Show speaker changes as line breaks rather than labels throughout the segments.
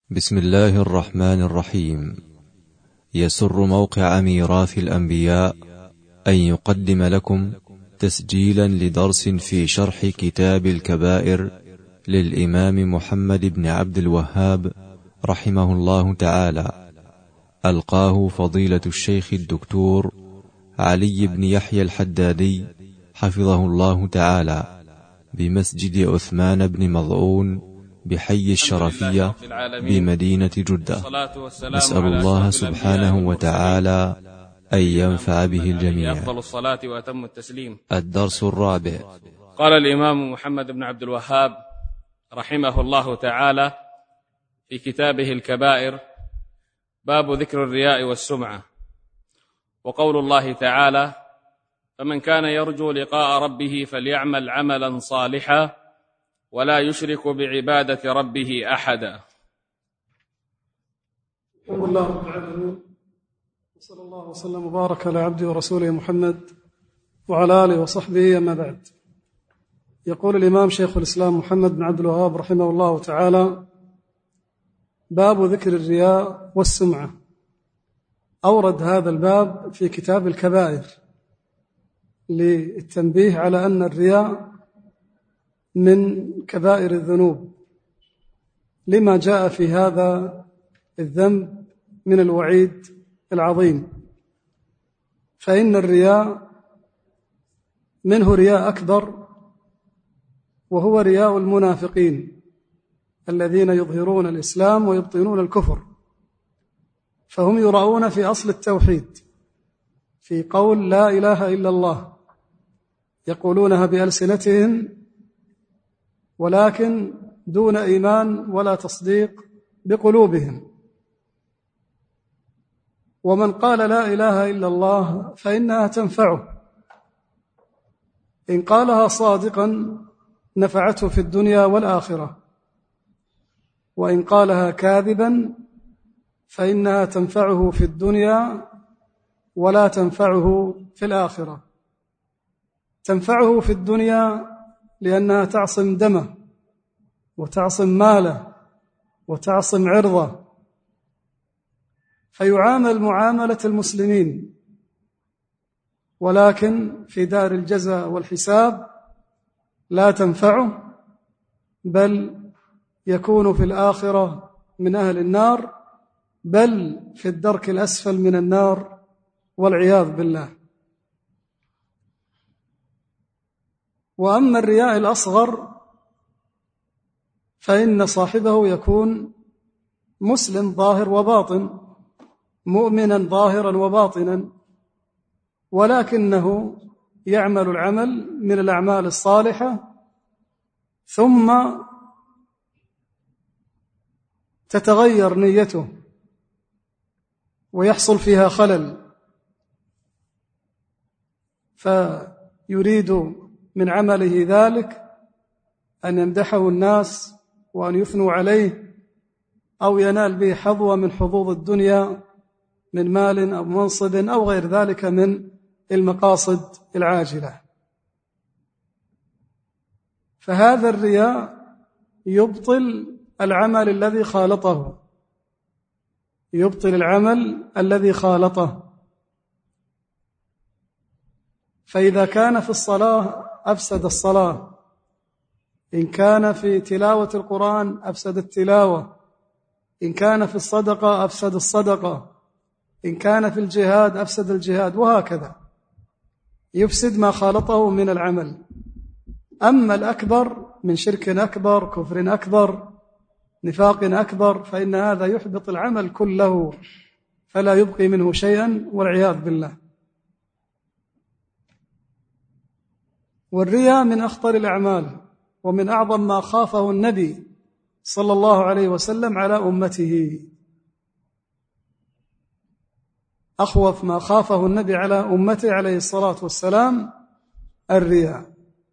بسم الله الرحمن الرحيم. يسر موقع ميراث الأنبياء أن يقدم لكم تسجيلا لدرس في شرح كتاب الكبائر للإمام محمد بن عبد الوهاب رحمه الله تعالى، ألقاه فضيلة الشيخ الدكتور علي بن يحيى الحدادي حفظه الله تعالى بمسجد عثمان بن مظعون بحي الشرفية بمدينة جدة. نسأل الله سبحانه وتعالى أن ينفع به الجميع.
أفضل الصلاة وأتم التسليم.
الدرس الرابع.
قال الإمام محمد بن عبد الوهاب رحمه الله تعالى في كتابه الكبائر: باب ذكر الرياء والسمعة. وقول الله تعالى: فمن كان يرجو لقاء ربه فليعمل عملا صالحا ولا يشرك بعبادة ربه أحدا.
الحمد لله رب العالمين، وصلى الله وسلم وبارك على عبده ورسوله محمد وعلى آله وصحبه، أما بعد. يقول الإمام شيخ الإسلام محمد بن عبد الوهاب رحمه الله تعالى: باب ذكر الرياء والسمعة. أورد هذا الباب في كتاب الكبائر للتنبيه على أن الرياء من كبائر الذنوب، لما جاء في هذا الذنب من الوعيد العظيم. فإن الرياء منه رياء أكبر، وهو رياء المنافقين الذين يظهرون الإسلام ويبطنون الكفر، فهم يراؤون في أصل التوحيد، في قول لا إله إلا الله، يقولونها بألسنتهم ولكن دون إيمان ولا تصديق بقلوبهم. ومن قال لا إله إلا الله فإنها تنفعه، إن قالها صادقا نفعته في الدنيا والآخرة، وإن قالها كاذبا فإنها تنفعه في الدنيا ولا تنفعه في الآخرة. تنفعه في الدنيا لأنها تعصم دمه وتعصم ماله وتعصم عرضه، فيعامل معاملة المسلمين، ولكن في دار الجزاء والحساب لا تنفعه، بل يكون في الآخرة من أهل النار، بل في الدرك الأسفل من النار والعياذ بالله. وأما الرياء الأصغر فإن صاحبه يكون مسلم ظاهر وباطن، مؤمنا ظاهرا وباطنا، ولكنه يعمل العمل من الأعمال الصالحة ثم تتغير نيته ويحصل فيها خلل، فيريد من عمله ذلك أن يمدحه الناس وأن يثنوا عليه، أو ينال به حظوة من حظوظ الدنيا من مال أو منصب أو غير ذلك من المقاصد العاجلة. فهذا الرياء يبطل العمل الذي خالطه، يبطل العمل الذي خالطه. فإذا كان في الصلاة أفسد الصلاة، إن كان في تلاوة القرآن أفسد التلاوة، إن كان في الصدقة أفسد الصدقة، إن كان في الجهاد أفسد الجهاد، وهكذا يفسد ما خالطه من العمل. أما الأكبر من شرك أكبر، كفر أكبر، نفاق أكبر، فإن هذا يحبط العمل كله فلا يبقي منه شيئا والعياذ بالله. والرياء من أخطر الأعمال، ومن أعظم ما خافه النبي صلى الله عليه وسلم على أمته. أخوف ما خافه النبي على أمته عليه الصلاة والسلام الرياء،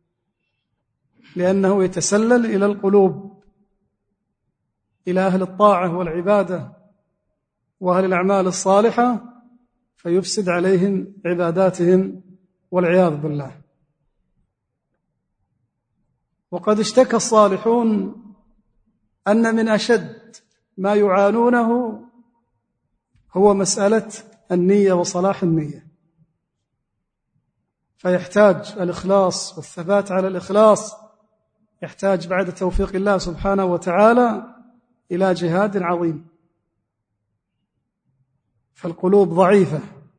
لأنه يتسلل إلى القلوب، إلى أهل الطاعة والعبادة وأهل الأعمال الصالحة، فيفسد عليهم عباداتهم والعياذ بالله. وقد اشتكى الصالحون أن من أشد ما يعانونه هو مسألة النية وصلاح النية، فيحتاج الإخلاص والثبات على الإخلاص، يحتاج بعد توفيق الله سبحانه وتعالى إلى جهاد عظيم. فالقلوب ضعيفة،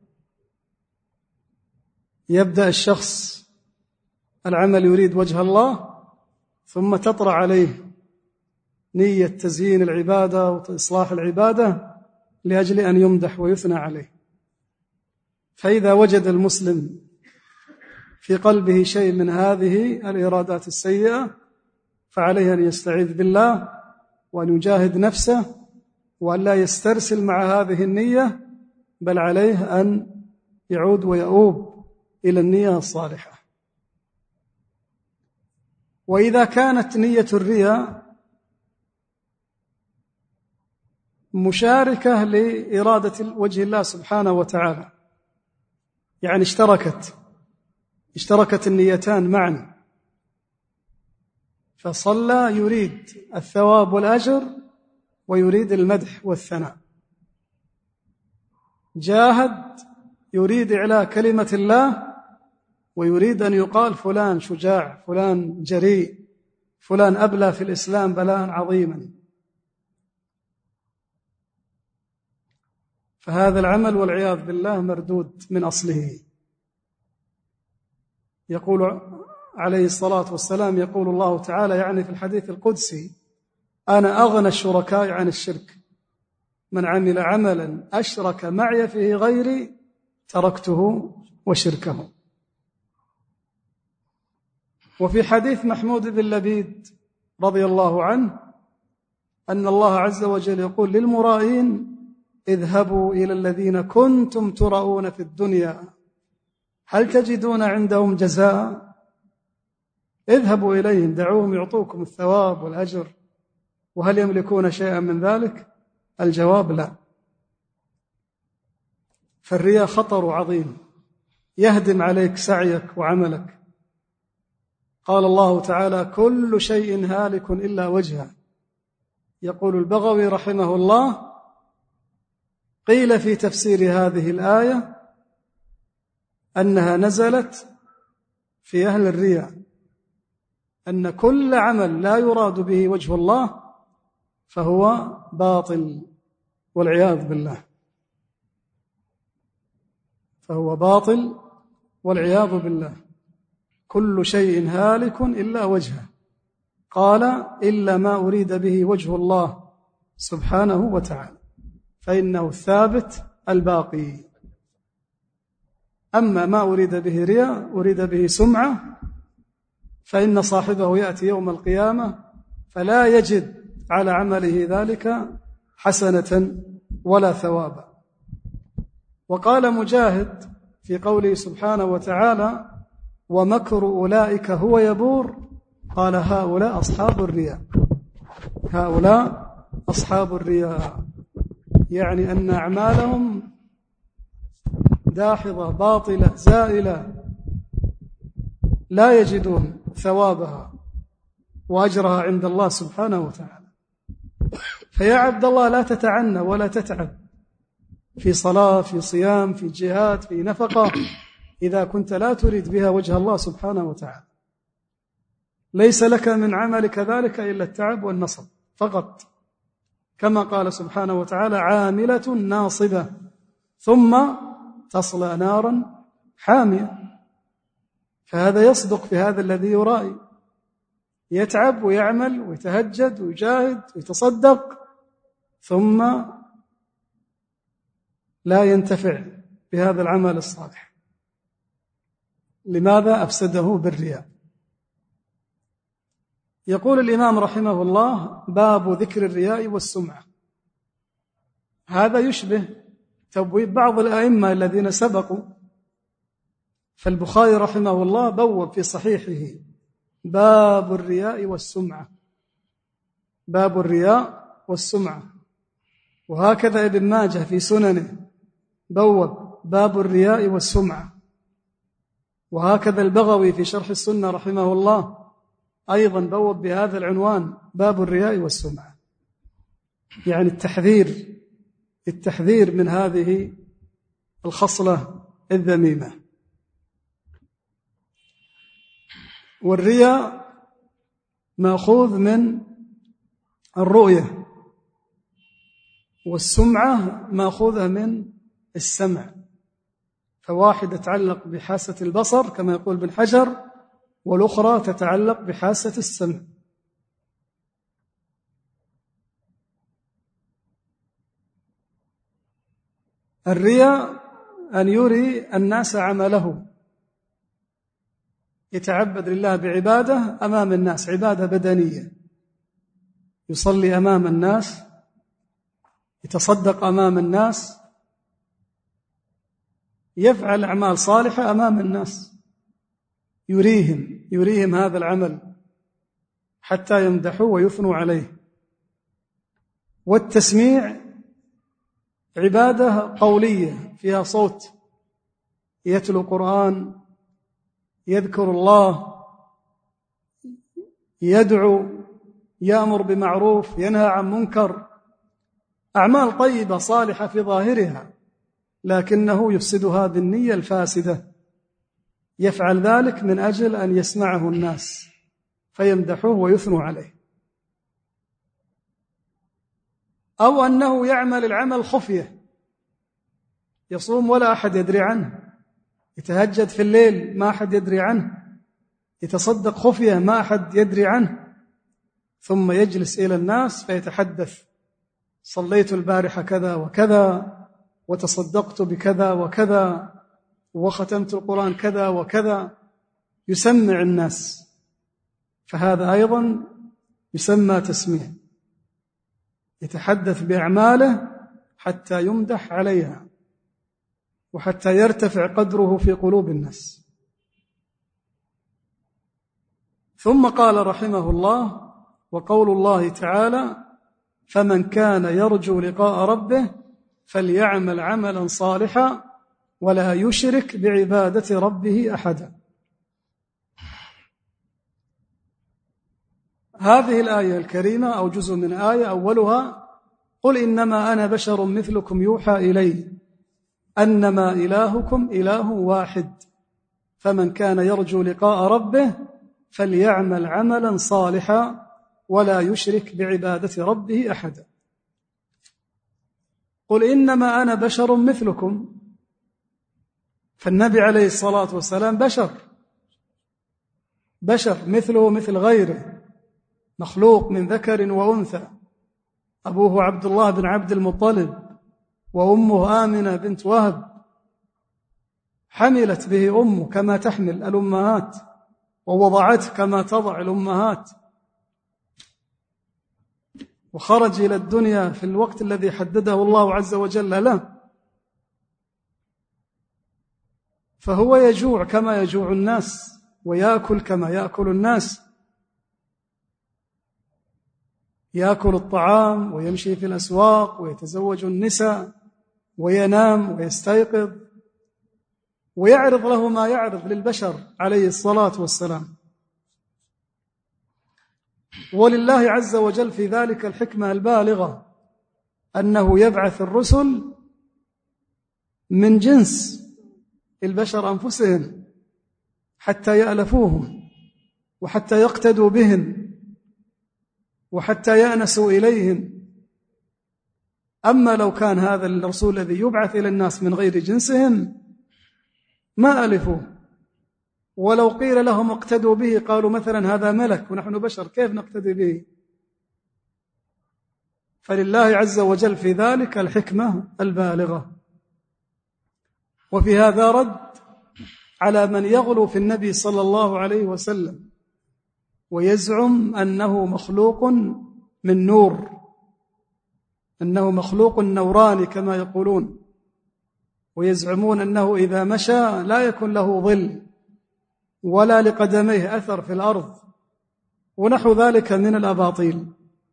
يبدأ الشخص العمل يريد وجه الله، ثم تطرأ عليه نية تزيين العبادة وإصلاح العبادة لأجل أن يمدح ويثنى عليه. فإذا وجد المسلم في قلبه شيء من هذه الإرادات السيئة فعليه أن يستعيذ بالله وأن يجاهد نفسه وأن لا يسترسل مع هذه النية، بل عليه أن يعود ويؤوب إلى النية الصالحة. وإذا كانت نية الرياء مشاركة لإرادة وجه الله سبحانه وتعالى، يعني اشتركت النيتان معا، فصلى يريد الثواب والأجر ويريد المدح والثناء، جاهد يريد إعلاء كلمة الله ويريد أن يقال فلان شجاع، فلان جريء، فلان أبلى في الإسلام بلاء عظيما. فهذا العمل والعياذ بالله مردود من أصله. يقول عليه الصلاة والسلام، يقول الله تعالى يعني في الحديث القدسي: أنا أغنى الشركاء عن الشرك، من عمل عملا أشرك معي فيه غيري تركته وشركه. وفي حديث محمود بن لبيد رضي الله عنه أن الله عز وجل يقول للمرائين: اذهبوا إلى الذين كنتم ترؤون في الدنيا هل تجدون عندهم جزاء؟ اذهبوا إليهم، دعوهم يعطوكم الثواب والأجر، وهل يملكون شيئا من ذلك؟ الجواب لا. فالرياء خطر عظيم يهدم عليك سعيك وعملك. قال الله تعالى: كل شيء هالك إلا وجهه. يقول البغوي رحمه الله: قيل في تفسير هذه الآية أنها نزلت في أهل الرياء، أن كل عمل لا يراد به وجه الله فهو باطل والعياذ بالله، فهو باطل والعياذ بالله. كل شيء هالك إلا وجهه، قال: إلا ما أريد به وجه الله سبحانه وتعالى فإنه الثابت الباقي. أما ما أريد به رياء، أريد به سمعة، فإن صاحبه يأتي يوم القيامة فلا يجد على عمله ذلك حسنة ولا ثوابا. وقال مجاهد في قوله سبحانه وتعالى: ومكر أولئك هو يبور، قال: هؤلاء أصحاب الرياء. هؤلاء أصحاب الرياء، يعني أن أعمالهم داحضة باطلة زائلة لا يجدون ثوابها وأجرها عند الله سبحانه وتعالى. فيا عبد الله لا تتعنى ولا تتعب في صلاة، في صيام، في جهاد، في نفقة، إذا كنت لا تريد بها وجه الله سبحانه وتعالى. ليس لك من عملك ذلك إلا التعب والنصب فقط، كما قال سبحانه وتعالى: عاملة ناصبة ثم تصلى نارا حامية. فهذا يصدق في هذا الذي يرائي، يتعب ويعمل ويتهجد ويجاهد ويتصدق ثم لا ينتفع بهذا العمل الصالح. لماذا؟ أفسده بالرياء. يقول الإمام رحمه الله: باب ذكر الرياء والسمعة. هذا يشبه تبويب بعض الأئمة الذين سبقوا. فالبخاري رحمه الله بوب في صحيحه: باب الرياء والسمعة، باب الرياء والسمعة. وهكذا ابن ماجه في سننه بوب: باب الرياء والسمعة. وهكذا البغوي في شرح السنة رحمه الله أيضا بوب بهذا العنوان: باب الرياء والسمعة. يعني التحذير من هذه الخصلة الذميمة. والرياء مأخوذ من الرؤية، والسمعة مأخوذة من السمع، فواحدة تتعلق بحاسة البصر كما يقول ابن حجر، والأخرى تتعلق بحاسة السمع. الرياء أن يري الناس عمله، يتعبد لله بعبادة أمام الناس، عبادة بدنية، يصلي أمام الناس، يتصدق أمام الناس، يفعل أعمال صالحة أمام الناس، يريهم هذا العمل حتى يمدحوه ويثنوا عليه. والتسميع عبادة قولية فيها صوت، يتلو قرآن، يذكر الله، يدعو، يأمر بمعروف، ينهى عن منكر، أعمال طيبة صالحة في ظاهرها، لكنه يفسدها بالنية الفاسدة، يفعل ذلك من أجل أن يسمعه الناس فيمدحوه ويثنوا عليه. أو أنه يعمل العمل خفية، يصوم ولا أحد يدري عنه، يتهجد في الليل ما أحد يدري عنه، يتصدق خفية ما أحد يدري عنه، ثم يجلس إلى الناس فيتحدث: صليت البارحة كذا وكذا، وتصدقت بكذا وكذا، وختمت القرآن كذا وكذا، يسمع الناس، فهذا أيضا يسمى تسميع، يتحدث بأعماله حتى يمدح عليها وحتى يرتفع قدره في قلوب الناس. ثم قال رحمه الله: وقول الله تعالى: فمن كان يرجو لقاء ربه فليعمل عملا صالحا ولا يشرك بعبادة ربه أحدا. هذه الآية الكريمة أو جزء من آية أولها: قل إنما أنا بشر مثلكم يوحى إلي أنما إلهكم إله واحد فمن كان يرجو لقاء ربه فليعمل عملا صالحا ولا يشرك بعبادة ربه أحدا. قل إنما أنا بشر مثلكم، فالنبي عليه الصلاة والسلام بشر مثله مثل غيره، مخلوق من ذكر وأنثى، أبوه عبد الله بن عبد المطلب وأمه آمنة بنت وهب، حملت به أمه كما تحمل الأمهات، ووضعته كما تضع الأمهات، وخرج إلى الدنيا في الوقت الذي حدده الله عز وجل له، فهو يجوع كما يجوع الناس، ويأكل كما يأكل الناس، يأكل الطعام ويمشي في الأسواق ويتزوج النساء وينام ويستيقظ، ويعرض له ما يعرض للبشر عليه الصلاة والسلام. ولله عز وجل في ذلك الحكمة البالغة، أنه يبعث الرسل من جنس البشر أنفسهم حتى يألفوهم وحتى يقتدوا بهم وحتى يأنسوا إليهم. أما لو كان هذا الرسول الذي يبعث إلى الناس من غير جنسهم ما ألفوه، ولو قيل لهم اقتدوا به قالوا مثلا هذا ملك ونحن بشر، كيف نقتدي به؟ فلله عز وجل في ذلك الحكمة البالغة. وفي هذا رد على من يغلو في النبي صلى الله عليه وسلم ويزعم أنه مخلوق من نور، أنه مخلوق نوراني كما يقولون، ويزعمون أنه إذا مشى لا يكون له ظل ولا لقدميه أثر في الأرض ونحو ذلك من الأباطيل.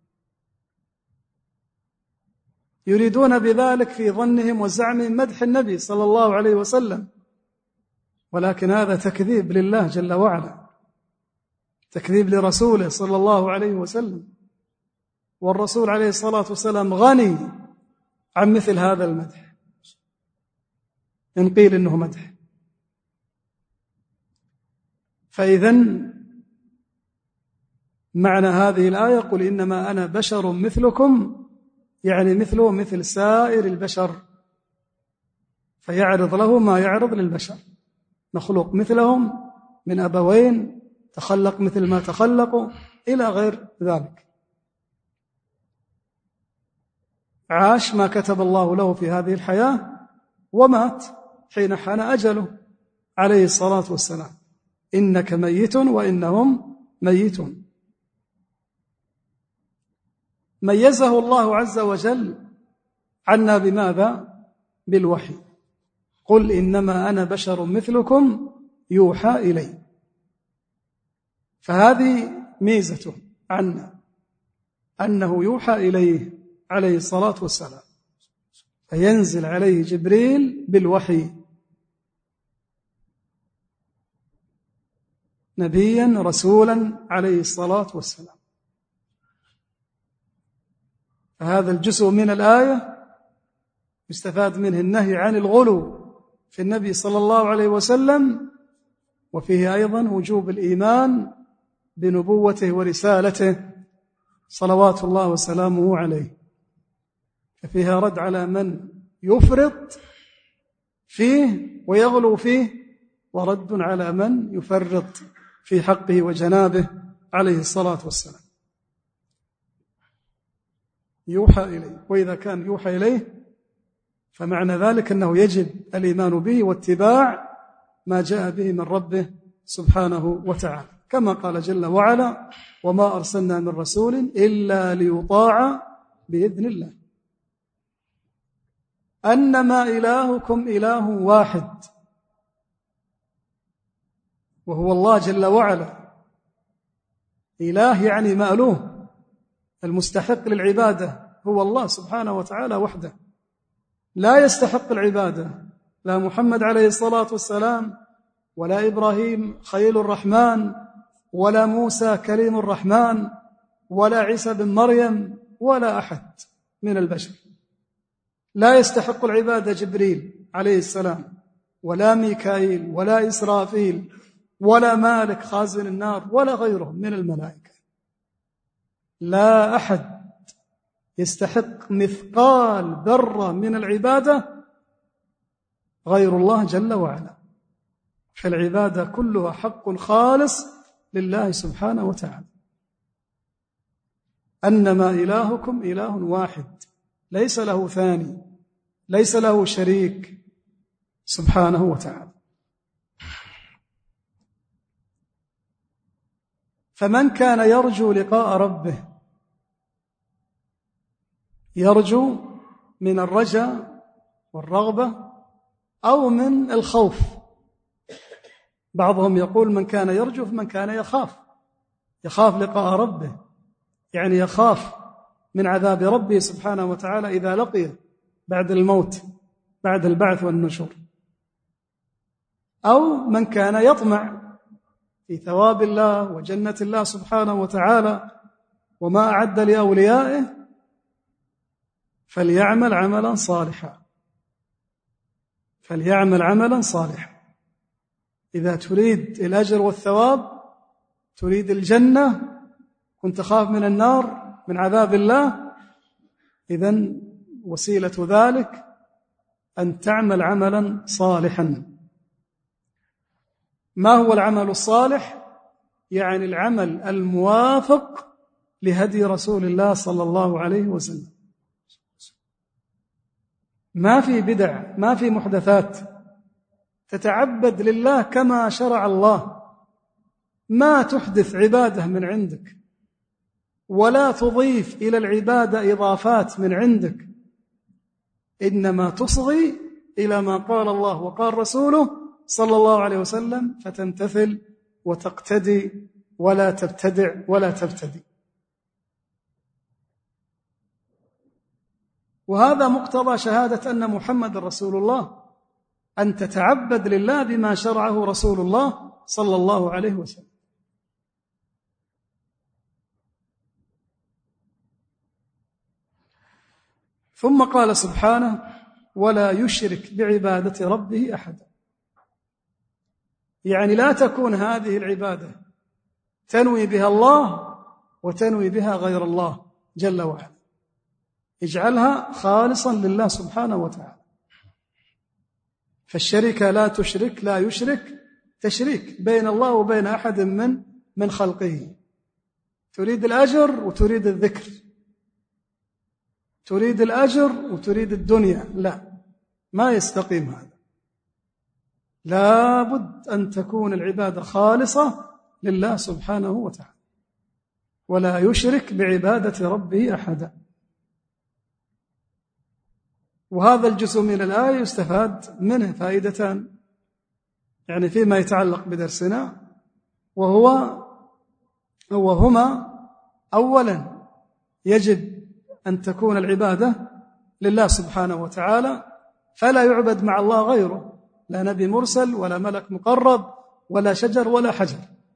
يريدون بذلك في ظنهم وزعمهم مدح النبي صلى الله عليه وسلم، ولكن هذا تكذيب لله جل وعلا، تكذيب لرسوله صلى الله عليه وسلم. والرسول عليه الصلاة والسلام غني عن مثل هذا المدح إن قيل إنه مدح. فإذن معنى هذه الآية قل إنما أنا بشر مثلكم، يعني مثله مثل سائر البشر، فيعرض له ما يعرض للبشر، مخلوق مثلهم من أبوين، تخلق مثل ما تخلقوا إلى غير ذلك، عاش ما كتب الله له في هذه الحياة ومات حين حان أجله عليه الصلاة والسلام. إنك ميت وإنهم ميتون. ميزه الله عز وجل عنا بماذا؟ بالوحي. قل إنما أنا بشر مثلكم يوحى إلي. فهذه ميزته عنا أنه يوحى إليه عليه الصلاة والسلام، فينزل عليه جبريل بالوحي نبيا رسولا عليه الصلاة والسلام. فهذا الجزء من الآية يستفاد منه النهي عن الغلو في النبي صلى الله عليه وسلم، وفيه أيضا وجوب الإيمان بنبوته ورسالته صلوات الله وسلامه عليه. ففيها رد على من يفرط فيه ويغلو فيه، ورد على من يفرط في حقه وجنابه عليه الصلاة والسلام. يوحى إليه، وإذا كان يوحى إليه فمعنى ذلك أنه يجب الإيمان به واتباع ما جاء به من ربه سبحانه وتعالى، كما قال جل وعلا وما أرسلنا من رسول إلا ليطاع بإذن الله. أنما إلهكم إله واحد، وهو الله جل وعلا. إله يعني مألوه، المستحق للعبادة هو الله سبحانه وتعالى وحده، لا يستحق العبادة لا محمد عليه الصلاة والسلام، ولا إبراهيم خليل الرحمن، ولا موسى كليم الرحمن، ولا عيسى بن مريم، ولا أحد من البشر. لا يستحق العبادة جبريل عليه السلام، ولا ميكائيل، ولا إسرافيل، ولا مالك خازن النار، ولا غيرهم من الملائكة. لا أحد يستحق مثقال ذرة من العبادة غير الله جل وعلا، فالعبادة كلها حق خالص لله سبحانه وتعالى. أنما إلهكم إله واحد، ليس له ثاني، ليس له شريك سبحانه وتعالى. فمن كان يرجو لقاء ربه، يرجو من الرجاء والرغبة أو من الخوف. بعضهم يقول من كان يرجو فمن كان يخاف لقاء ربه، يعني يخاف من عذاب ربه سبحانه وتعالى إذا لقيه بعد الموت، بعد البعث والنشور. أو من كان يطمع في ثواب الله وجنة الله سبحانه وتعالى وما أعد لأوليائه، فليعمل عملا صالحا، فليعمل عملا صالحا. إذا تريد الأجر والثواب، تريد الجنة، كنت تخاف من النار، من عذاب الله، إذن وسيلة ذلك أن تعمل عملا صالحا. ما هو العمل الصالح؟ يعني العمل الموافق لهدي رسول الله صلى الله عليه وسلم. ما في بدع، ما في محدثات، تتعبد لله كما شرع الله، ما تحدث عبادة من عندك، ولا تضيف إلى العبادة إضافات من عندك، إنما تصغي إلى ما قال الله وقال رسوله صلى الله عليه وسلم، فتمتثل وتقتدي ولا تبتدع ولا تبتدي. وهذا مقتضى شهادة أن محمد رسول الله، أن تتعبد لله بما شرعه رسول الله صلى الله عليه وسلم. ثم قال سبحانه: ولا يشرك بعبادة ربه أحدا. يعني لا تكون هذه العبادة تنوي بها الله وتنوي بها غير الله جل وعلا، اجعلها خالصا لله سبحانه وتعالى. فالشركة لا تشرك، لا يشرك تشريك بين الله وبين أحد من خلقه. تريد الأجر وتريد الذكر، تريد الأجر وتريد الدنيا، لا، ما يستقيم هذا. لا بد أن تكون العبادة خالصة لله سبحانه وتعالى، ولا يشرك بعبادة ربه أحدا. وهذا الجزء من الآية يستفاد منه فائدتان، يعني فيما يتعلق بدرسنا، وهما: أولا يجب أن تكون العبادة لله سبحانه وتعالى، فلا يعبد مع الله غيره، لا نبي مرسل ولا ملك مقرب ولا شجر ولا حجر.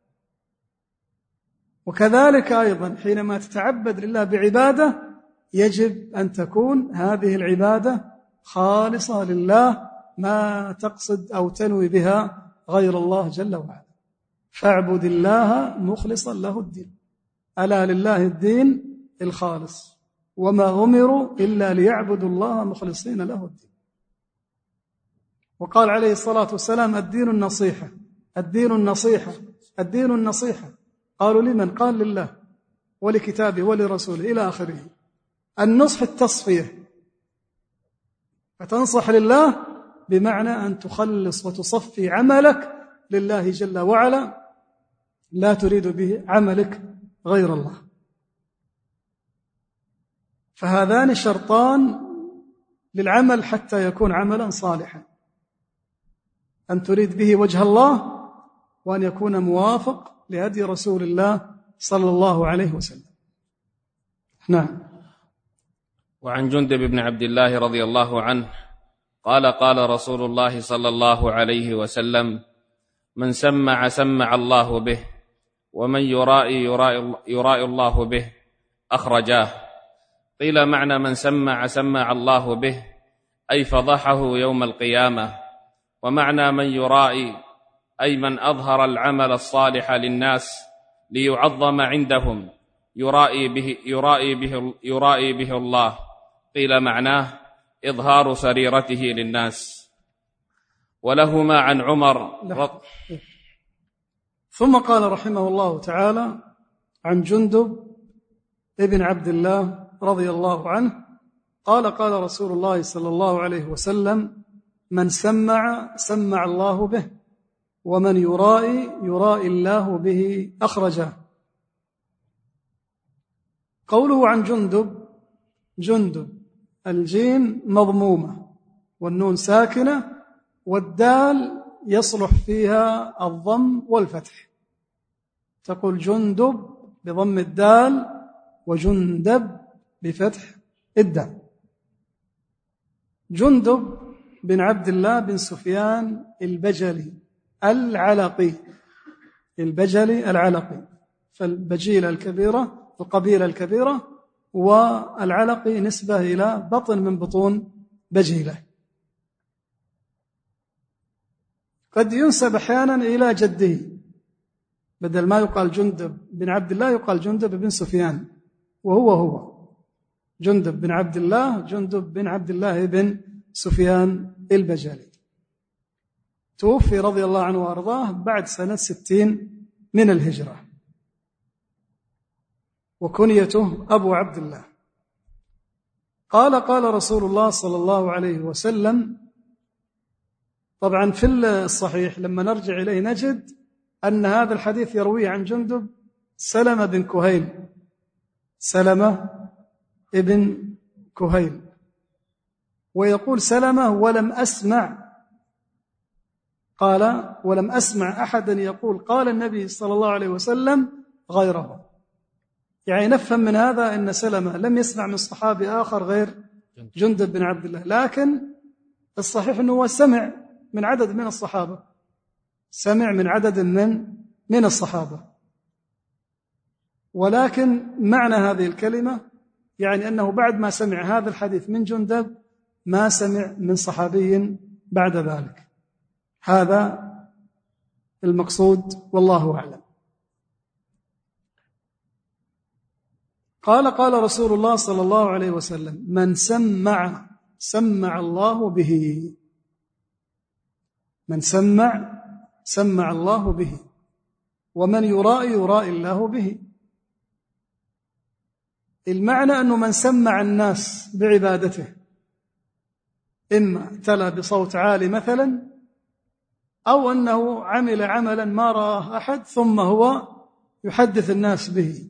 وكذلك أيضا حينما تتعبد لله بعبادة يجب أن تكون هذه العبادة خالصة لله، ما تقصد أو تنوي بها غير الله جل وعلا. فاعبد الله مخلصا له الدين، ألا لله الدين الخالص، وما أمروا إلا ليعبدوا الله مخلصين له الدين. وقال عليه الصلاة والسلام: الدين النصيحة، الدين النصيحة، الدين النصيحة. قالوا: لمن؟ قال: لله ولكتابه ولرسوله إلى آخره. النصح التصفية، فتنصح لله بمعنى أن تخلص وتصفي عملك لله جل وعلا، لا تريد به عملك غير الله. فهذان شرطان للعمل حتى يكون عملا صالحا: أن تريد به وجه الله، وأن يكون موافق لهدي رسول الله صلى الله عليه وسلم. نعم.
وعن جندب بن عبد الله رضي الله عنه قال: قال رسول الله صلى الله عليه وسلم: من سمع سمع الله به، ومن يرائي الله به. أخرجاه. قيل: معنى من سمع سمع الله به أي فضحه يوم القيامة، ومعنى من يرائي أي من أظهر العمل الصالح للناس ليعظم عندهم، يرائي به الله. قيل: معناه إظهار سريرته للناس. ولهما عن عمر
ثم قال رحمه الله تعالى عن جندب ابن عبد الله رضي الله عنه قال: قال رسول الله صلى الله عليه وسلم: من سمع سمع الله به، ومن يرائي الله به. أخرجه. قوله عن جندب الجيم مضمومة والنون ساكنة، والدال يصلح فيها الضم والفتح، تقول جندب بضم الدال وجندب بفتح الدال. جندب بن عبد الله بن سفيان البجلي العلقي، البجلي العلقي، فالبجيلة الكبيرة القبيلة الكبيرة، والعلقي نسبة إلى بطن من بطون بجيلة. قد ينسب أحيانا إلى جده، بدل ما يقال جندب بن عبد الله يقال جندب بن سفيان، وهو جندب بن عبد الله، جندب بن عبد الله بن سفيان البجلي. توفي رضي الله عنه وأرضاه بعد سنة 60 من الهجرة، وكنيته أبو عبد الله. قال: قال رسول الله صلى الله عليه وسلم. طبعا في الصحيح لما نرجع إليه نجد أن هذا الحديث يرويه عن جندب سلمة بن كهيل، سلمة ابن كهيل، ويقول سلمة: ولم أسمع أحدا يقول قال النبي صلى الله عليه وسلم غيره. يعني نفهم من هذا أن سلمة لم يسمع من صحابي آخر غير جندب بن عبد الله، لكن الصحيح أنه سمع من عدد من الصحابة، سمع من عدد من الصحابة. ولكن معنى هذه الكلمة يعني أنه بعد ما سمع هذا الحديث من جندب ما سمع من صحابي بعد ذلك. هذا المقصود والله أعلم. قال رسول الله صلى الله عليه وسلم: من سمع الله به. من سمع الله به، ومن يرائي الله به. المعنى أنه من سمع الناس بعبادته، إما تلا بصوت عالي مثلا، أو أنه عمل عملا ما رآه أحد ثم هو يحدث الناس به.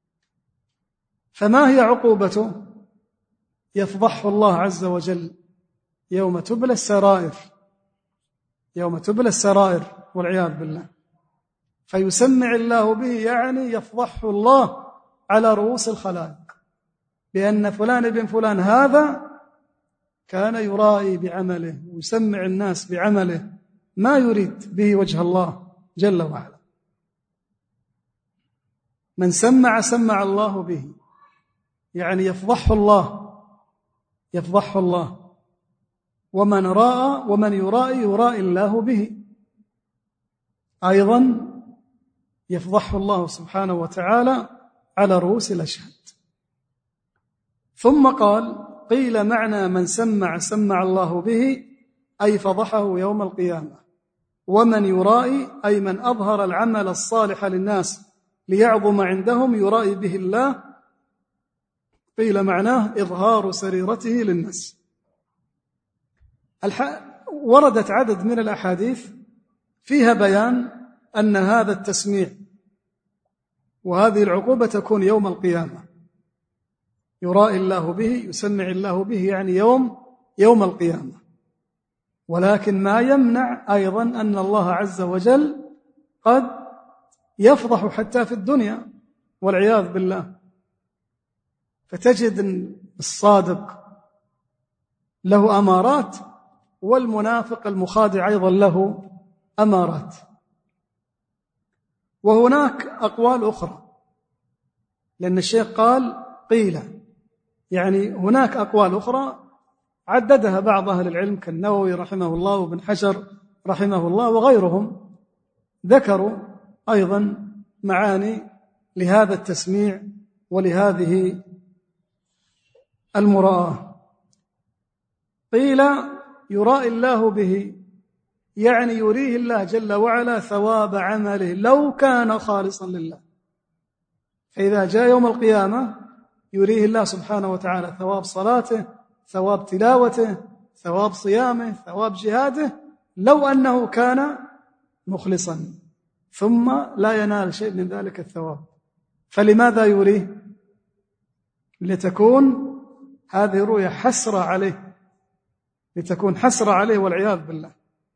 فما هي عقوبته؟ يفضحه الله عز وجل يوم تبلى السرائر، يوم تبلى السرائر والعياذ بالله. فيسمع الله به يعني يفضحه الله على رؤوس الخلائق بأن فلان بن فلان هذا كان يرائي بعمله ويسمع الناس بعمله ما يريد به وجه الله جل وعلا. من سمع الله به يعني يفضحه الله. ومن يرائي الله به أيضا يفضحه الله سبحانه وتعالى على رؤوس الأشهاد. ثم قيل معنى من سمع الله به أي فضحه يوم القيامة. ومن يرائي أي من أظهر العمل الصالح للناس ليعظم عندهم يرائي به الله، قيل معناه إظهار سريرته للناس. وردت عدد من الأحاديث فيها بيان أن هذا التسميع وهذه العقوبة تكون يوم القيامة. يرائي الله به، يسمع الله به يعني يوم القيامة. ولكن ما يمنع أيضا أن الله عز وجل قد يفضح حتى في الدنيا والعياذ بالله. فتجد الصادق له أمارات والمنافق المخادع أيضا له أمارات. وهناك أقوال أخرى، لأن الشيخ قيل يعني هناك أقوال أخرى عددها بعض أهل العلم كالنووي رحمه الله وابن حجر رحمه الله وغيرهم، ذكروا أيضا معاني لهذا التسميع ولهذه المراءة. قيل يرائي الله به يعني يريه الله جل وعلا ثواب عمله لو كان خالصا لله. فإذا جاء يوم القيامة يريه الله سبحانه وتعالى ثواب صلاته، ثواب تلاوته، ثواب صيامه، ثواب جهاده، لو أنه كان مخلصا، ثم لا ينال شيء من ذلك الثواب. فلماذا يريه؟ لتكون هذه الرؤيا حسرة عليه، لتكون حسرة عليه والعياذ بالله.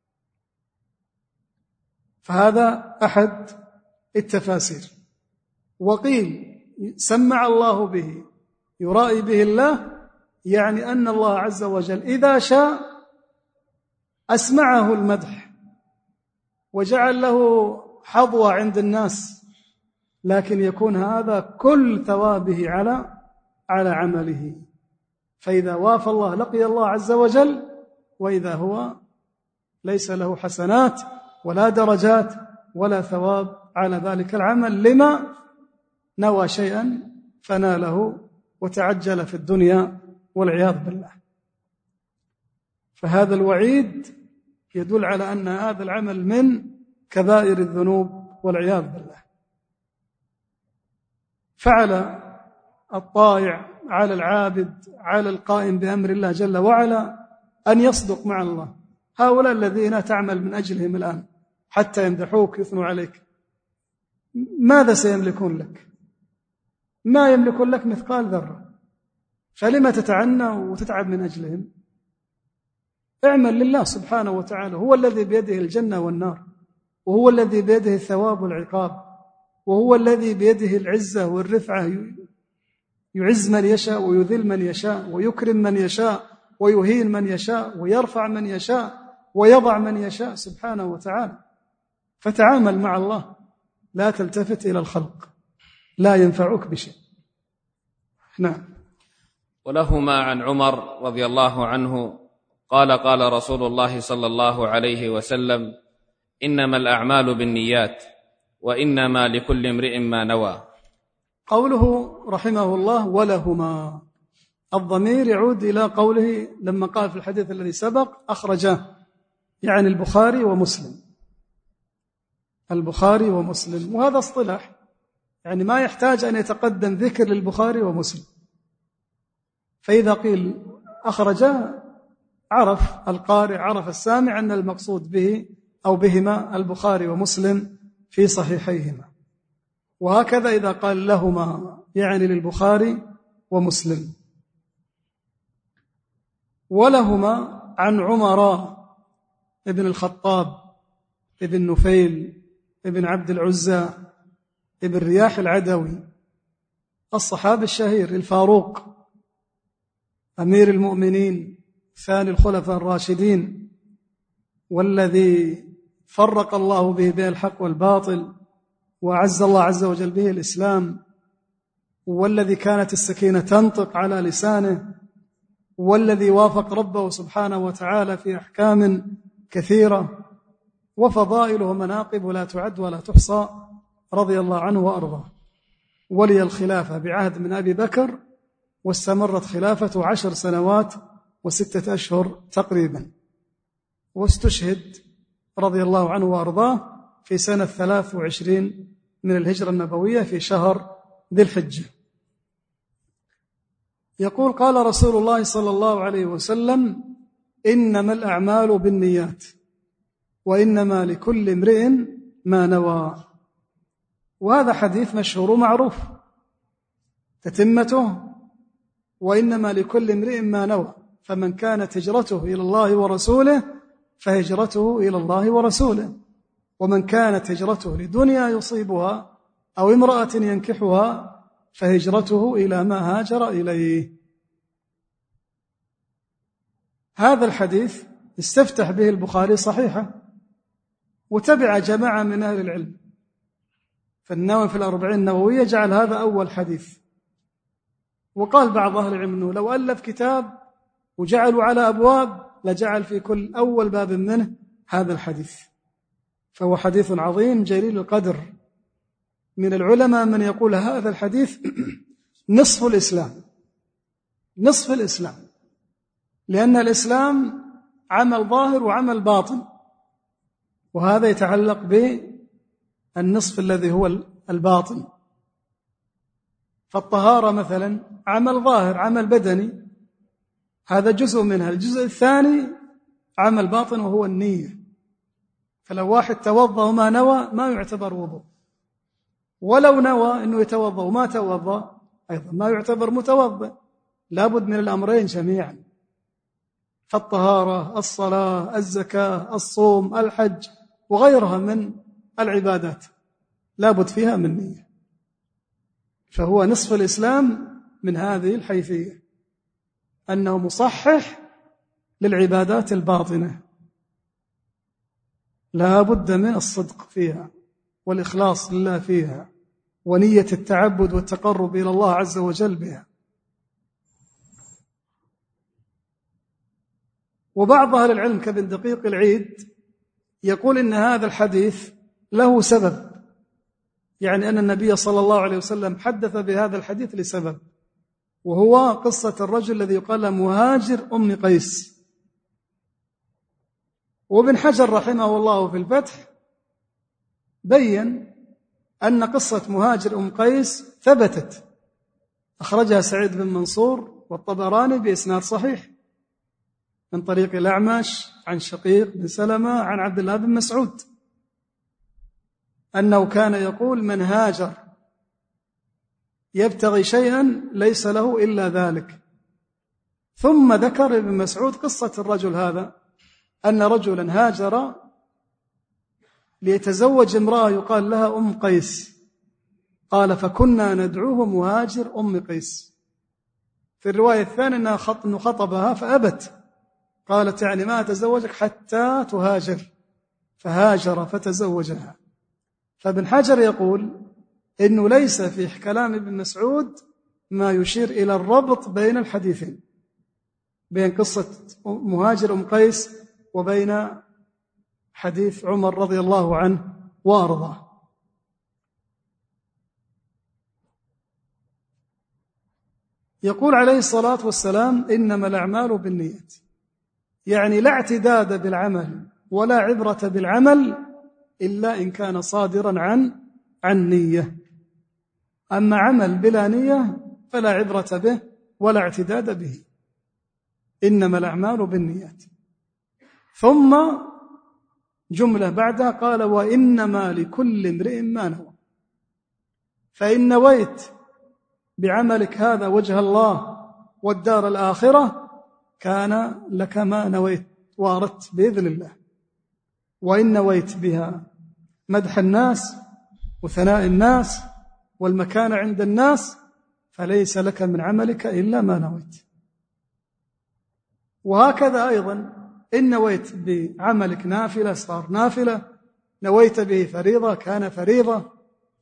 فهذا أحد التفاسير. وقيل سمع الله به يرائي به الله يعني أن الله عز وجل إذا شاء أسمعه المدح وجعل له حظوة عند الناس، لكن يكون هذا كل ثوابه على عمله. فإذا وافى الله لقي الله عز وجل، وإذا هو ليس له حسنات ولا درجات ولا ثواب على ذلك العمل لما نوى شيئا فناله وتعجل في الدنيا والعياذ بالله. فهذا الوعيد يدل على أن هذا العمل من كبائر الذنوب والعياذ بالله. فعلى الطائع، على العابد، على القائم بأمر الله جل وعلا أن يصدق مع الله. هؤلاء الذين تعمل من أجلهم الآن حتى يمدحوك يثنوا عليك، ماذا سيملكون لك؟ ما يملكون لك مثقال ذرة، فلما تتعنى وتتعب من أجلهم؟ اعمل لله سبحانه وتعالى، هو الذي بيده الجنة والنار، وهو الذي بيده الثواب والعقاب، وهو الذي بيده العزة والرفعة، يعز من يشاء ويذل من يشاء، ويكرم من يشاء ويهين من يشاء، ويرفع من يشاء ويضع من يشاء سبحانه وتعالى. فتعامل مع الله، لا تلتفت إلى الخلق، لا ينفعك بشيء. نعم.
ولهما عن عمر رضي الله عنه قال قال رسول الله صلى الله عليه وسلم: إنما الأعمال بالنيات وإنما لكل امرئ ما نوى.
قوله رحمه الله ولهما، الضمير يعود إلى قوله لما قال في الحديث الذي سبق أخرجاه، يعني البخاري ومسلم، البخاري ومسلم، وهذا اصطلاح يعني ما يحتاج أن يتقدم ذكر للبخاري ومسلم، فإذا قيل أخرجاه عرف القارئ عرف السامع أن المقصود به أو بهما البخاري ومسلم في صحيحيهما. وهكذا إذا قال لهما يعني للبخاري ومسلم. ولهما عن عمر ابن الخطاب ابن نفيل ابن عبد العزى ابن رياح العدوي، الصحابي الشهير الفاروق أمير المؤمنين ثاني الخلفاء الراشدين، والذي فرق الله به بين الحق والباطل وأعز الله عز وجل به الإسلام، والذي كانت السكينة تنطق على لسانه، والذي وافق ربه سبحانه وتعالى في أحكام كثيرة، وفضائله ومناقب لا تعد ولا تحصى، رضي الله عنه وأرضاه. ولي الخلافة بعهد من أبي بكر، واستمرت خلافته 10 سنوات و6 أشهر تقريبا، واستشهد رضي الله عنه وأرضاه في سنة 23 من الهجرة النبوية في شهر ذي الحجة. يقول قال رسول الله صلى الله عليه وسلم: إنما الأعمال بالنيات وإنما لكل امرئ ما نوى. وهذا حديث مشهور معروف، تتمته وإنما لكل امرئ ما نوى، فمن كانت هجرته إلى الله ورسوله فهجرته إلى الله ورسوله، ومن كانت هجرته لدنيا يصيبها أو امرأة ينكحها فهجرته إلى ما هاجر إليه. هذا الحديث استفتح به البخاري صحيحة، وتبع جماعة من أهل العلم، فالنووي في 40 النووية جعل هذا أول حديث، وقال بعض أهل العلم أنه لو ألف كتاب وجعلوا على أبواب لجعل في كل أول باب منه هذا الحديث، فهو حديث عظيم جليل القدر. من العلماء من يقول هذا الحديث نصف الإسلام، نصف الإسلام، لأن الإسلام عمل ظاهر وعمل باطن، وهذا يتعلق بالنصف الذي هو الباطن. فالطهارة مثلا عمل ظاهر عمل بدني، هذا جزء منها. الجزء الثاني عمل باطن وهو النية، فلو واحد توضأ وما نوى ما يعتبر وضوء، ولو نوى أنه يتوضأ وما توضأ أيضا ما يعتبر متوضئ، لابد من الأمرين جميعا. فالطهارة، الصلاة، الزكاة، الصوم، الحج وغيرها من العبادات لابد فيها من نية، فهو نصف الإسلام من هذه الحيثية، أنه مصحح للعبادات الباطنة، لا بد من الصدق فيها والإخلاص لله فيها، ونية التعبد والتقرب إلى الله عز وجل بها. وبعض أهل العلم كابن دقيق العيد يقول إن هذا الحديث له سبب، يعني أن النبي صلى الله عليه وسلم حدث بهذا الحديث لسبب، وهو قصة الرجل الذي يقال له مهاجر أم قيس. وابن حجر رحمه الله في الفتح بيّن أن قصة مهاجر أم قيس ثبتت، أخرجها سعيد بن منصور والطبراني بإسناد صحيح من طريق الأعمش عن شقيق بن سلمة عن عبد الله بن مسعود أنه كان يقول: من هاجر يبتغي شيئا ليس له إلا ذلك. ثم ذكر ابن مسعود قصة الرجل هذا، أن رجلا هاجر ليتزوج امرأة يقال لها أم قيس، قال: فكنا ندعوه مهاجر أم قيس. في الرواية الثانية أنه خطبها فأبت، قالت: يعني ما أتزوجك حتى تهاجر، فهاجر فتزوجها. فابن حجر يقول إنه ليس في كلام ابن مسعود ما يشير إلى الربط بين الحديثين، بين قصة مهاجر أم قيس وبين حديث عمر رضي الله عنه وأرضاه. يقول عليه الصلاة والسلام: إنما الأعمال بالنيات، يعني لا اعتداد بالعمل ولا عبرة بالعمل إلا إن كان صادرا عن نية. أما عمل بلا نية فلا عبرة به ولا اعتداد به. إنما الأعمال بالنيات. ثم جملة بعدها قال: وإنما لكل امرئ ما نوى. فإن نويت بعملك هذا وجه الله والدار الآخرة كان لك ما نويت وأردت بإذن الله. وإن نويت بها مدح الناس وثناء الناس والمكان عند الناس فليس لك من عملك إلا ما نويت. وهكذا أيضا إن نويت بعملك نافلة صار نافلة، نويت به فريضة كان فريضة،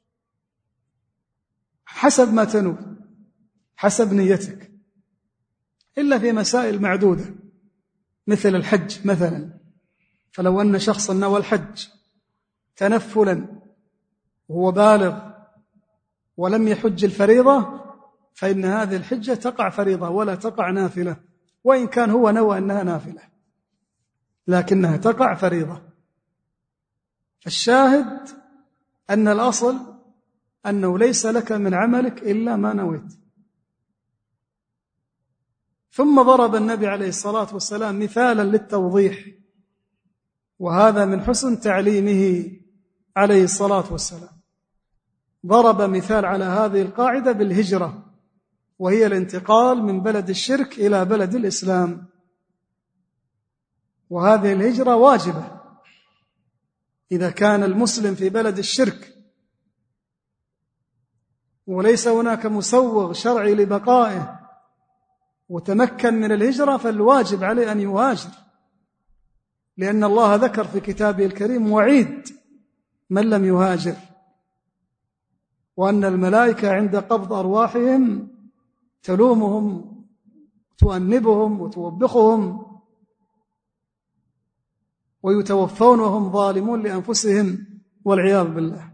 حسب ما تنوي، حسب نيتك، إلا في مسائل معدودة مثل الحج مثلا. فلو أن شخصا نوى الحج تنفلا وهو بالغ ولم يحج الفريضة فإن هذه الحجة تقع فريضة ولا تقع نافلة، وإن كان هو نوى أنها نافلة لكنها تقع فريضة. الشاهد أن الأصل أنه ليس لك من عملك إلا ما نويت. ثم ضرب النبي عليه الصلاة والسلام مثالا للتوضيح، وهذا من حسن تعليمه عليه الصلاة والسلام. ضرب مثال على هذه القاعدة بالهجرة، وهي الانتقال من بلد الشرك إلى بلد الإسلام. وهذه الهجرة واجبة إذا كان المسلم في بلد الشرك وليس هناك مسوغ شرعي لبقائه وتمكن من الهجرة، فالواجب عليه أن يهاجر، لأن الله ذكر في كتابه الكريم وعيد من لم يهاجر، وأن الملائكة عند قبض أرواحهم تلومهم تؤنبهم وتوبخهم ويتوفون وهم ظالمون لأنفسهم والعياذ بالله.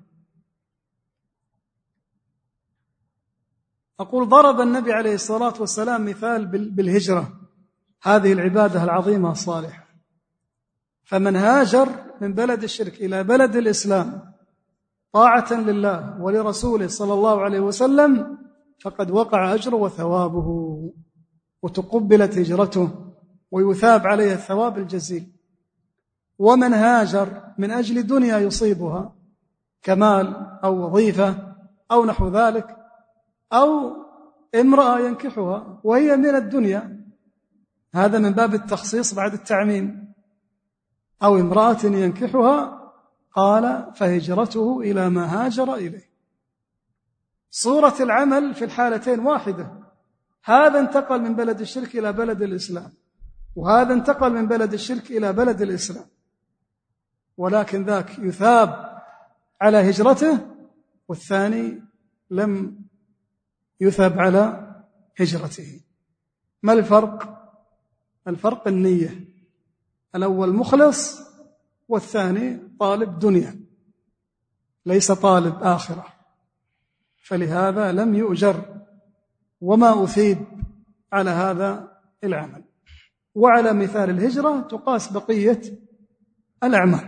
أقول ضرب النبي عليه الصلاة والسلام مثال بالهجرة، هذه العبادة العظيمة الصالحة. فمن هاجر من بلد الشرك إلى بلد الإسلام طاعة لله ولرسوله صلى الله عليه وسلم فقد وقع أجره وثوابه، وتقبلت هجرته ويثاب عليه الثواب الجزيل. ومن هاجر من أجل دنيا يصيبها كمال أو وظيفة أو نحو ذلك، أو امرأة ينكحها وهي من الدنيا، هذا من باب التخصيص بعد التعميم، أو امرأة ينكحها، قال فهجرته إلى ما هاجر إليه. صورة العمل في الحالتين واحدة، هذا انتقل من بلد الشرك إلى بلد الإسلام، وهذا انتقل من بلد الشرك إلى بلد الإسلام، ولكن ذاك يثاب على هجرته والثاني لم يثاب على هجرته. ما الفرق؟ الفرق النية، الأول مخلص والثاني طالب دنيا ليس طالب آخرة، فلهذا لم يؤجر وما أثيب على هذا العمل. وعلى مثال الهجرة تقاس بقية الأعمال،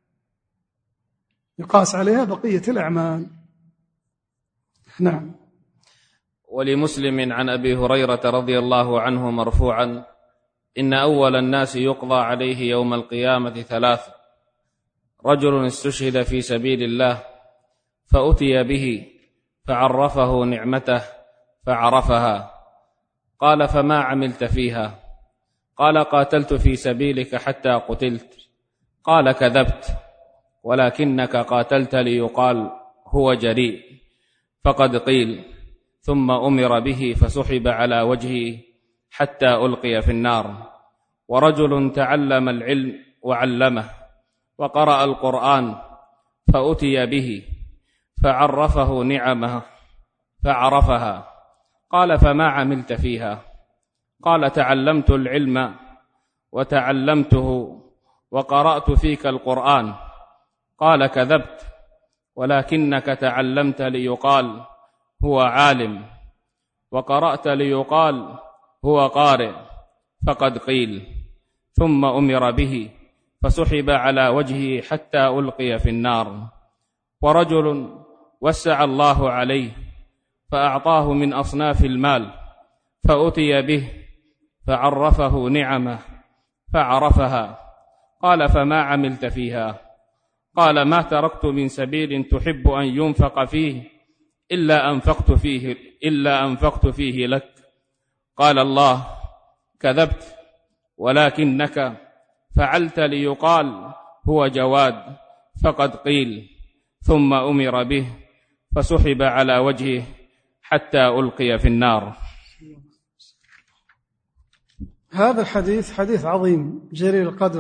يقاس عليها بقية الأعمال. نعم.
ولمسلم عن أبي هريرة رضي الله عنه مرفوعا: إن أول الناس يقضى عليه يوم القيامة 3: رجل استشهد في سبيل الله فأتي به فعرفه نعمته فعرفها، قال: فما عملت فيها؟ قال: قاتلت في سبيلك حتى قتلت. قال: كذبت، ولكنك قاتلت ليقال هو جريء، فقد قيل. ثم أمر به فسحب على وجهه حتى ألقي في النار. ورجل تعلم العلم وعلمه وقرأ القرآن فأتي به فعرفه نعمه فعرفها، قال: فما عملت فيها؟ قال: تعلمت العلم وتعلمته وقرأت فيك القرآن. قال: كذبت، ولكنك تعلمت ليقال هو عالم، وقرأت ليقال هو قارئ، فقد قيل. ثم أمر به فسحب على وجهه حتى ألقي في النار. ورجل وسع الله عليه فأعطاه من أصناف المال، فأتي به فعرفه نعمه فعرفها. قال: فما عملت فيها؟ قال: ما تركت من سبيل تحب أن ينفق فيه إلا أنفقت فيه لك. قال الله: كذبت، ولكنك فعلت ليقال هو جواد، فقد قيل. ثم أمر به فسحب على وجهه حتى ألقي في النار.
هذا الحديث حديث عظيم جليل القدر،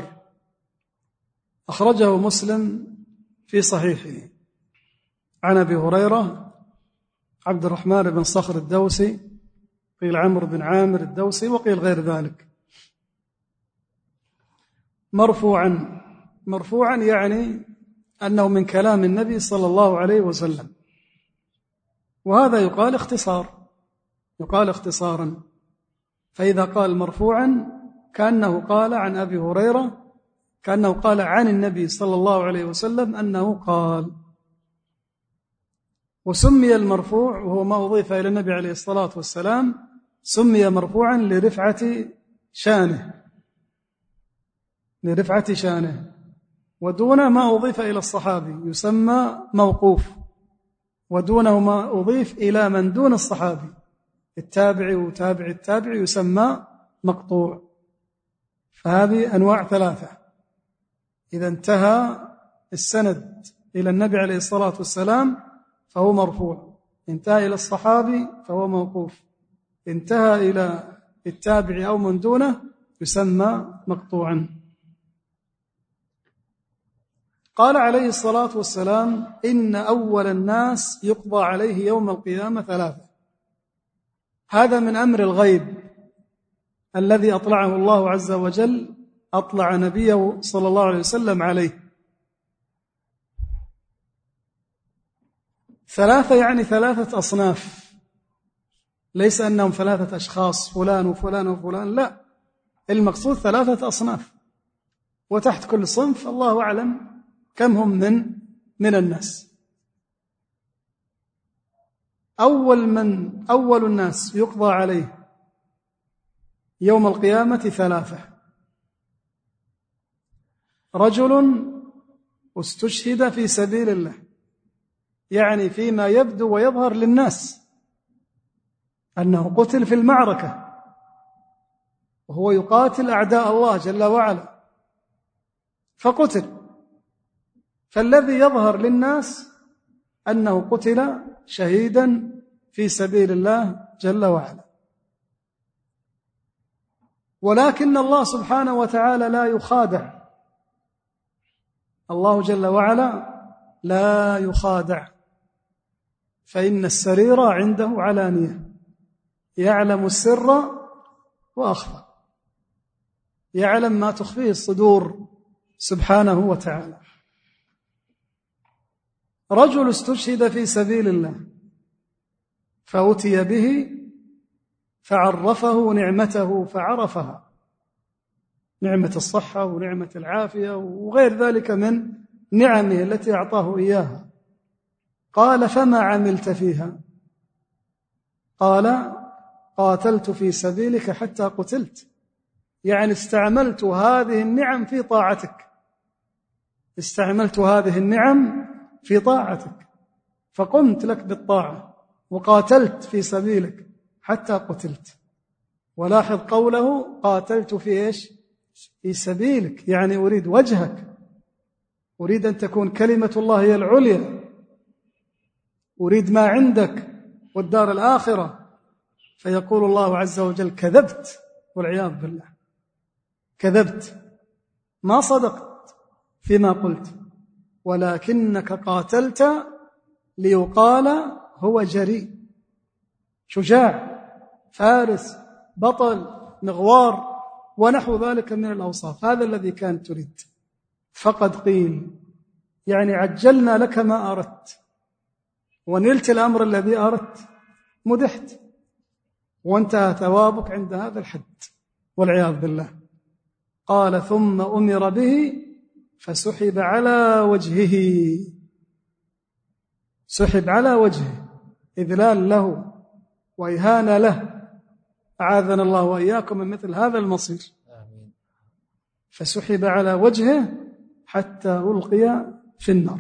أخرجه مسلم في صحيحه عن أبي هريرة عبد الرحمن بن صخر الدوسي، قيل عمرو بن عامر الدوسي، وقيل غير ذلك، مرفوعا يعني أنه من كلام النبي صلى الله عليه وسلم، وهذا يقال اختصارا. فإذا قال مرفوعا كأنه قال عن أبي هريرة، كأنه قال عن النبي صلى الله عليه وسلم أنه قال. وسمي المرفوع وهو ما أضيف إلى النبي عليه الصلاة والسلام سمي مرفوعا لرفعة شانه، ودون ما أضيف إلى الصحابي يسمى موقوف، ودونه ما أضيف إلى من دون الصحابي التابعي وتابع التابعي يسمى مقطوع. فهذه أنواع ثلاثة: إذا انتهى السند إلى النبي عليه الصلاة والسلام فهو مرفوع، انتهى إلى الصحابي فهو موقوف، انتهى إلى التابع أو من دونه يسمى مقطوعا. قال عليه الصلاة والسلام: إن أول الناس يقضى عليه يوم القيامة ثلاثة. هذا من أمر الغيب الذي أطلعه الله عز وجل، أطلع نبيه صلى الله عليه وسلم عليه. ثلاثة يعني ثلاثة أصناف، ليس أنهم ثلاثة أشخاص فلان وفلان وفلان، لا، المقصود ثلاثة أصناف، وتحت كل صنف الله أعلم كم هم من الناس. أول الناس يقضى عليه يوم القيامة ثلاثة: رجل استشهد في سبيل الله، يعني فيما يبدو ويظهر للناس أنه قتل في المعركة وهو يقاتل أعداء الله جل وعلا فقتل، فالذي يظهر للناس أنه قتل شهيدا في سبيل الله جل وعلا. ولكن الله سبحانه وتعالى لا يخادع، الله جل وعلا لا يخادع، فإن السرير عنده علانية، يعلم السر وأخفى، يعلم ما تخفيه الصدور سبحانه وتعالى. رجل استشهد في سبيل الله فأتي به فعرفه نعمته فعرفها، نعمة الصحة ونعمة العافية وغير ذلك من نعمه التي أعطاه إياها. قال: فما عملت فيها؟ قال: قاتلت في سبيلك حتى قتلت، يعني استعملت هذه النعم في طاعتك، استعملت هذه النعم في طاعتك، فقمت لك بالطاعة وقاتلت في سبيلك حتى قتلت. ولاحظ قوله: قاتلت في إيش؟ في سبيلك، يعني أريد وجهك، أريد أن تكون كلمة الله هي العليا، أريد ما عندك والدار الآخرة. فيقول الله عز وجل: كذبت، والعياذ بالله، كذبت، ما صدقت فيما قلت، ولكنك قاتلت ليقال هو جريء، شجاع، فارس، بطل، مغوار ونحو ذلك من الأوصاف. هذا الذي كانت تريد. فقد قيل يعني عجلنا لك ما أردت ونلت الأمر الذي أردت، مدحت وانتهى ثوابك عند هذا الحد والعياذ بالله. قال ثم أمر به فسحب على وجهه، سحب على وجهه إذلال له وإهانة له، أعاذنا الله وإياكم من مثل هذا المصير. فسحب على وجهه حتى ألقي في النار.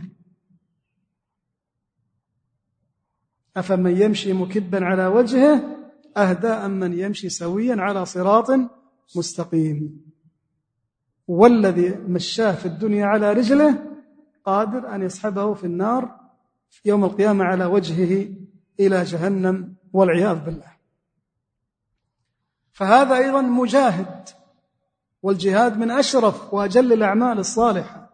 أفمن يمشي مكبا على وجهه أهدى أم من يمشي سويا على صراط مستقيم. والذي مشاه في الدنيا على رجله قادر أن يسحبه في النار يوم القيامة على وجهه إلى جهنم والعياذ بالله. فهذا أيضا مجاهد، والجهاد من أشرف وأجل الأعمال الصالحة،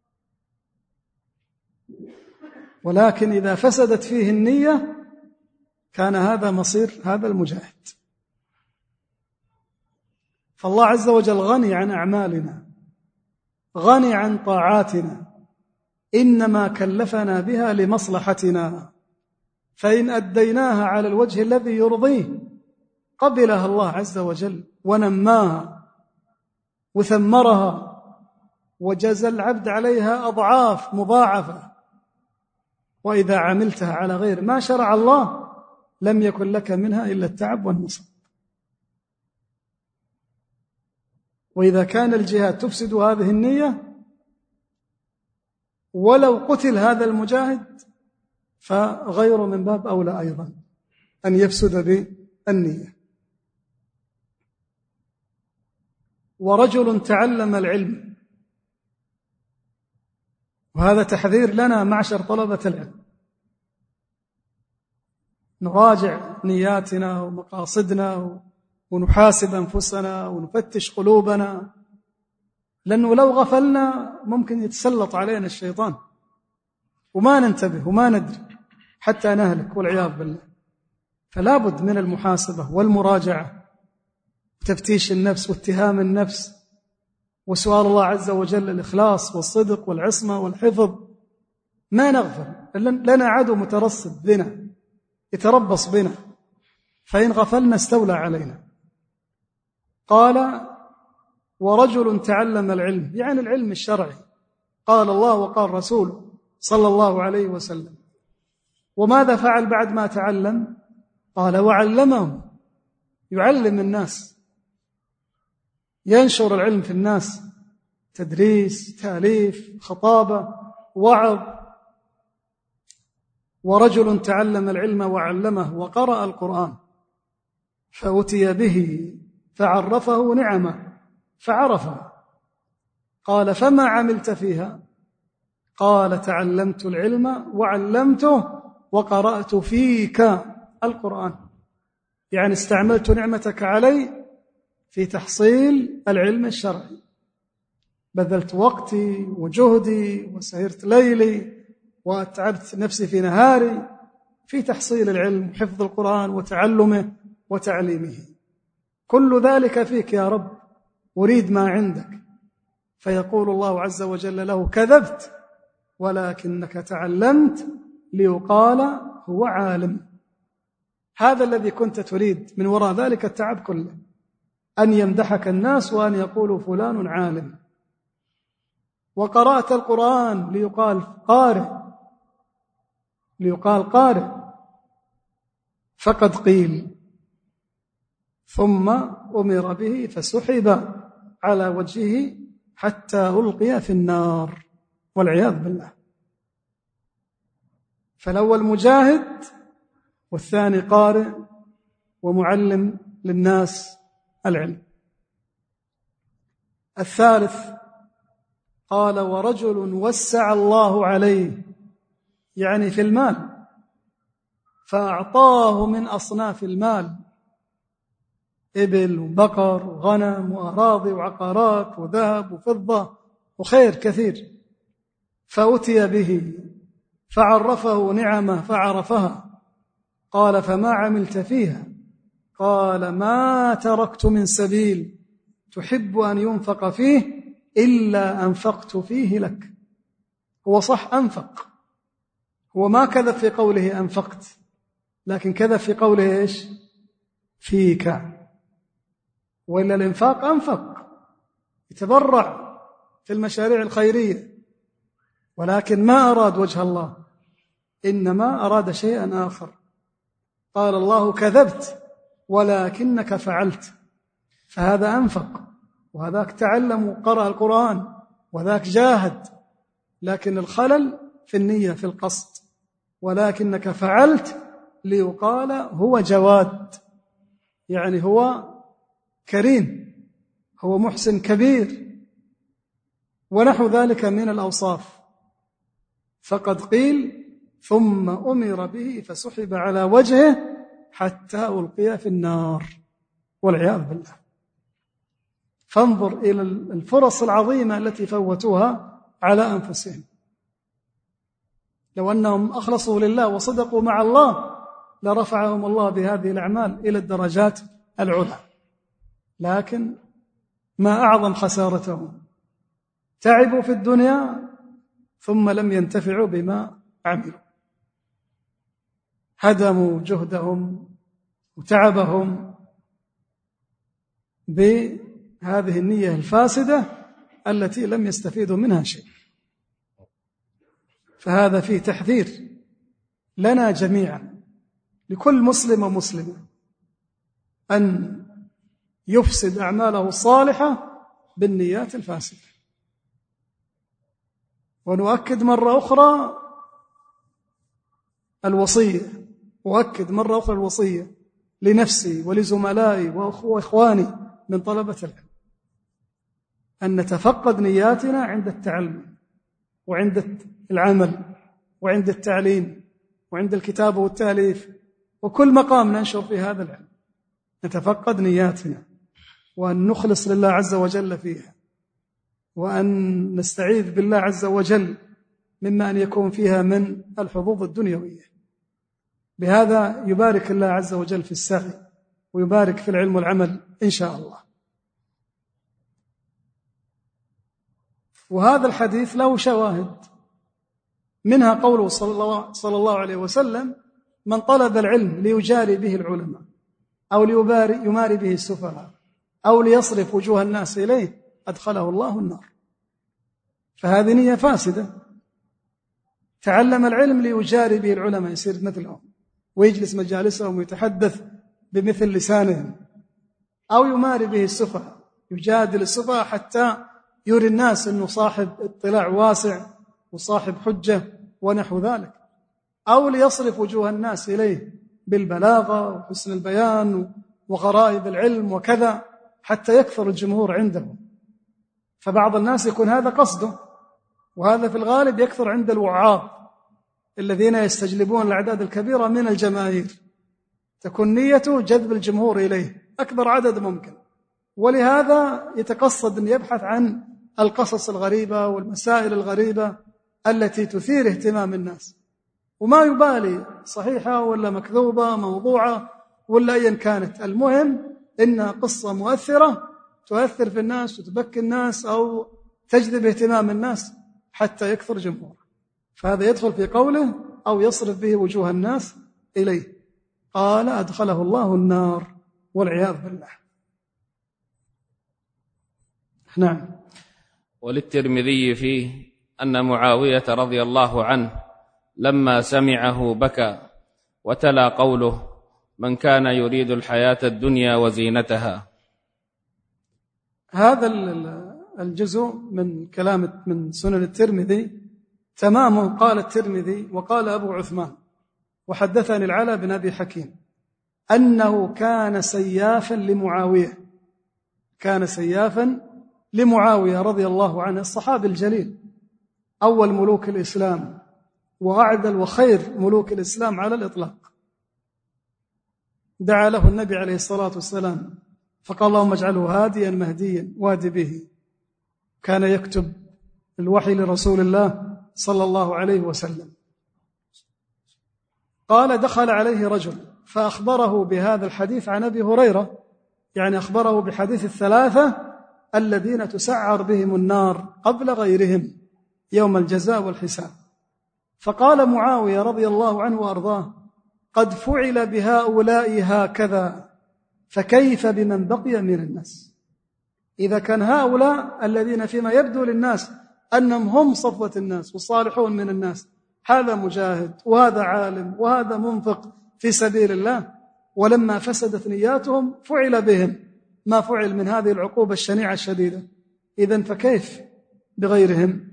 ولكن إذا فسدت فيه النية كان هذا مصير هذا المجاهد. فالله عز وجل غني عن أعمالنا، غني عن طاعاتنا، إنما كلفنا بها لمصلحتنا، فإن أديناها على الوجه الذي يرضيه قبلها الله عز وجل ونماها وثمرها وجزى العبد عليها أضعاف مضاعفة. وإذا عملتها على غير ما شرع الله لم يكن لك منها إلا التعب والنصب. وإذا كان الجهاد تفسد هذه النية ولو قتل هذا المجاهد فغير من باب أولى أيضا أن يفسد بالنية. ورجل تعلم العلم، وهذا تحذير لنا معشر طلبة العلم، نراجع نياتنا ومقاصدنا ونحاسب أنفسنا ونفتش قلوبنا، لأنه لو غفلنا ممكن يتسلط علينا الشيطان وما ننتبه وما ندري حتى نهلك والعياذ بالله. فلا بد من المحاسبة والمراجعة وتفتيش النفس واتهام النفس وسؤال الله عز وجل الإخلاص والصدق والعصمة والحفظ. ما نغفل، لنا عدو مترصد بنا يتربص بنا، فإن غفلنا استولى علينا. قال ورجل تعلم العلم، يعني العلم الشرعي، قال الله وقال رسوله صلى الله عليه وسلم. وماذا فعل بعد ما تعلم؟ قال وعلمهم، يعلم الناس، ينشر العلم في الناس، تدريس، تأليف، خطابة، وعظ. ورجل تعلم العلم وعلمه وقرأ القرآن فأتي به فعرفه نعمه فعرفه. قال فما عملت فيها؟ قال تعلمت العلم وعلمته وقرأت فيك القرآن، يعني استعملت نعمتك علي في تحصيل العلم الشرعي، بذلت وقتي وجهدي وسهرت ليلي وأتعبت نفسي في نهاري في تحصيل العلم وحفظ القرآن وتعلمه وتعليمه. كل ذلك فيك يا رب، أريد ما عندك. فيقول الله عز وجل له كذبت ولكنك تعلمت ليقال هو عالم. هذا الذي كنت تريد، من وراء ذلك التعب كله، أن يمدحك الناس وأن يقولوا فلان عالم. وقرأت القرآن ليقال قارئ، ليقال قارئ. فقد قيل ثم أمر به فسحب على وجهه حتى ألقي في النار والعياذ بالله. فالأول مجاهد والثاني قارئ ومعلم للناس العلم. الثالث قال ورجل وسع الله عليه، يعني في المال، فأعطاه من أصناف المال، إبل وبقر وغنم وأراضي وعقارات وذهب وفضة وخير كثير. فأتي به فعرفه نعمه فعرفها. قال فما عملت فيها؟ قال ما تركت من سبيل تحب أن ينفق فيه إلا أنفقت فيه لك. هو صح أنفق، هو ما كذب في قوله أنفقت، لكن كذب في قوله إيش؟ فيك. وإلا الإنفاق أنفق، يتبرع في المشاريع الخيرية، ولكن ما أراد وجه الله، إنما أراد شيئا آخر. قال الله كذبت ولكنك فعلت، فهذا أنفق، وهذاك تعلم وقرأ القرآن، وذاك جاهد، لكن الخلل في النية في القصد. ولكنك فعلت ليقال هو جواد، يعني هو كريم، هو محسن كبير، ونحو ذلك من الأوصاف. فقد قيل ثم أمر به فسحب على وجهه حتى ألقي في النار والعياذ بالله. فانظر إلى الفرص العظيمة التي فوتوها على أنفسهم. لو أنهم أخلصوا لله وصدقوا مع الله لرفعهم الله بهذه الأعمال إلى الدرجات العلى، لكن ما أعظم خسارتهم، تعبوا في الدنيا ثم لم ينتفعوا بما عملوا، هدموا جهدهم وتعبهم بهذه النية الفاسدة التي لم يستفيدوا منها شيء. فهذا فيه تحذير لنا جميعا، لكل مسلم ومسلمة، أن يفسد أعماله الصالحة بالنيات الفاسدة. ونؤكد مرة أخرى الوصية، وأؤكد مرة أخرى الوصية لنفسي ولزملائي وإخواني من طلبة العلم، أن نتفقد نياتنا عند التعلم وعند العمل وعند التعليم وعند الكتابة والتأليف، وكل مقام ننشر في هذا العلم نتفقد نياتنا، وأن نخلص لله عز وجل فيها، وأن نستعيذ بالله عز وجل مما أن يكون فيها من الحظوظ الدنيوية. بهذا يبارك الله عز وجل في السعي، ويبارك في العلم والعمل إن شاء الله. وهذا الحديث له شواهد، منها قوله صلى الله عليه وسلم: من طلب العلم ليجاري به العلماء أو يماري به السفهاء أو ليصرف وجوه الناس إليه أدخله الله النار. فهذه نية فاسدة. تعلم العلم ليجاري به العلماء، يصير مثلهم ويجلس مجالسهم ويتحدث بمثل لسانهم، أو يماري به السفهاء، يجادل السفهاء حتى يري الناس أنه صاحب اطلاع واسع وصاحب حجة ونحو ذلك، أو ليصرف وجوه الناس إليه بالبلاغة وحسن البيان وغرائب العلم وكذا حتى يكثر الجمهور عنده. فبعض الناس يكون هذا قصده، وهذا في الغالب يكثر عند الوعاظ الذين يستجلبون الأعداد الكبيرة من الجماهير، تكون نيته جذب الجمهور إليه أكبر عدد ممكن، ولهذا يتقصد أن يبحث عن القصص الغريبة والمسائل الغريبة التي تثير اهتمام الناس، وما يبالي صحيحة ولا مكذوبة موضوعة ولا أيا كانت، المهم إنها قصة مؤثرة تؤثر في الناس وتبكي الناس أو تجذب اهتمام الناس حتى يكثر جمهور. فهذا يدخل في قوله أو يصرف به وجوه الناس إليه، قال أدخله الله النار والعياذ بالله. نعم.
وللترمذي فيه أن معاوية رضي الله عنه لما سمعه بكى وتلا قوله: من كان يريد الحياة الدنيا وزينتها.
هذا الجزء من كلام من سنن الترمذي تمامه قال الترمذي وقال أبو عثمان وحدثني العلا بن أبي حكيم أنه كان سيافا لمعاوية، كان سيافا لمعاوية رضي الله عنه، الصحابي الجليل، أول ملوك الإسلام وأعدل وخير ملوك الإسلام على الإطلاق. دعا له النبي عليه الصلاة والسلام فقال: اللهم اجعله هاديا مهديا وهد به. كان يكتب الوحي لرسول الله صلى الله عليه وسلم. قال: دخل عليه رجل فأخبره بهذا الحديث عن أبي هريرة، يعني أخبره بحديث الثلاثة الذين تسعر بهم النار قبل غيرهم يوم الجزاء والحساب. فقال معاوية رضي الله عنه وأرضاه: قد فعل بهؤلاء هكذا، فكيف بمن بقي من الناس؟ إذا كان هؤلاء الذين فيما يبدو للناس أنهم هم صفوة الناس والصالحون من الناس، هذا مجاهد وهذا عالم وهذا منفق في سبيل الله، ولما فسدت نياتهم فعل بهم ما فعل من هذه العقوبة الشنيعة الشديدة، إذن فكيف بغيرهم؟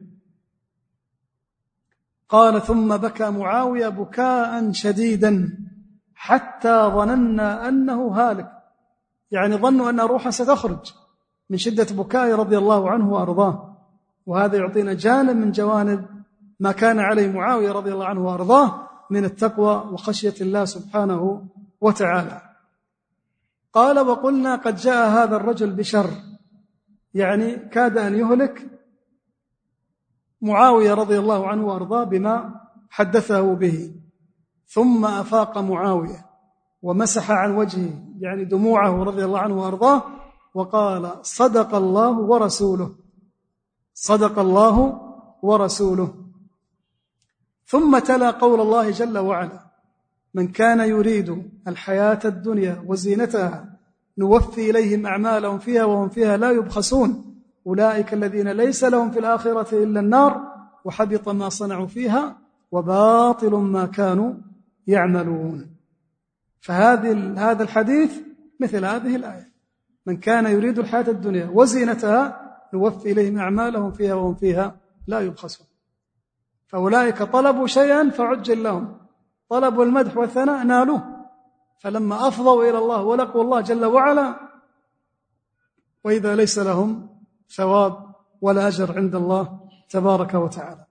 قال: ثم بكى معاوية بكاء شديدا حتى ظننا أنه هالك، يعني ظنوا أن روحه ستخرج من شدة بكائه رضي الله عنه وأرضاه. وهذا يعطينا جانب من جوانب ما كان عليه معاوية رضي الله عنه وأرضاه من التقوى وخشية الله سبحانه وتعالى. قال: وقلنا قد جاء هذا الرجل بشر، يعني كاد أن يهلك معاوية رضي الله عنه وأرضاه بما حدثه به. ثم أفاق معاوية ومسح عن وجهه يعني دموعه رضي الله عنه وأرضاه، وقال: صدق الله ورسوله، صدق الله ورسوله. ثم تلا قول الله جل وعلا: من كان يريد الحياة الدنيا وزينتها نوفي إليهم أعمالهم فيها وهم فيها لا يبخسون، أولئك الذين ليس لهم في الآخرة إلا النار وحبط ما صنعوا فيها وباطل ما كانوا يعملون. فهذا الحديث مثل هذه الآية: من كان يريد الحياة الدنيا وزينتها نوفي إليهم أعمالهم فيها وهم فيها لا يبخسون. فأولئك طلبوا شيئا فعجل لهم، طلبوا المدح والثناء نالوه، فلما أفضوا إلى الله ولقوا الله جل وعلا وإذا ليس لهم ثواب ولا أجر عند الله تبارك وتعالى.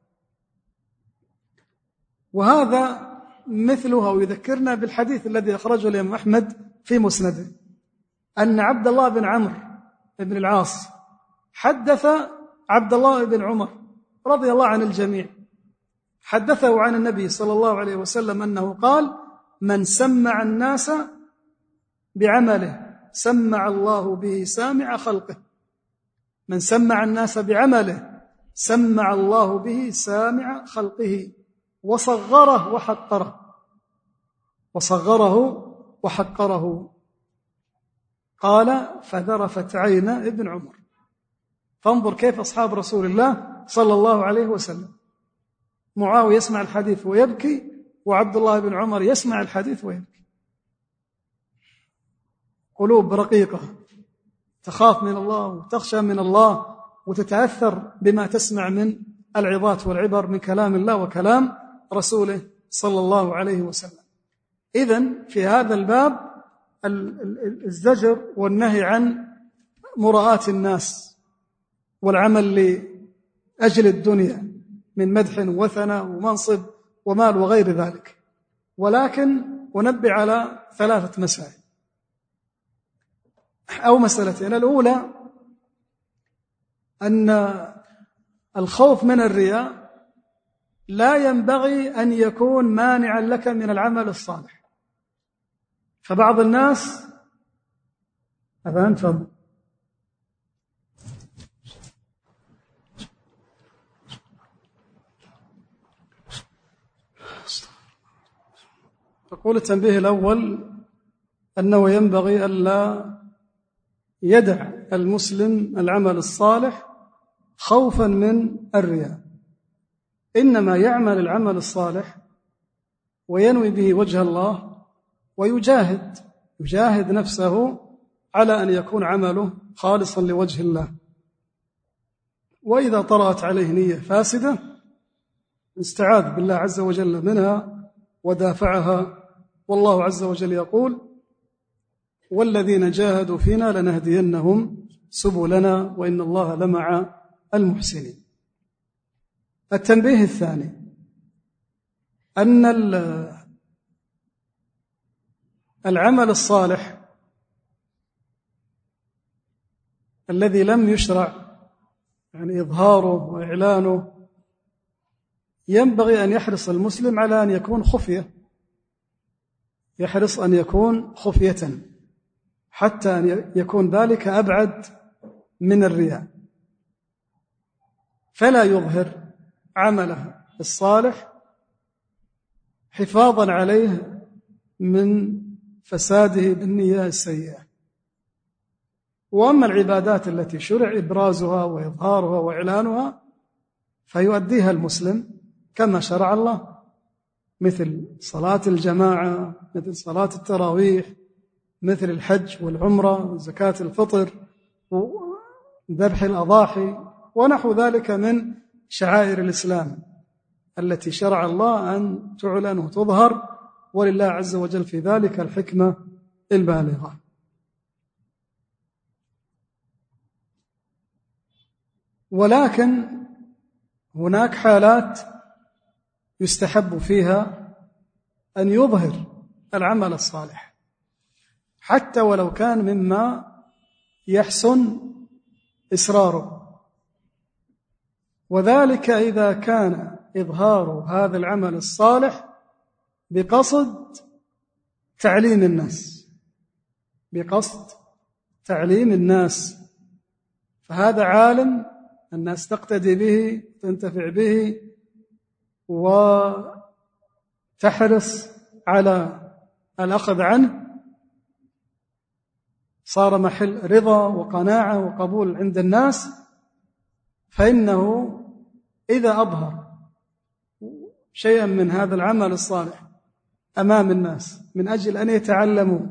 وهذا مثلها ويذكرنا بالحديث الذي أخرجه الإمام أحمد في مسنده أن عبد الله بن عمرو بن العاص حدث عبد الله بن عمر رضي الله عن الجميع، حدثه عن النبي صلى الله عليه وسلم أنه قال: من سمع الناس بعمله سمع الله به سامع خلقه. من سمع الناس بعمله سمع الله به سامع خلقه وصغره وحقره، وصغره وحقره. قال: فذرفت عين ابن عمر. فانظر كيف أصحاب رسول الله صلى الله عليه وسلم، معاوية يسمع الحديث ويبكي، وعبد الله بن عمر يسمع الحديث ويبكي. قلوب رقيقة تخاف من الله وتخشى من الله وتتأثر بما تسمع من العظات والعبر من كلام الله وكلام رسوله صلى الله عليه وسلم. إذن في هذا الباب الزجر والنهي عن مراءة الناس والعمل لأجل الدنيا من مدح وثناء ومنصب ومال وغير ذلك. ولكن أنبه على 3 مسائل أو مسألتين. الأولى أن الخوف من الرياء لا ينبغي أن يكون مانعا لك من العمل الصالح. فبعض الناس تفضل. أقول التنبيه الأول أنه ينبغي ألا يدع المسلم العمل الصالح خوفا من الرياء، إنما يعمل العمل الصالح وينوي به وجه الله ويجاهد نفسه على أن يكون عمله خالصا لوجه الله. وإذا طرأت عليه نية فاسدة استعاذ بالله عز وجل منها ودافعها. والله عز وجل يقول: والذين جاهدوا فينا لنهدينهم سبلنا وإن الله لمع المحسنين. التنبيه الثاني أن العمل الصالح الذي لم يشرع يعني إظهاره وإعلانه ينبغي أن يحرص المسلم على أن يكون خفية، يحرص أن يكون خفية حتى أن يكون ذلك أبعد من الرياء، فلا يظهر عمله الصالح حفاظا عليه من فساده بالنية السيئة. وأما العبادات التي شرع إبرازها وإظهارها وإعلانها فيؤديها المسلم كما شرع الله، مثل صلاة الجماعة، مثل صلاة التراويح، مثل الحج والعمرة وزكاة الفطر وذبح الأضاحي ونحو ذلك من شعائر الإسلام التي شرع الله أن تعلن وتظهر، ولله عز وجل في ذلك الحكمة البالغة. ولكن هناك حالات يستحب فيها أن يظهر العمل الصالح حتى ولو كان مما يحسن إسراره، وذلك إذا كان إظهار هذا العمل الصالح بقصد تعليم الناس، بقصد تعليم الناس، فهذا عالم الناس تقتدي به تنتفع به وتحرص على الأخذ عنه، صار محل رضا وقناعة وقبول عند الناس، فإنه إذا أظهر شيئا من هذا العمل الصالح أمام الناس من أجل أن يتعلموا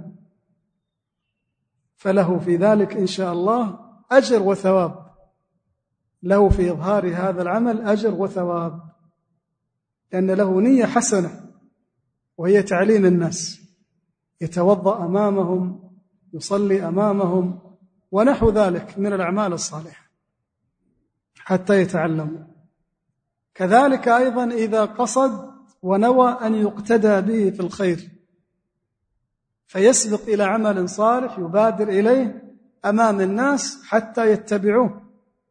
فله في ذلك إن شاء الله أجر وثواب، له في إظهار هذا العمل أجر وثواب، لأن له نية حسنة وهي تعليم الناس، يتوضأ أمامهم، يصلي أمامهم ونحو ذلك من الأعمال الصالحة حتى يتعلموا. كذلك أيضا إذا قصد ونوى أن يقتدى به في الخير فيسبق إلى عمل صالح يبادر إليه أمام الناس حتى يتبعوه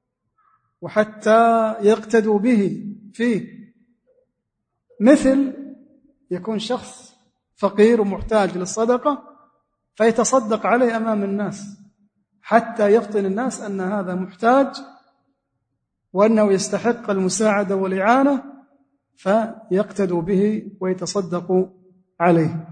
وحتى يقتدوا به فيه، مثل يكون شخص فقير ومحتاج للصدقة فيتصدق عليه أمام الناس حتى يفطن الناس أن هذا محتاج وأنه يستحق المساعدة والإعانة فيقتدوا به ويتصدقوا عليه.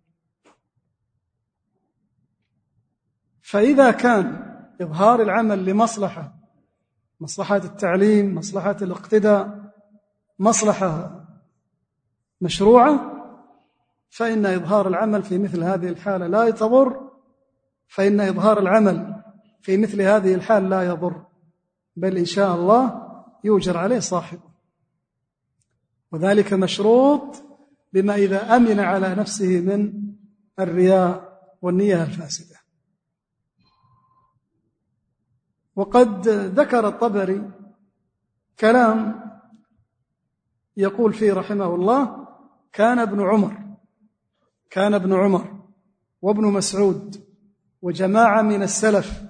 فإذا كان إظهار العمل لمصلحة، مصلحة التعليم، مصلحة الاقتداء، مصلحة مشروعة، فإن إظهار العمل في مثل هذه الحالة لا يضر، فإن إظهار العمل في مثل هذه الحال لا يضر، بل إن شاء الله يؤجر عليه صاحبه، وذلك مشروط بما إذا أمن على نفسه من الرياء والنية الفاسدة. وقد ذكر الطبري كلام يقول فيه رحمه الله: كان ابن عمر وابن مسعود وجماعة من السلف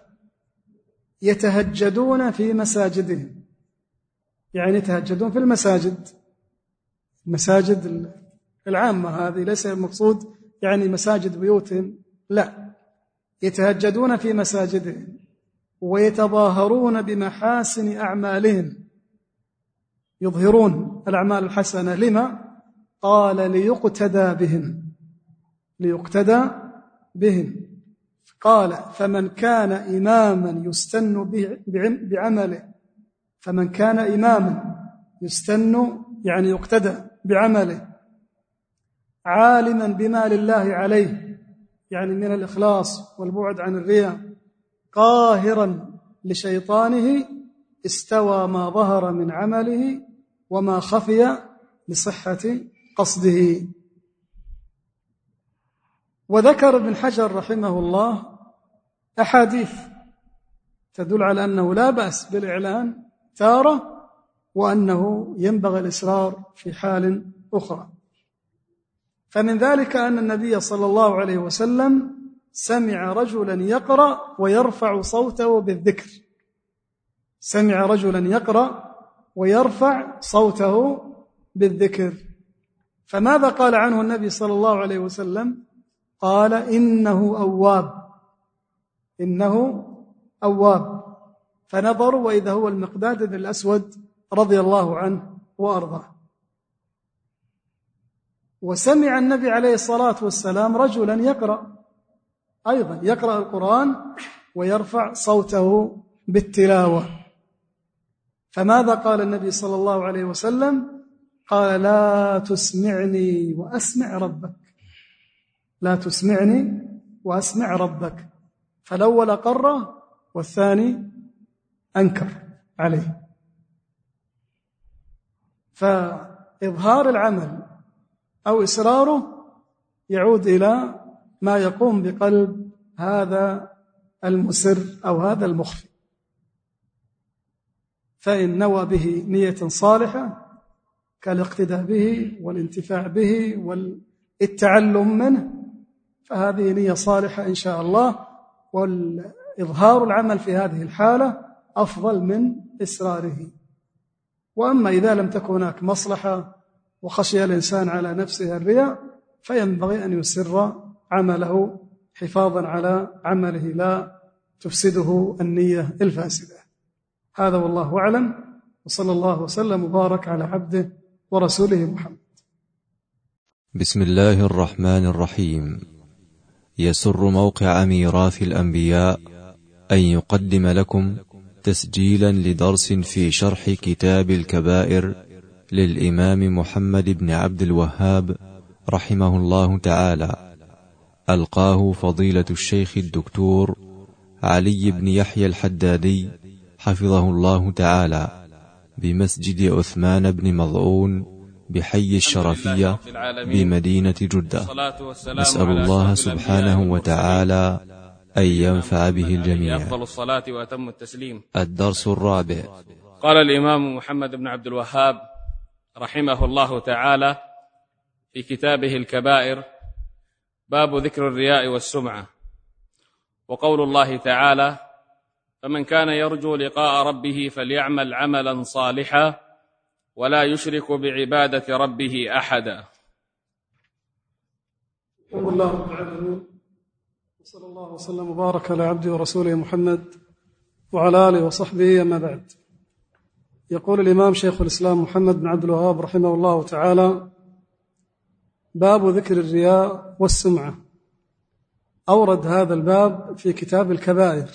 يتهجدون في مساجدهم، يعني يتهجدون في المساجد العامة، هذه ليس المقصود يعني مساجد بيوتهم، لا، يتهجدون في مساجدهم ويتظاهرون بمحاسن أعمالهم، يظهرون الأعمال الحسنة. لما؟ قال: ليقتدى بهم. قال: فمن كان إماما يستن بعمله، فمن كان إماما يستن يعني يقتدى بعمله، عالما بما لله عليه يعني من الإخلاص والبعد عن الرياء، قاهرا لشيطانه، استوى ما ظهر من عمله وما خفي لصحة قصده. وذكر ابن حجر رحمه الله أحاديث تدل على أنه لا بأس بالإعلان تارة، وأنه ينبغي الإسرار في حال أخرى. فمن ذلك أن النبي صلى الله عليه وسلم سمع رجلا يقرأ ويرفع صوته بالذكر، سمع رجلا يقرأ ويرفع صوته بالذكر، فماذا قال عنه النبي صلى الله عليه وسلم؟ قال إنه أواب، إنه أواب. فنظروا وإذا هو المقداد بن الأسود رضي الله عنه وأرضاه. وسمع النبي عليه الصلاة والسلام رجلا يقرأ القرآن ويرفع صوته بالتلاوة. فماذا قال النبي صلى الله عليه وسلم؟ قال: لا تسمعني وأسمع ربك، لا تسمعني وأسمع ربك. فالأول قره والثاني أنكر عليه. فإظهار العمل أو إسراره يعود إلى ما يقوم بقلب هذا المسر أو هذا المخفي. فإن نوى به نية صالحة كالاقتداء به والانتفاع به والتعلم منه فهذه نية صالحة إن شاء الله، والإظهار العمل في هذه الحالة أفضل من إسراره. وأما إذا لم تكن هناك مصلحة وخشي الإنسان على نفسه الرياء فينبغي أن يسر عمله حفاظا على عمله لا تفسده النية الفاسدة. هذا والله أعلم، وصلى الله وسلم وبارك على عبده ورسوله محمد.
بسم الله الرحمن الرحيم. يسر موقع ميراث الأنبياء أن يقدم لكم تسجيلا لدرس في شرح كتاب الكبائر للإمام محمد بن عبد الوهاب رحمه الله تعالى، ألقاه فضيلة الشيخ الدكتور علي بن يحيى الحدادي حفظه الله تعالى بمسجد عثمان بن مظعون بحي الشرفية بمدينة جدة. نسأل الله سبحانه وتعالى أن ينفع به الجميع.
أفضل الصلاة وأتم التسليم.
الدرس الرابع.
قال الإمام محمد بن عبد الوهاب رحمه الله تعالى في كتابه الكبائر: باب ذكر الرياء والسمعة. وقول الله تعالى: فمن كان يرجو لقاء ربه فليعمل عملا صالحا ولا يشرك بعبادة ربه أحدا.
الحمد لله رب العالمين، وصلى الله وسلم وبارك على عبده ورسوله محمد وعلى آله وصحبه. أما بعد، يقول الإمام شيخ الإسلام محمد بن عبد الوهاب رحمه الله تعالى: باب ذكر الرياء والسمعة. أورد هذا الباب في كتاب الكبائر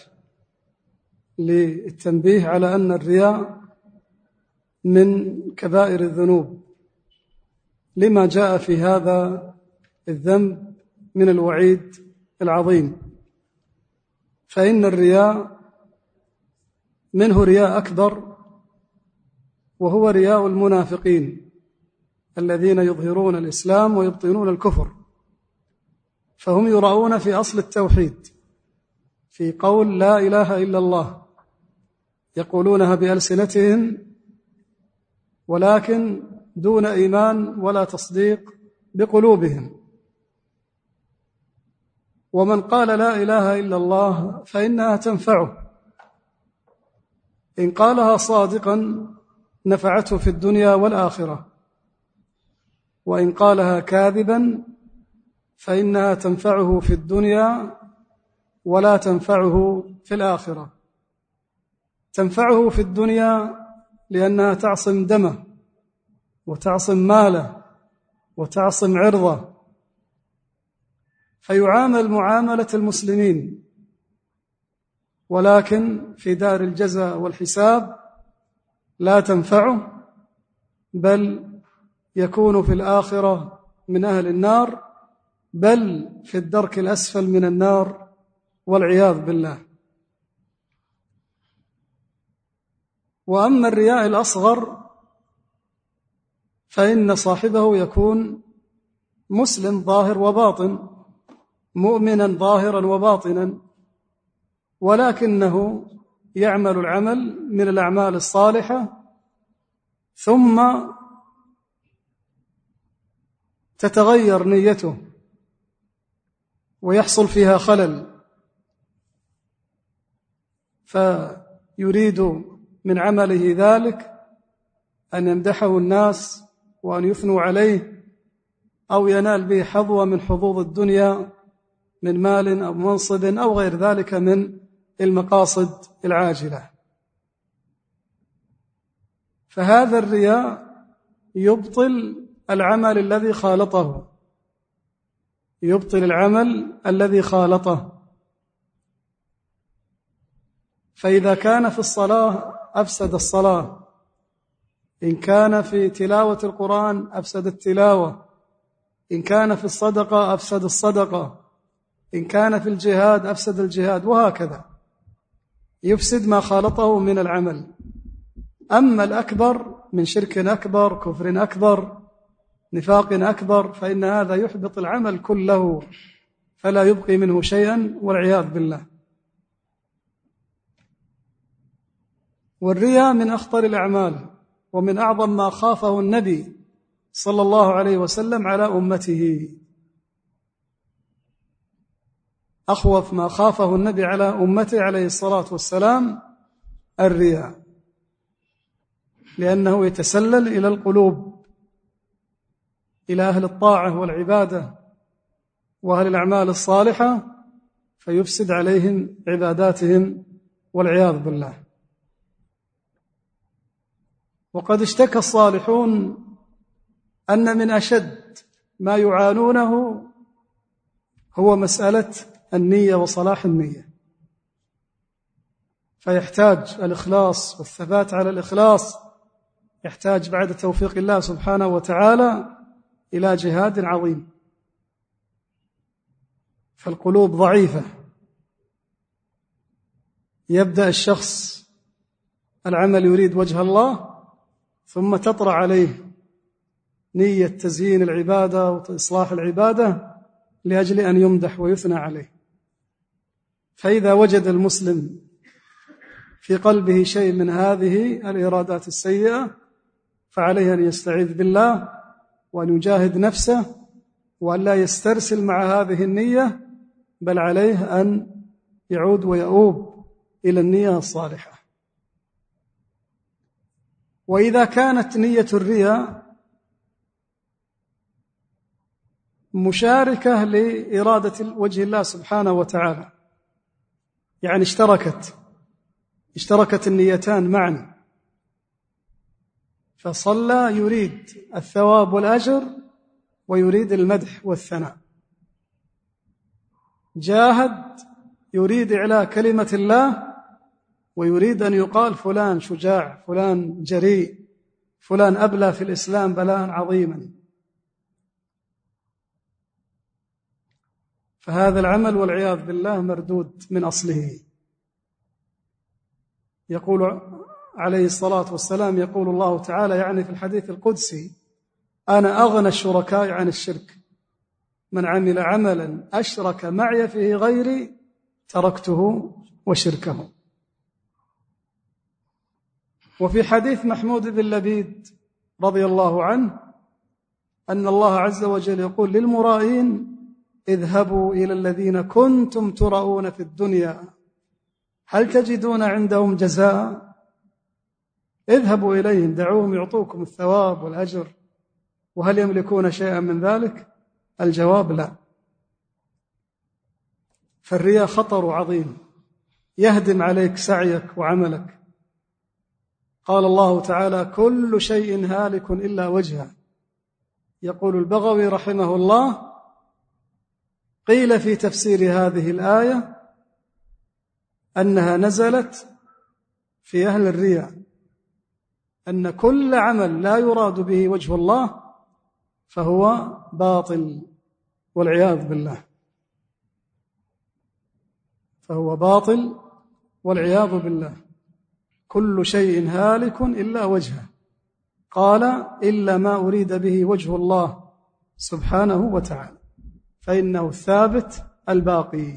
للتنبيه على أن الرياء من كبائر الذنوب، لما جاء في هذا الذنب من الوعيد العظيم. فإن الرياء منه رياء أكبر، وهو رياء المنافقين الذين يظهرون الإسلام ويبطنون الكفر، فهم يراؤون في أصل التوحيد في قول لا إله إلا الله، يقولونها بألسنتهم ولكن دون إيمان ولا تصديق بقلوبهم. ومن قال لا إله إلا الله فإنها تنفعه، إن قالها صادقا نفعته في الدنيا والآخرة، وإن قالها كاذبا فإنها تنفعه في الدنيا ولا تنفعه في الآخرة. تنفعه في الدنيا لأنها تعصم دمه وتعصم ماله وتعصم عرضه، فيعامل معاملة المسلمين، ولكن في دار الجزاء والحساب لا تنفعه، بل يكون في الآخرة من أهل النار، بل في الدرك الأسفل من النار والعياذ بالله. وأما الرياء الأصغر فإن صاحبه يكون مسلم ظاهر وباطن، مؤمنا ظاهرا وباطنا، ولكنه يعمل العمل من الأعمال الصالحة ثم تتغير نيته ويحصل فيها خلل، فيريد من عمله ذلك أن يمدحه الناس وأن يثنوا عليه أو ينال به حظوة من حظوظ الدنيا من مال أو منصب أو غير ذلك من المقاصد العاجلة. فهذا الرياء يبطل العمل الذي خالطه، يبطل العمل الذي خالطه. فإذا كان في الصلاة أفسد الصلاة، إن كان في تلاوة القرآن أفسد التلاوة، إن كان في الصدقة أفسد الصدقة، إن كان في الجهاد أفسد الجهاد، وهكذا يفسد ما خالطه من العمل. أما الأكبر من شرك أكبر، كفر أكبر، نفاق أكبر، فإن هذا يحبط العمل كله فلا يبقي منه شيئا والعياذ بالله. والرياء من أخطر الأعمال ومن أعظم ما خافه النبي صلى الله عليه وسلم على أمته. أخوف ما خافه النبي على أمته عليه الصلاة والسلام الرياء، لأنه يتسلل إلى القلوب، إلى أهل الطاعة والعبادة وأهل الأعمال الصالحة، فيفسد عليهم عباداتهم والعياذ بالله. وقد اشتكى الصالحون أن من أشد ما يعانونه هو مسألة النية وصلاح النية، فيحتاج الإخلاص والثبات على الإخلاص، يحتاج بعد توفيق الله سبحانه وتعالى إلى جهاد عظيم. فالقلوب ضعيفة، يبدأ الشخص العمل يريد وجه الله، ثم تطرأ عليه نية تزيين العبادة وإصلاح العبادة لأجل أن يمدح ويثنى عليه. فإذا وجد المسلم في قلبه شيء من هذه الإرادات السيئة فعليه أن يستعيذ بالله وأن يجاهد نفسه وأن لا يسترسل مع هذه النية، بل عليه أن يعود ويؤوب إلى النية الصالحة. وإذا كانت نية الرياء مشاركة لإرادة وجه الله سبحانه وتعالى، يعني اشتركت النيتان معا، فصلى يريد الثواب والأجر ويريد المدح والثناء، جاهد يريد إعلاء كلمة الله ويريد أن يقال فلان شجاع، فلان جريء، فلان أبلى في الإسلام بلاء عظيما. فهذا العمل والعياذ بالله مردود من أصله. يقول عليه الصلاة والسلام، يقول الله تعالى يعني في الحديث القدسي: أنا أغنى الشركاء عن الشرك، من عمل عملا أشرك معي فيه غيري تركته وشركه. وفي حديث محمود بن لبيد رضي الله عنه أن الله عز وجل يقول للمرائين: اذهبوا إلى الذين كنتم ترؤون في الدنيا هل تجدون عندهم جزاء؟ اذهبوا إليهم دعوهم يعطوكم الثواب والأجر، وهل يملكون شيئا من ذلك؟ الجواب لا. فالرياء خطر عظيم يهدم عليك سعيك وعملك. قال الله تعالى: كل شيء هالك إلا وجهه. يقول البغوي رحمه الله: قيل في تفسير هذه الآية أنها نزلت في أهل الرياء، أن كل عمل لا يراد به وجه الله فهو باطل والعياذ بالله، فهو باطل والعياذ بالله. كل شيء هالك إلا وجهه، قال: إلا ما أريد به وجه الله سبحانه وتعالى فإنه الثابت الباقي.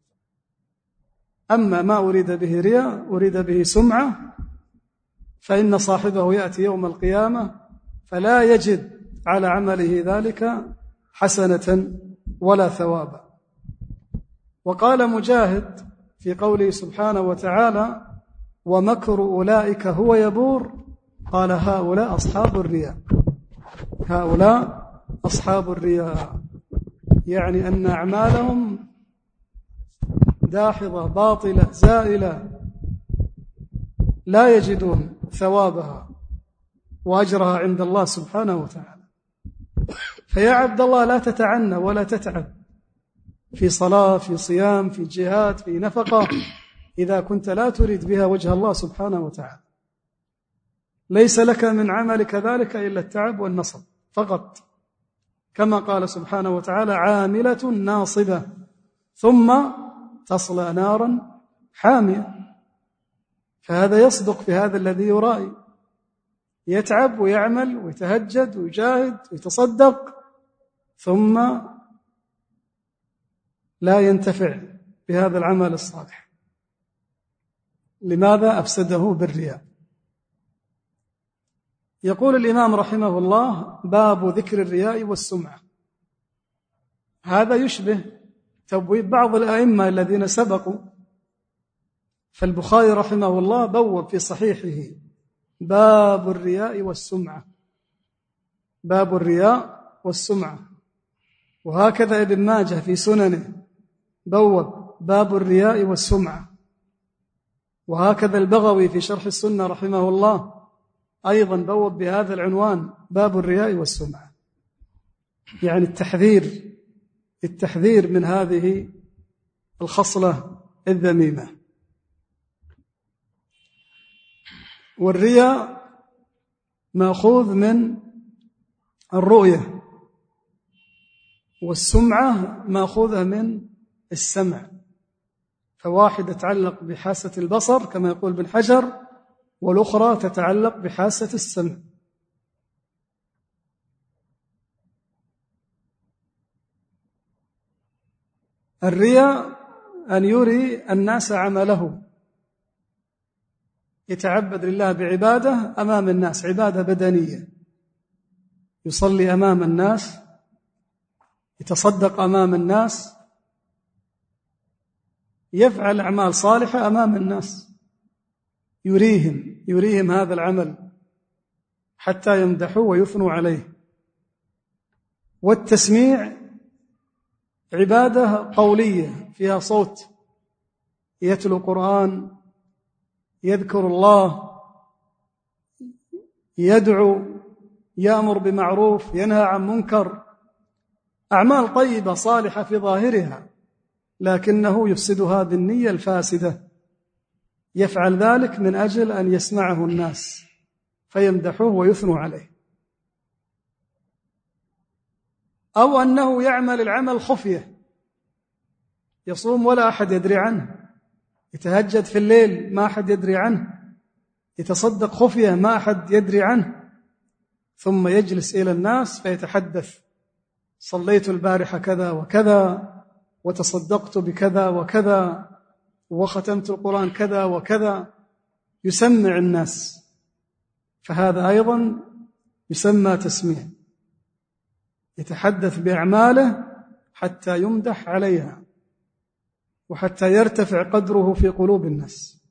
أما ما أريد به رياء، أريد به سمعة، فإن صاحبه يأتي يوم القيامة فلا يجد على عمله ذلك حسنة ولا ثوابا. وقال مجاهد في قوله سبحانه وتعالى: ومكر أولئك هو يبور، قال: هؤلاء أصحاب الرياء. هؤلاء أصحاب الرياء، يعني أن أعمالهم داحضة باطلة زائلة لا يجدون ثوابها وأجرها عند الله سبحانه وتعالى. فيا عبد الله لا تتعنى ولا تتعب في صلاة، في صيام، في جهاد، في نفقة، إذا كنت لا تريد بها وجه الله سبحانه وتعالى. ليس لك من عملك ذلك إلا التعب والنصب فقط، كما قال سبحانه وتعالى: عاملة ناصبة ثم تصلى نارا حامية. فهذا يصدق في هذا الذي يرائي، يتعب ويعمل ويتهجد ويجاهد ويتصدق ثم لا ينتفع بهذا العمل الصالح. لماذا؟ أفسده بالرياء. يقول الإمام رحمه الله: باب ذكر الرياء والسمعة. هذا يشبه تبويب بعض الأئمة الذين سبقوا. فالبخاري رحمه الله بوب في صحيحه: باب الرياء والسمعة، باب الرياء والسمعة. وهكذا ابن ماجه في سننه بوب: باب الرياء والسمعة. وهكذا البغوي في شرح السنة رحمه الله أيضا بوب بهذا العنوان: باب الرياء والسمعة، يعني التحذير من هذه الخصلة الذميمة. والرياء مأخوذ من الرؤية، والسمعة مأخوذة من السمع، فواحدة تتعلق بحاسة البصر كما يقول ابن حجر، والأخرى تتعلق بحاسة السمع. الرياء أن يري الناس عمله، يتعبد لله بعبادة أمام الناس، عبادة بدنية، يصلي أمام الناس، يتصدق أمام الناس، يفعل أعمال صالحة أمام الناس، يريهم هذا العمل حتى يمدحوه ويثنوا عليه. والتسميع عبادة قولية فيها صوت، يتلو قرآن، يذكر الله، يدعو، يأمر بمعروف، ينهى عن منكر، أعمال طيبة صالحة في ظاهرها، لكنه يفسدها بالنية الفاسدة، يفعل ذلك من أجل أن يسمعه الناس فيمدحوه ويثنوا عليه. أو أنه يعمل العمل خفية، يصوم ولا أحد يدري عنه، يتهجد في الليل ما أحد يدري عنه، يتصدق خفية ما أحد يدري عنه، ثم يجلس إلى الناس فيتحدث: صليت البارحة كذا وكذا، وتصدقت بكذا وكذا، وختمت القرآن كذا وكذا، يسمع الناس. فهذا أيضا يسمى تسميع، يتحدث بأعماله حتى يمدح عليها وحتى يرتفع قدره في قلوب الناس.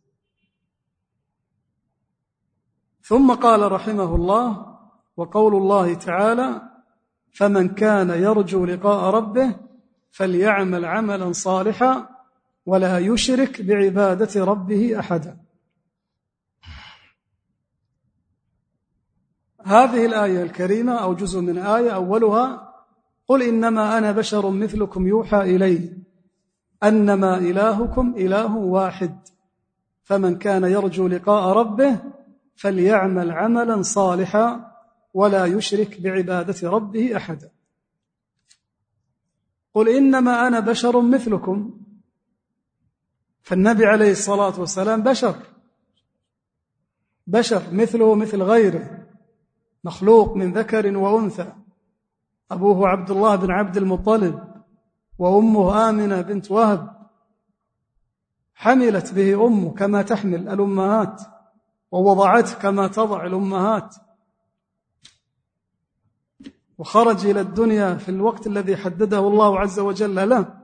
ثم قال رحمه الله: وقول الله تعالى: فمن كان يرجو لقاء ربه فليعمل عملا صالحا ولا يشرك بعبادة ربه أحدا. هذه الآية الكريمة أو جزء من آية أولها: قل إنما أنا بشر مثلكم يوحى إلي أنما إلهكم إله واحد فمن كان يرجو لقاء ربه فليعمل عملا صالحا ولا يشرك بعبادة ربه أحدا. قل إنما أنا بشر مثلكم، فالنبي عليه الصلاة والسلام بشر مثله مثل غيره، مخلوق من ذكر وأنثى، أبوه عبد الله بن عبد المطلب وأمه آمنة بنت وهب، حملت به أمه كما تحمل الأمهات، ووضعته كما تضع الأمهات، وخرج إلى الدنيا في الوقت الذي حدده الله عز وجل له،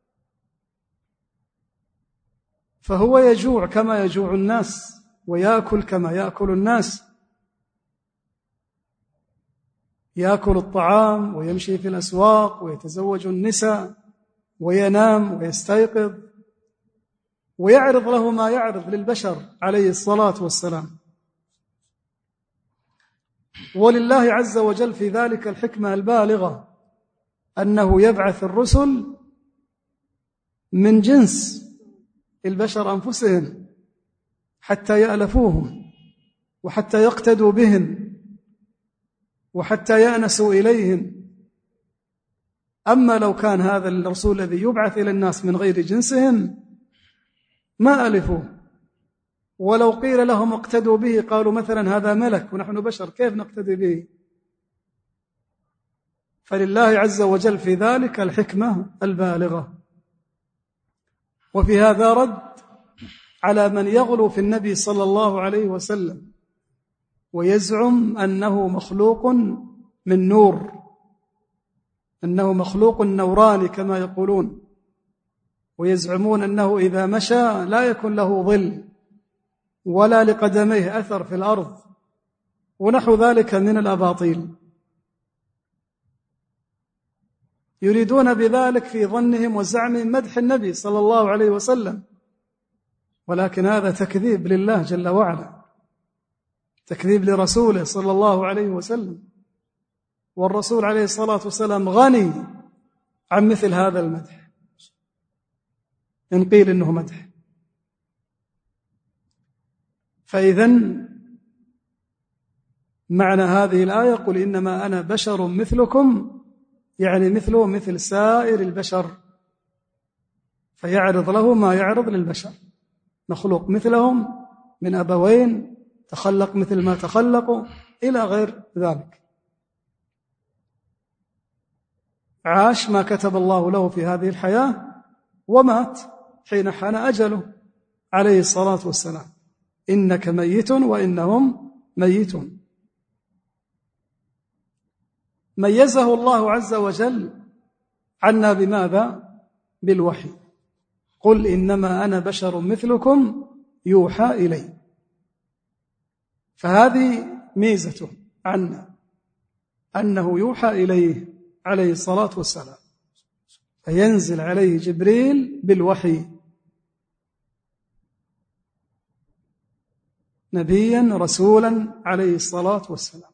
فهو يجوع كما يجوع الناس، ويأكل كما يأكل الناس، يأكل الطعام ويمشي في الأسواق ويتزوج النساء وينام ويستيقظ ويعرض له ما يعرض للبشر عليه الصلاة والسلام. ولله عز وجل في ذلك الحكمة البالغة أنه يبعث الرسل من جنس البشر أنفسهم حتى يألفوهم وحتى يقتدوا بهم وحتى يأنسوا إليهم. أما لو كان هذا الرسول الذي يبعث إلى الناس من غير جنسهم ما ألفوه، ولو قيل لهم اقتدوا به قالوا مثلا هذا ملك ونحن بشر كيف نقتدي به؟ فلله عز وجل في ذلك الحكمة البالغة. وفي هذا رد على من يغلو في النبي صلى الله عليه وسلم ويزعم أنه مخلوق من نور، أنه مخلوق نوراني كما يقولون، ويزعمون أنه إذا مشى لا يكون له ظل ولا لقدميه أثر في الأرض ونحو ذلك من الأباطيل. يريدون بذلك في ظنهم وزعمهم مدح النبي صلى الله عليه وسلم، ولكن هذا تكذيب لله جل وعلا، تكذيب لرسوله صلى الله عليه وسلم. والرسول عليه الصلاة والسلام غني عن مثل هذا المدح إن قيل إنه مدح. فإذن معنى هذه الآية قل إنما أنا بشر مثلكم، يعني مثله مثل سائر البشر، فيعرض له ما يعرض للبشر، مخلوق مثلهم من أبوين، تخلق مثل ما تخلقوا إلى غير ذلك. عاش ما كتب الله له في هذه الحياة ومات حين حان أجله عليه الصلاة والسلام. إنك ميت وإنهم ميتون. ميزه الله عز وجل عنا بماذا؟ بالوحي. قل إنما أنا بشر مثلكم يوحى إلي. فهذه ميزته عنا أنه يوحى إليه عليه الصلاة والسلام، فينزل عليه جبريل بالوحي نبيا رسولا عليه الصلاة والسلام.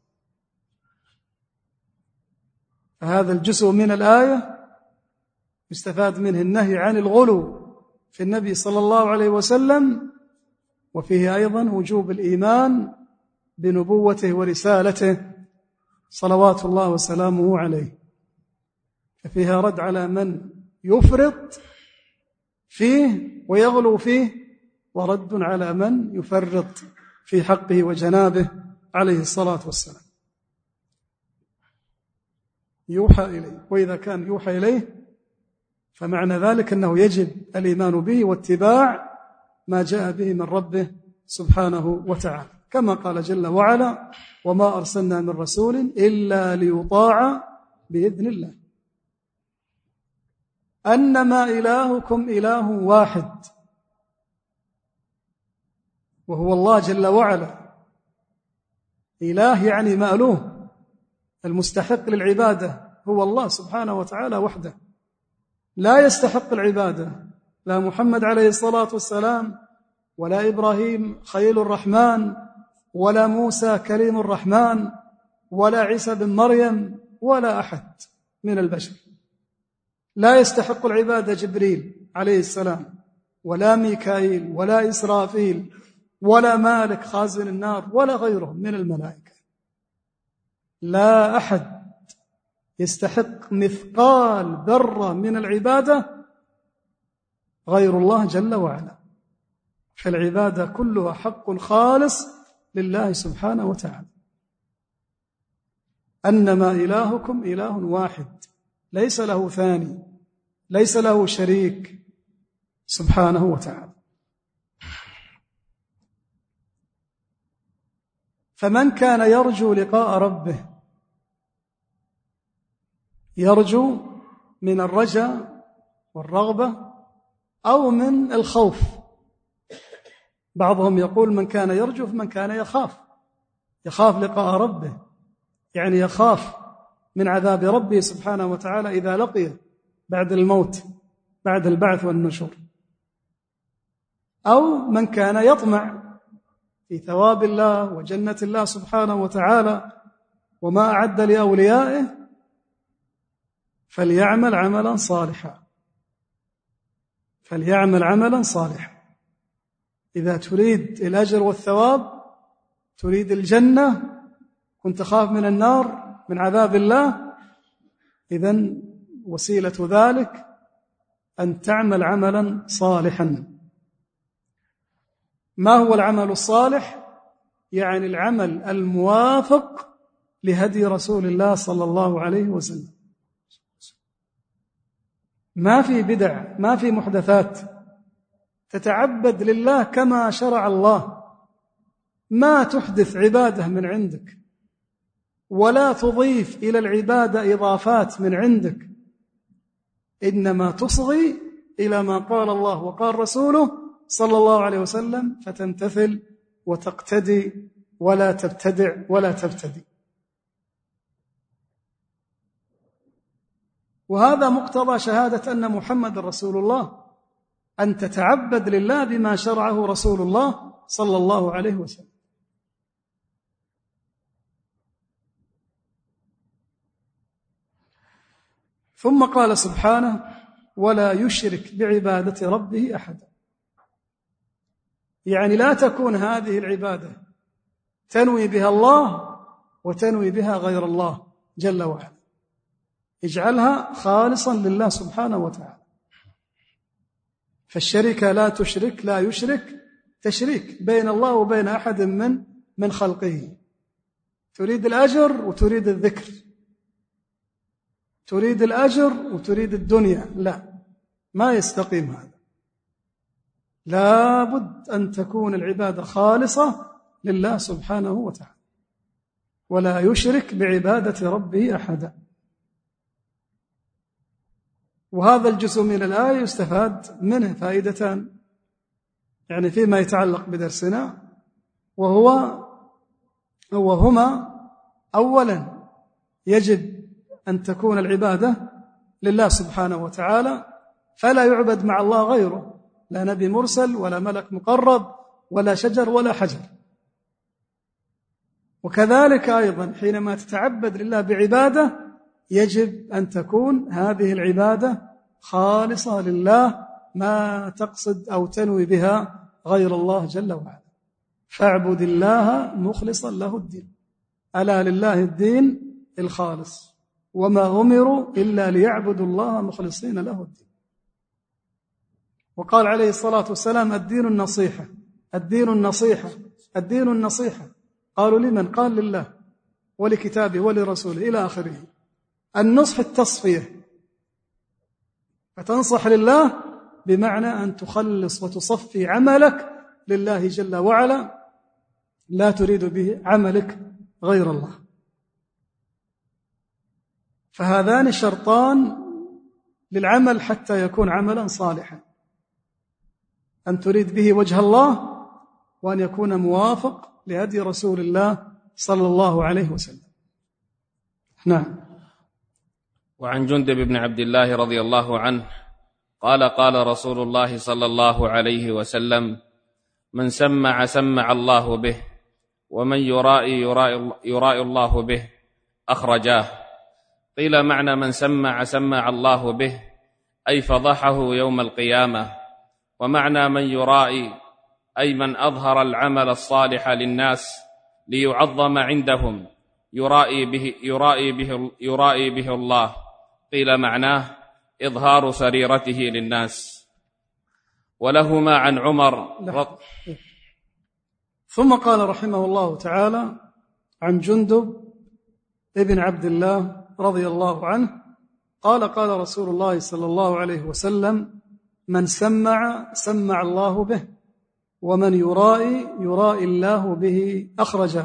فهذا الجزء من الآية يستفاد منه النهي عن الغلو في النبي صلى الله عليه وسلم، وفيه أيضا وجوب الإيمان بنبوته ورسالته صلوات الله وسلامه عليه. ففيها رد على من يفرط فيه ويغلو فيه، ورد على من يفرط في حقه وجنابه عليه الصلاة والسلام. يوحى إليه، وإذا كان يوحى إليه فمعنى ذلك أنه يجب الإيمان به واتباع ما جاء به من ربه سبحانه وتعالى، كما قال جل وعلا وما أرسلنا من رسول إلا ليطاع بإذن الله. أنما إلهكم إله واحد، وهو الله جل وعلا. إله يعني مألوه، المستحق للعبادة هو الله سبحانه وتعالى وحده، لا يستحق العبادة لا محمد عليه الصلاة والسلام ولا إبراهيم خليل الرحمن ولا موسى كليم الرحمن ولا عيسى بن مريم ولا أحد من البشر. لا يستحق العبادة جبريل عليه السلام ولا ميكائيل ولا إسرافيل ولا مالك خازن النار ولا غيرهم من الملائكة. لا أحد يستحق مثقال ذرة من العبادة غير الله جل وعلا، فالعبادة كلها حق خالص لله سبحانه وتعالى. أنما إلهكم إله واحد ليس له ثاني، ليس له شريك سبحانه وتعالى. فمن كان يرجو لقاء ربه، يرجو من الرجاء والرغبة أو من الخوف. بعضهم يقول من كان يرجو فمن كان يخاف لقاء ربه، يعني يخاف من عذاب ربه سبحانه وتعالى إذا لقيه بعد الموت، بعد البعث والنشور. أو من كان يطمع في ثواب الله وجنة الله سبحانه وتعالى وما أعد لأوليائه فليعمل عملا صالحا. فليعمل عملا صالحا. إذا تريد الأجر والثواب، تريد الجنة، كنت تخاف من النار، من عذاب الله، إذن وسيلة ذلك أن تعمل عملا صالحا. ما هو العمل الصالح؟ يعني العمل الموافق لهدي رسول الله صلى الله عليه وسلم. ما في بدع، ما في محدثات، تتعبد لله كما شرع الله، ما تحدث عبادة من عندك ولا تضيف إلى العبادة إضافات من عندك، إنما تصغي إلى ما قال الله وقال رسوله صلى الله عليه وسلم، فتمتثل وتقتدي ولا تبتدع ولا تبتدي. وهذا مقتضى شهادة أن محمد رسول الله، أن تتعبد لله بما شرعه رسول الله صلى الله عليه وسلم. ثم قال سبحانه: ولا يشرك بعبادة ربه أحدا. يعني لا تكون هذه العبادة تنوي بها الله وتنوي بها غير الله جل وعلا، اجعلها خالصا لله سبحانه وتعالى. فالشركة لا تشرك، لا يشرك تشريك بين الله وبين أحد من خلقه. تريد الأجر وتريد الذكر، تريد الأجر وتريد الدنيا، لا، ما يستقيم هذا. لا بد أن تكون العبادة خالصة لله سبحانه وتعالى، ولا يشرك بعبادة ربه أحدا. وهذا الجزء من الآية يستفاد منه فائدتان، يعني فيما يتعلق بدرسنا، وهما: أولا يجب أن تكون العبادة لله سبحانه وتعالى، فلا يعبد مع الله غيره، لا نبي مرسل ولا ملك مقرب ولا شجر ولا حجر. وكذلك أيضا حينما تتعبد لله بعبادة يجب أن تكون هذه العبادة خالصة لله، ما تقصد أو تنوي بها غير الله جل وعلا. فاعبد الله مخلصا له الدين، ألا لله الدين الخالص، وما أمروا إلا ليعبدوا الله مخلصين له الدين. وقال عليه الصلاة والسلام: الدين النصيحة، الدين النصيحة، الدين النصيحة. قالوا: لمن؟ قال: لله ولكتابه ولرسوله إلى آخره. النصح التصفية، فتنصح لله بمعنى أن تخلص وتصفي عملك لله جل وعلا، لا تريد به عملك غير الله. فهذان شرطان للعمل حتى يكون عملا صالحا: أن تريد به وجه الله، وأن يكون موافق لهدي رسول الله صلى الله عليه وسلم. نعم.
وعن جندب بن عبد الله رضي الله عنه قال: قال رسول الله صلى الله عليه وسلم: من سمع سمع الله به، ومن يرائي الله به. أخرجاه. قيل: معنى من سمع سمع الله به أي فضحه يوم القيامة، ومعنى من يرائي أي من أظهر العمل الصالح للناس ليعظم عندهم، يرائي به الله. قيل: معناه إظهار سريرته للناس. ولهما عن عمر
ثم قال رحمه الله تعالى عن جندب ابن عبد الله رضي الله عنه قال: قال رسول الله صلى الله عليه وسلم: من سمع سمع الله به، ومن يرائي الله به. أخرجه.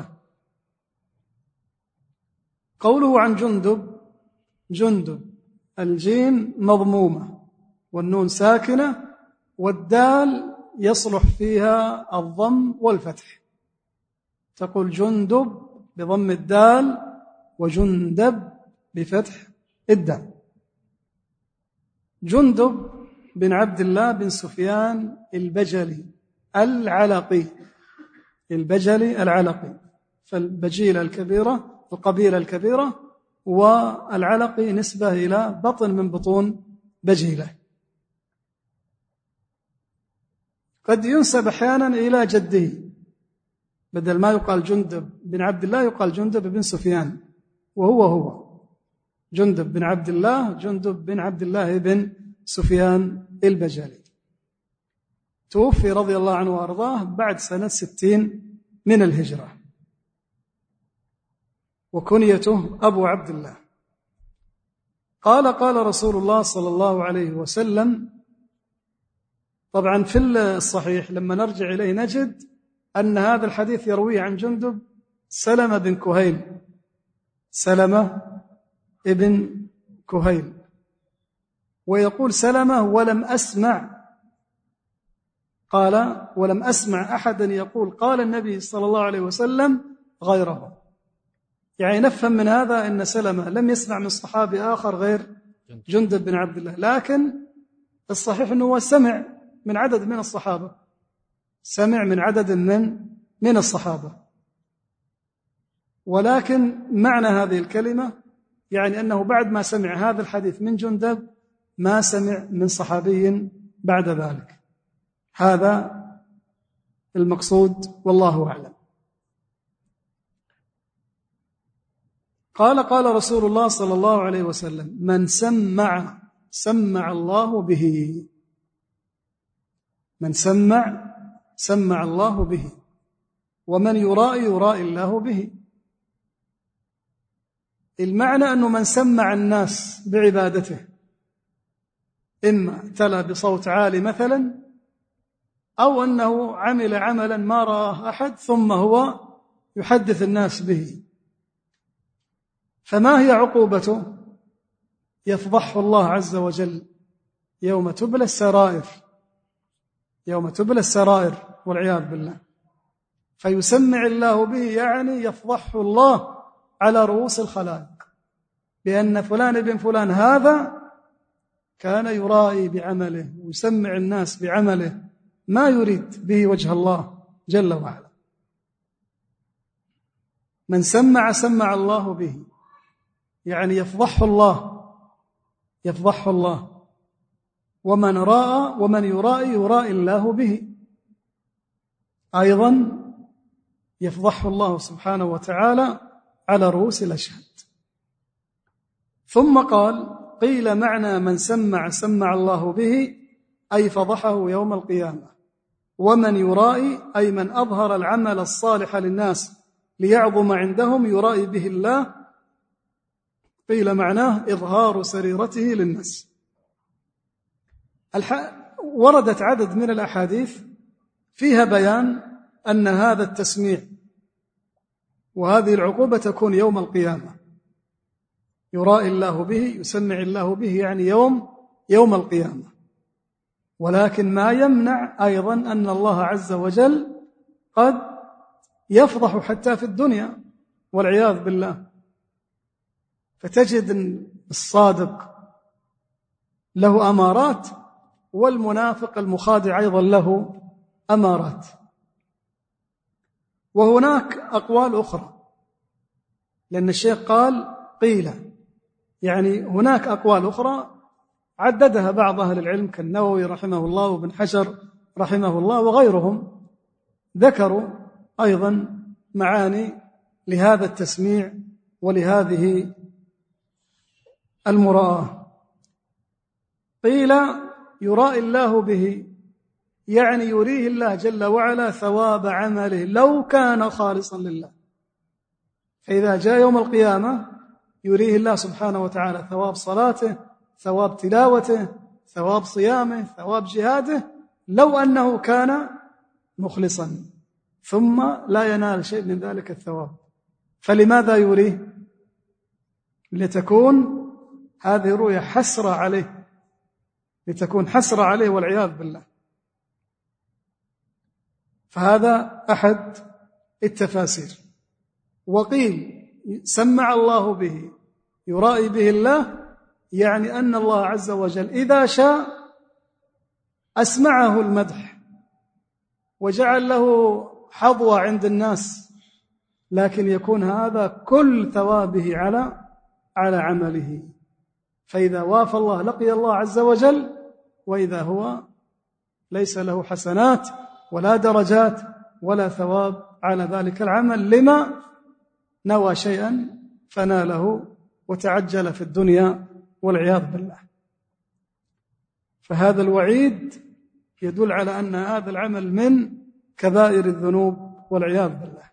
قوله عن جندب، الجيم مضمومة والنون ساكنة، والدال يصلح فيها الضم والفتح، تقول جندب بضم الدال وجندب بفتح الدال. جندب بن عبد الله بن سفيان البجلي العلقي، البجلي العلقي. فالبجيلة الكبيرة القبيلة الكبيرة، والعلقي نسبة إلى بطن من بطون بجيلة. قد ينسب أحيانا إلى جده، بدل ما يقال جندب بن عبد الله يقال جندب بن سفيان، وهو جندب بن عبد الله، جندب بن عبد الله بن سفيان البجلي. توفي رضي الله عنه وأرضاه بعد سنة 60 من الهجرة، وكنيته أبو عبد الله. قال رسول الله صلى الله عليه وسلم، طبعا في الصحيح لما نرجع إليه نجد أن هذا الحديث يرويه عن جندب سلمة بن كهيل، سلمة ابن كهيل، ويقول سلمة ولم أسمع أحدا يقول قال النبي صلى الله عليه وسلم غيره. يعني نفهم من هذا أن سلمة لم يسمع من صحابي آخر غير جندب بن عبد الله، لكن الصحيح أنه سمع من عدد من الصحابة، سمع من عدد من الصحابة. ولكن معنى هذه الكلمة يعني أنه بعد ما سمع هذا الحديث من جندب ما سمع من صحابي بعد ذلك. هذا المقصود والله أعلم. قال رسول الله صلى الله عليه وسلم: من سمع الله به، من سمع الله به، ومن يرائي الله به. المعنى أنه من سمع الناس بعبادته، إما تلا بصوت عالي مثلا، أو أنه عمل عملا ما رآه أحد ثم هو يحدث الناس به. فما هي عقوبته؟ يفضحه الله عز وجل يوم تبلى السرائر، يوم تبلى السرائر والعياذ بالله. فيسمع الله به يعني يفضحه الله على رؤوس الخلائق بأن فلان ابن فلان هذا كان يرائي بعمله ويسمع الناس بعمله ما يريد به وجه الله جل وعلا. من سمع الله به يعني يفضحه الله. ومن يرائي الله به أيضا يفضحه الله سبحانه وتعالى على رؤوس الأشهاد. ثم قيل معنى من سمع الله به أي فضحه يوم القيامة. ومن يرائي أي من أظهر العمل الصالح للناس ليعظم عندهم يرائي به الله، قيل معناه إظهار سريرته للناس. وردت عدد من الأحاديث فيها بيان أن هذا التسميع وهذه العقوبة تكون يوم القيامة، يرائي الله به، يسمع الله به يعني يوم القيامة. ولكن ما يمنع أيضا أن الله عز وجل قد يفضح حتى في الدنيا والعياذ بالله. فتجد الصادق له أمارات، والمنافق المخادع أيضا له أمارات. وهناك أقوال أخرى، لأن الشيخ قيل يعني هناك أقوال أخرى عددها بعض أهل العلم كالنووي رحمه الله وابن حجر رحمه الله وغيرهم، ذكروا أيضا معاني لهذا التسميع ولهذه المراءة. قيل يرائي الله به يعني يريه الله جل وعلا ثواب عمله لو كان خالصا لله. فإذا جاء يوم القيامة يريه الله سبحانه وتعالى ثواب صلاته، ثواب تلاوته، ثواب صيامه، ثواب جهاده، لو أنه كان مخلصا، ثم لا ينال شيء من ذلك الثواب. فلماذا يريه؟ لتكون هذه الرؤيا حسرة عليه، لتكون حسرة عليه والعياذ بالله. فهذا أحد التفاسير. وقيل سمع الله به يرائي به الله يعني أن الله عز وجل إذا شاء أسمعه المدح وجعل له حظوة عند الناس، لكن يكون هذا كل ثوابه على عمله. فإذا وافى الله لقي الله عز وجل، وإذا هو ليس له حسنات ولا درجات ولا ثواب على ذلك العمل لما نوى شيئا فناله وتعجل في الدنيا والعياذ بالله. فهذا الوعيد يدل على أن هذا العمل من كبائر الذنوب والعياذ بالله.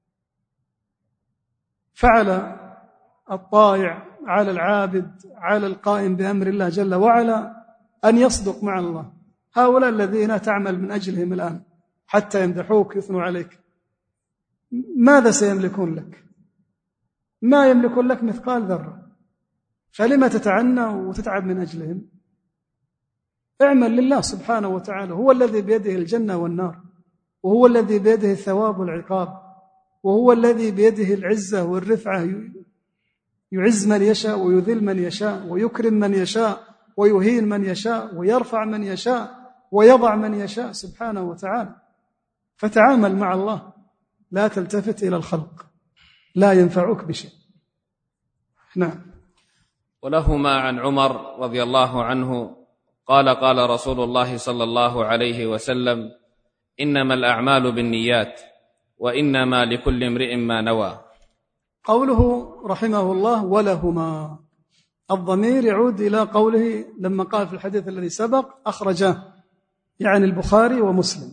فعل الطائع على العابد على القائم بأمر الله جل وعلا أن يصدق مع الله. هؤلاء الذين تعمل من أجلهم الآن حتى يمدحوك يثنوا عليك، ماذا سيملكون لك؟ ما يملكون لك مثقال ذرة، فلما تتعنى وتتعب من أجلهم؟ اعمل لله سبحانه وتعالى، هو الذي بيده الجنة والنار، وهو الذي بيده الثواب والعقاب، وهو الذي بيده العزة والرفعة، يعز من يشاء ويذل من يشاء، ويكرم من يشاء ويهين من يشاء، ويرفع من يشاء ويضع من يشاء سبحانه وتعالى. فتعامل مع الله، لا تلتفت إلى الخلق، لا ينفعك بشيء. نعم.
ولهما عن عمر رضي الله عنه قال قال رسول الله صلى الله عليه وسلم: إنما الأعمال بالنيات وإنما لكل امرئ ما نوى.
قوله رحمه الله ولهما، الضمير يعود إلى قوله لما قال في الحديث الذي سبق أخرجاه، يعني البخاري ومسلم.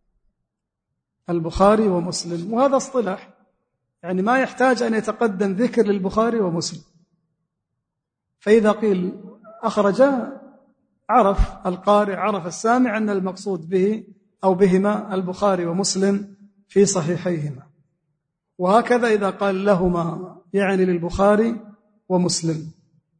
البخاري ومسلم، وهذا اصطلاح، يعني ما يحتاج أن يتقدم ذكر للبخاري ومسلم. فإذا قيل أخرجاه عرف القارئ عرف السامع أن المقصود به أو بهما البخاري ومسلم في صحيحيهما. وهكذا إذا قال لهما يعني للبخاري ومسلم.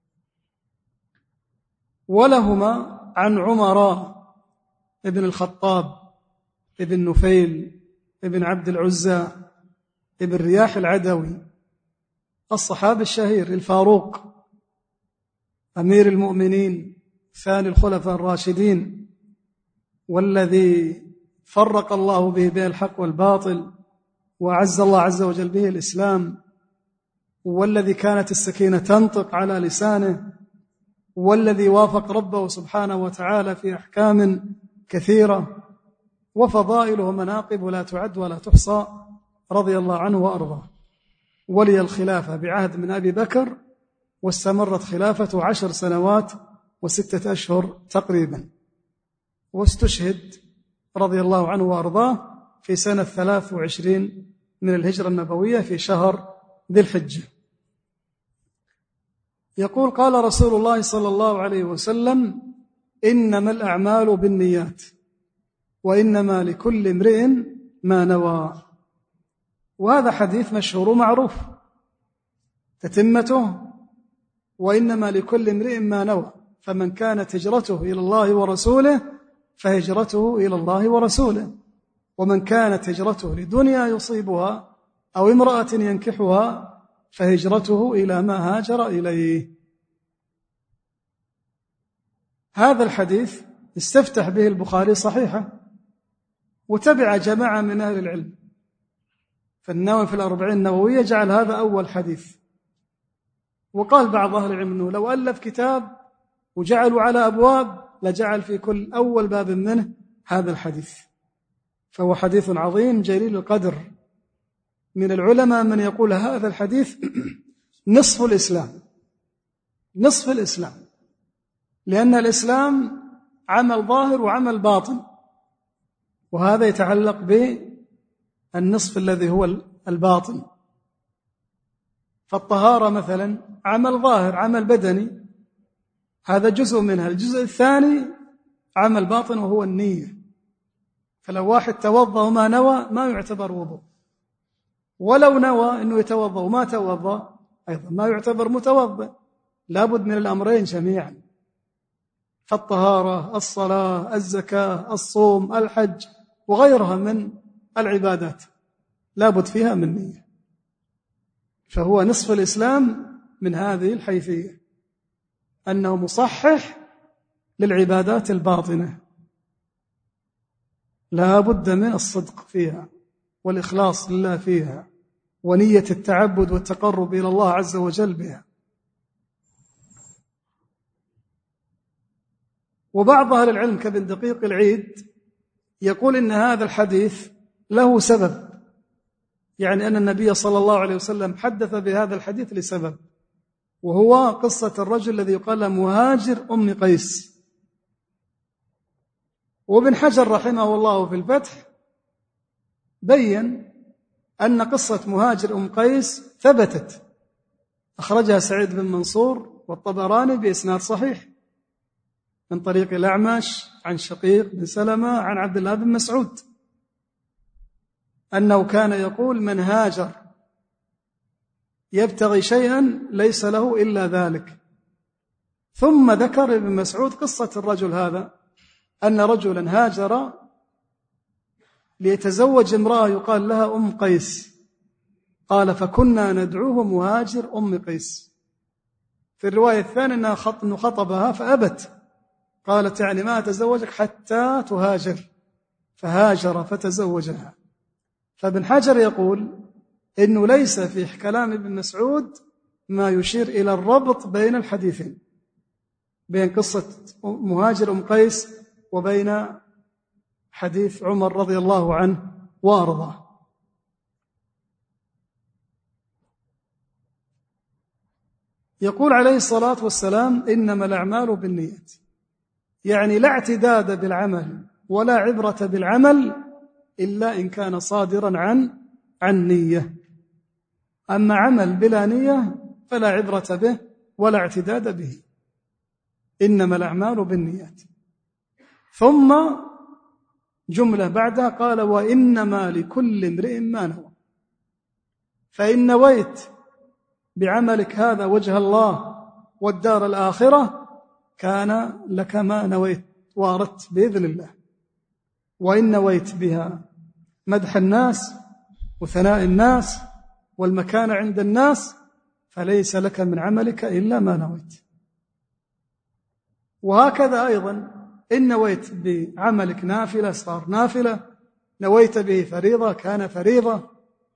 ولهما عن عمر ابن الخطاب ابن نفيل ابن عبد العزى ابن رياح العدوي، الصحابي الشهير الفاروق أمير المؤمنين ثاني الخلفاء الراشدين، والذي فرق الله به بين الحق والباطل، وأعز الله عز وجل به الإسلام، والذي كانت السكينة تنطق على لسانه، والذي وافق ربه سبحانه وتعالى في أحكام كثيرة، وفضائله ومناقب لا تعد ولا تحصى، رضي الله عنه وأرضاه. ولي الخلافة بعهد من أبي بكر، واستمرت خلافته 10 سنوات و6 أشهر تقريبا، واستشهد رضي الله عنه وأرضاه في سنة 23 من الهجرة النبوية في شهر ذي الحجة. يقول قال رسول الله صلى الله عليه وسلم: إنما الأعمال بالنيات وإنما لكل امرئ ما نوى. وهذا حديث مشهور معروف، تتمته وإنما لكل امرئ ما نوى، فمن كانت هجرته إلى الله ورسوله فهجرته إلى الله ورسوله، ومن كانت هجرته لدنيا يصيبها أو امرأة ينكحها فهجرته إلى ما هاجر إليه. هذا الحديث استفتح به البخاري صحيحة، وتبع جماعة من أهل العلم، فالنووي في 40 النووية جعل هذا أول حديث. وقال بعض أهل العلم أنه لو ألف كتاب وجعلوا على أبواب لجعل في كل أول باب منه هذا الحديث، فهو حديث عظيم جليل القدر. من العلماء من يقول هذا الحديث نصف الإسلام، نصف الإسلام، لأن الإسلام عمل ظاهر وعمل باطن، وهذا يتعلق بالنصف الذي هو الباطن. فالطهارة مثلا عمل ظاهر، عمل بدني، هذا جزء منها. الجزء الثاني عمل باطن وهو النية، فلو واحد توضأ وما نوى ما يعتبر وضوء، ولو نوى أنه يتوضأ وما توضأ أيضا ما يعتبر متوضئ، لابد من الأمرين جميعا. فالطهارة، الصلاة، الزكاة، الصوم، الحج وغيرها من العبادات لابد فيها من نية، فهو نصف الإسلام من هذه الحيثية، أنه مصحح للعبادات الباطنة. لا بد من الصدق فيها والإخلاص لله فيها ونية التعبد والتقرب إلى الله عز وجل بها. وبعض أهل العلم كابن دقيق العيد يقول إن هذا الحديث له سبب، يعني أن النبي صلى الله عليه وسلم حدث بهذا الحديث لسبب، وهو قصة الرجل الذي يقال مهاجر أم قيس. وابن حجر رحمه الله في الفتح بين أن قصة مهاجر أم قيس ثبتت، أخرجها سعيد بن منصور والطبراني بإسناد صحيح من طريق الأعمش عن شقيق بن سلمة عن عبد الله بن مسعود أنه كان يقول: من هاجر يبتغي شيئا ليس له إلا ذلك. ثم ذكر ابن مسعود قصة الرجل هذا، أن رجلا هاجر ليتزوج امرأة يقال لها أم قيس، قال: فكنا ندعوه مهاجر أم قيس. في الرواية الثانية أنه خطبها فأبت، قالت: يعني ما أتزوجك حتى تهاجر، فهاجر فتزوجها. فابن حجر يقول إنه ليس في كلام ابن مسعود ما يشير إلى الربط بين الحديثين، بين قصة مهاجر أم قيس وبين حديث عمر رضي الله عنه وارضاه. يقول عليه الصلاة والسلام: إنما الأعمال بالنيات، يعني لا اعتداد بالعمل ولا عبرة بالعمل إلا إن كان صادرا عن نية. أما عمل بلا نية فلا عبرة به ولا اعتداد به. إنما الأعمال بالنيات. ثم جملة بعدها قال: وإنما لكل امرئ ما نوى. فإن نويت بعملك هذا وجه الله والدار الآخرة كان لك ما نويت وأردت بإذن الله. وإن نويت بها مدح الناس وثناء الناس والمكان عند الناس فليس لك من عملك إلا ما نويت. وهكذا أيضا إن نويت بعملك نافلة صار نافلة، نويت به فريضة كان فريضة،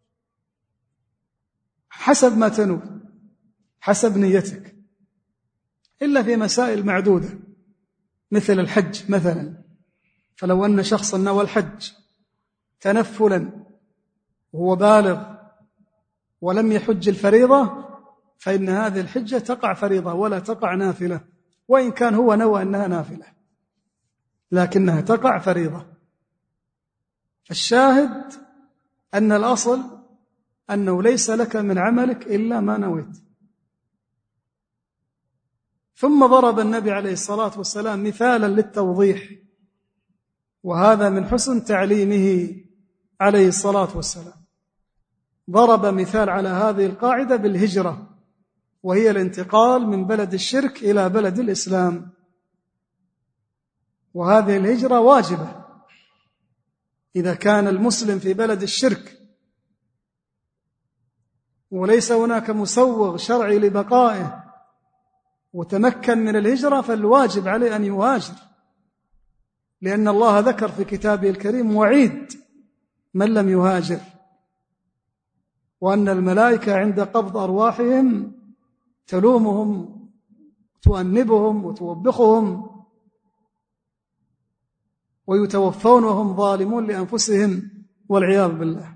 حسب ما تنوي، حسب نيتك، إلا في مسائل معدودة مثل الحج مثلا. فلو أن شخصا نوى الحج تنفلا وهو بالغ ولم يحج الفريضة فإن هذه الحجة تقع فريضة ولا تقع نافلة، وإن كان هو نوى أنها نافلة لكنها تقع فريضة. الشاهد أن الأصل أنه ليس لك من عملك إلا ما نويت. ثم ضرب النبي عليه الصلاة والسلام مثالا للتوضيح، وهذا من حسن تعليمه عليه الصلاة والسلام. ضرب مثال على هذه القاعدة بالهجرة، وهي الانتقال من بلد الشرك إلى بلد الإسلام. وهذه الهجرة واجبة إذا كان المسلم في بلد الشرك وليس هناك مسوغ شرعي لبقائه وتمكن من الهجرة، فالواجب عليه أن يهاجر، لأن الله ذكر في كتابه الكريم وعيد من لم يهاجر، وأن الملائكة عند قبض أرواحهم تلومهم تؤنبهم وتوبخهم ويتوفون وهم ظالمون لأنفسهم والعياذ بالله.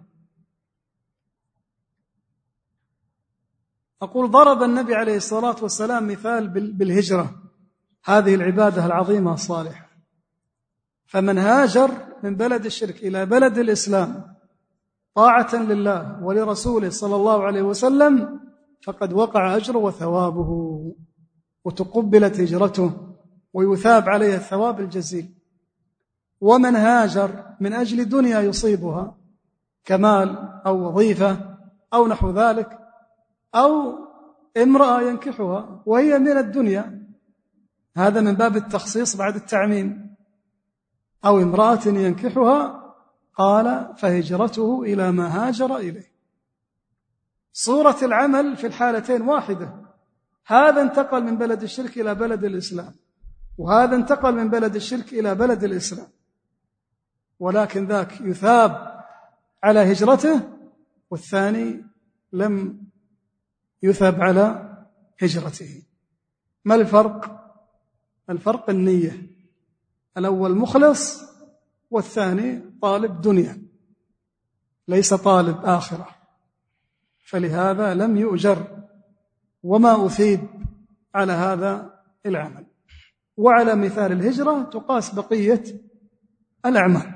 أقول ضرب النبي عليه الصلاة والسلام مثال بالهجرة، هذه العبادة العظيمة الصالحة. فمن هاجر من بلد الشرك إلى بلد الإسلام طاعة لله ولرسوله صلى الله عليه وسلم فقد وقع أجره وثوابه، وتقبلت هجرته ويثاب عليه الثواب الجزيل. ومن هاجر من أجل دنيا يصيبها كمال أو وظيفة أو نحو ذلك، أو امرأة ينكحها وهي من الدنيا، هذا من باب التخصيص بعد التعميم، أو امرأة ينكحها، قال فهجرته إلى ما هاجر إليه. صورة العمل في الحالتين واحدة، هذا انتقل من بلد الشرك إلى بلد الإسلام، وهذا انتقل من بلد الشرك إلى بلد الإسلام. ولكن ذاك يثاب على هجرته، والثاني لم يثاب على هجرته. ما الفرق؟ الفرق النية، الأول مخلص والثاني طالب دنيا ليس طالب آخرة، فلهذا لم يؤجر وما أثيب على هذا العمل. وعلى مثال الهجرة تقاس بقية الأعمال،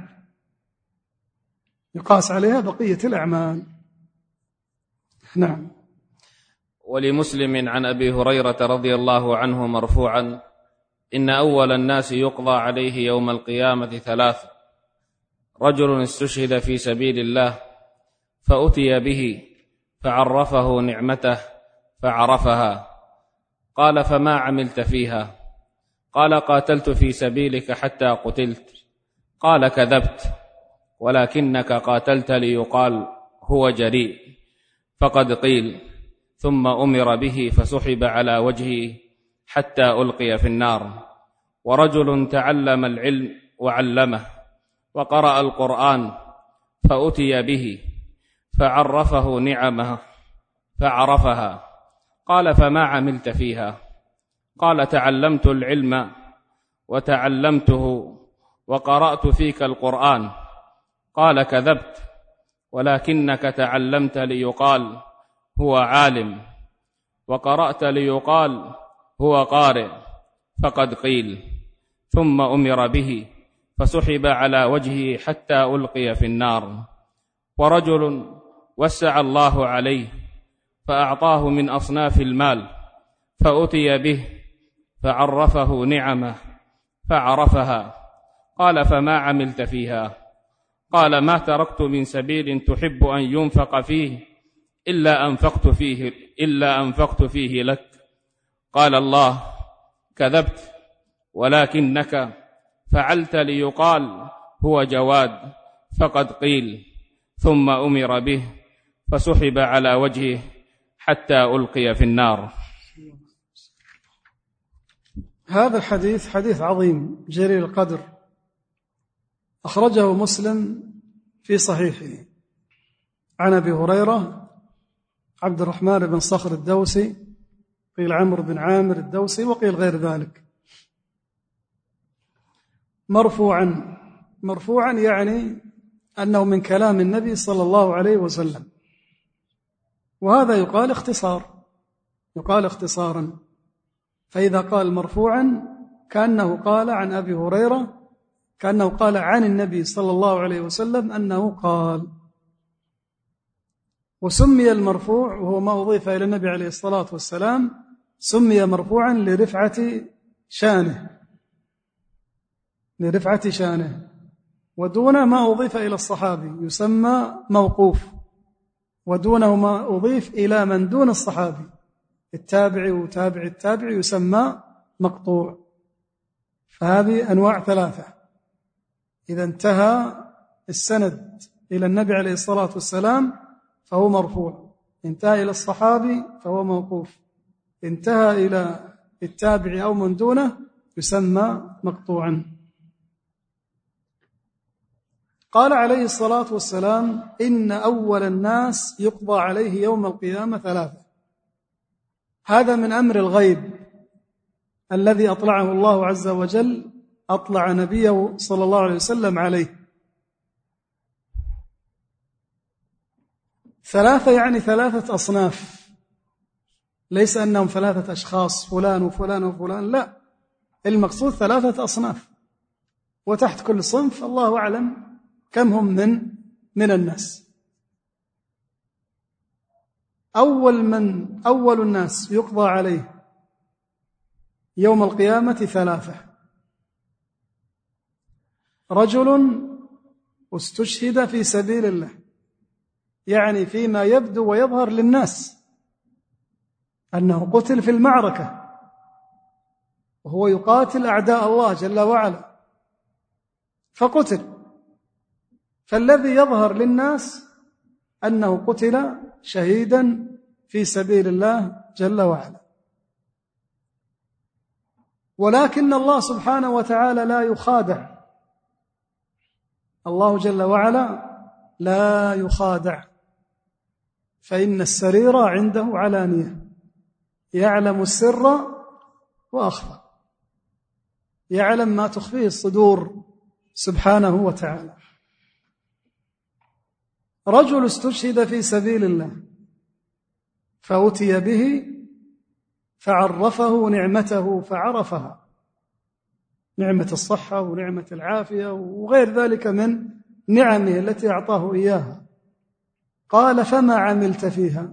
يقاس عليها بقية الأعمال. نعم.
ولمسلم عن أبي هريرة رضي الله عنه مرفوعا: إن أول الناس يقضى عليه يوم القيامة 3: رجل استشهد في سبيل الله فأتي به فعرفه نعمته فعرفها، قال: فما عملت فيها؟ قال: قاتلت في سبيلك حتى قتلت. قال: كذبت، ولكنك قاتلت ليقال هو جريء، فقد قيل. ثم أمر به فسحب على وجهه حتى ألقي في النار. ورجل تعلم العلم وعلمه وقرأ القرآن فأتي به فعرفه نعمه فعرفها، قال: فما عملت فيها؟ قال: تعلمت العلم وتعلمته وقرأت فيك القرآن. قال: كذبت، ولكنك تعلمت ليقال هو عالم، وقرأت ليقال هو قارئ، فقد قيل. ثم أمر به فسحب على وجهه حتى ألقي في النار. ورجل وسع الله عليه فأعطاه من أصناف المال فأتي به فعرفه نعمه فعرفها، قال: فما عملت فيها؟ قال: ما تركت من سبيل تحب أن ينفق فيه إلا أنفقت فيه لك. قال الله: كذبت، ولكنك فعلت ليقال هو جواد، فقد قيل. ثم أمر به فسحب على وجهه حتى ألقي في النار.
هذا الحديث حديث عظيم جليل القدر، أخرجه مسلم في صحيحه عن أبي هريرة عبد الرحمن بن صخر الدوسي، قيل عمرو بن عامر الدوسي، وقيل غير ذلك، مرفوعا يعني أنه من كلام النبي صلى الله عليه وسلم، وهذا يقال اختصارا. فإذا قال مرفوعا كأنه قال عن أبي هريرة، كأنه قال عن النبي صلى الله عليه وسلم أنه قال. وسمي المرفوع وهو ما أضيف إلى النبي عليه الصلاة والسلام سمي مرفوعا لرفعة شانه، ودون ما أضيف إلى الصحابي يسمى موقوف، ودونه ما أضيف إلى من دون الصحابي التابعي وتابع التابع يسمى مقطوع. فهذه أنواع 3: إذا انتهى السند إلى النبي عليه الصلاة والسلام فهو مرفوع، انتهى إلى الصحابي فهو موقوف، انتهى إلى التابع أو من دونه يسمى مقطوعا. قال عليه الصلاة والسلام: إن أول الناس يقضى عليه يوم القيامة 3. هذا من أمر الغيب الذي أطلعه الله عز وجل، أطلع نبيه صلى الله عليه وسلم عليه. 3 يعني 3 أصناف، ليس أنهم 3 أشخاص فلان وفلان وفلان، لا، المقصود 3 أصناف، وتحت كل صنف الله أعلم كم هم من الناس. أول الناس يقضى عليه يوم القيامة 3: رجل استشهد في سبيل الله، يعني فيما يبدو ويظهر للناس أنه قتل في المعركة وهو يقاتل أعداء الله جل وعلا فقتل، فالذي يظهر للناس أنه قتل شهيدا في سبيل الله جل وعلا. ولكن الله سبحانه وتعالى لا يخادع، الله جل وعلا لا يخادع، فإن السرير عنده علانية، يعلم السر وأخفى، يعلم ما تخفيه الصدور سبحانه وتعالى. رجل استشهد في سبيل الله فأتي به فعرفه نعمته فعرفها، نعمة الصحة ونعمة العافية وغير ذلك من نعمه التي أعطاه إياها. قال: فما عملت فيها؟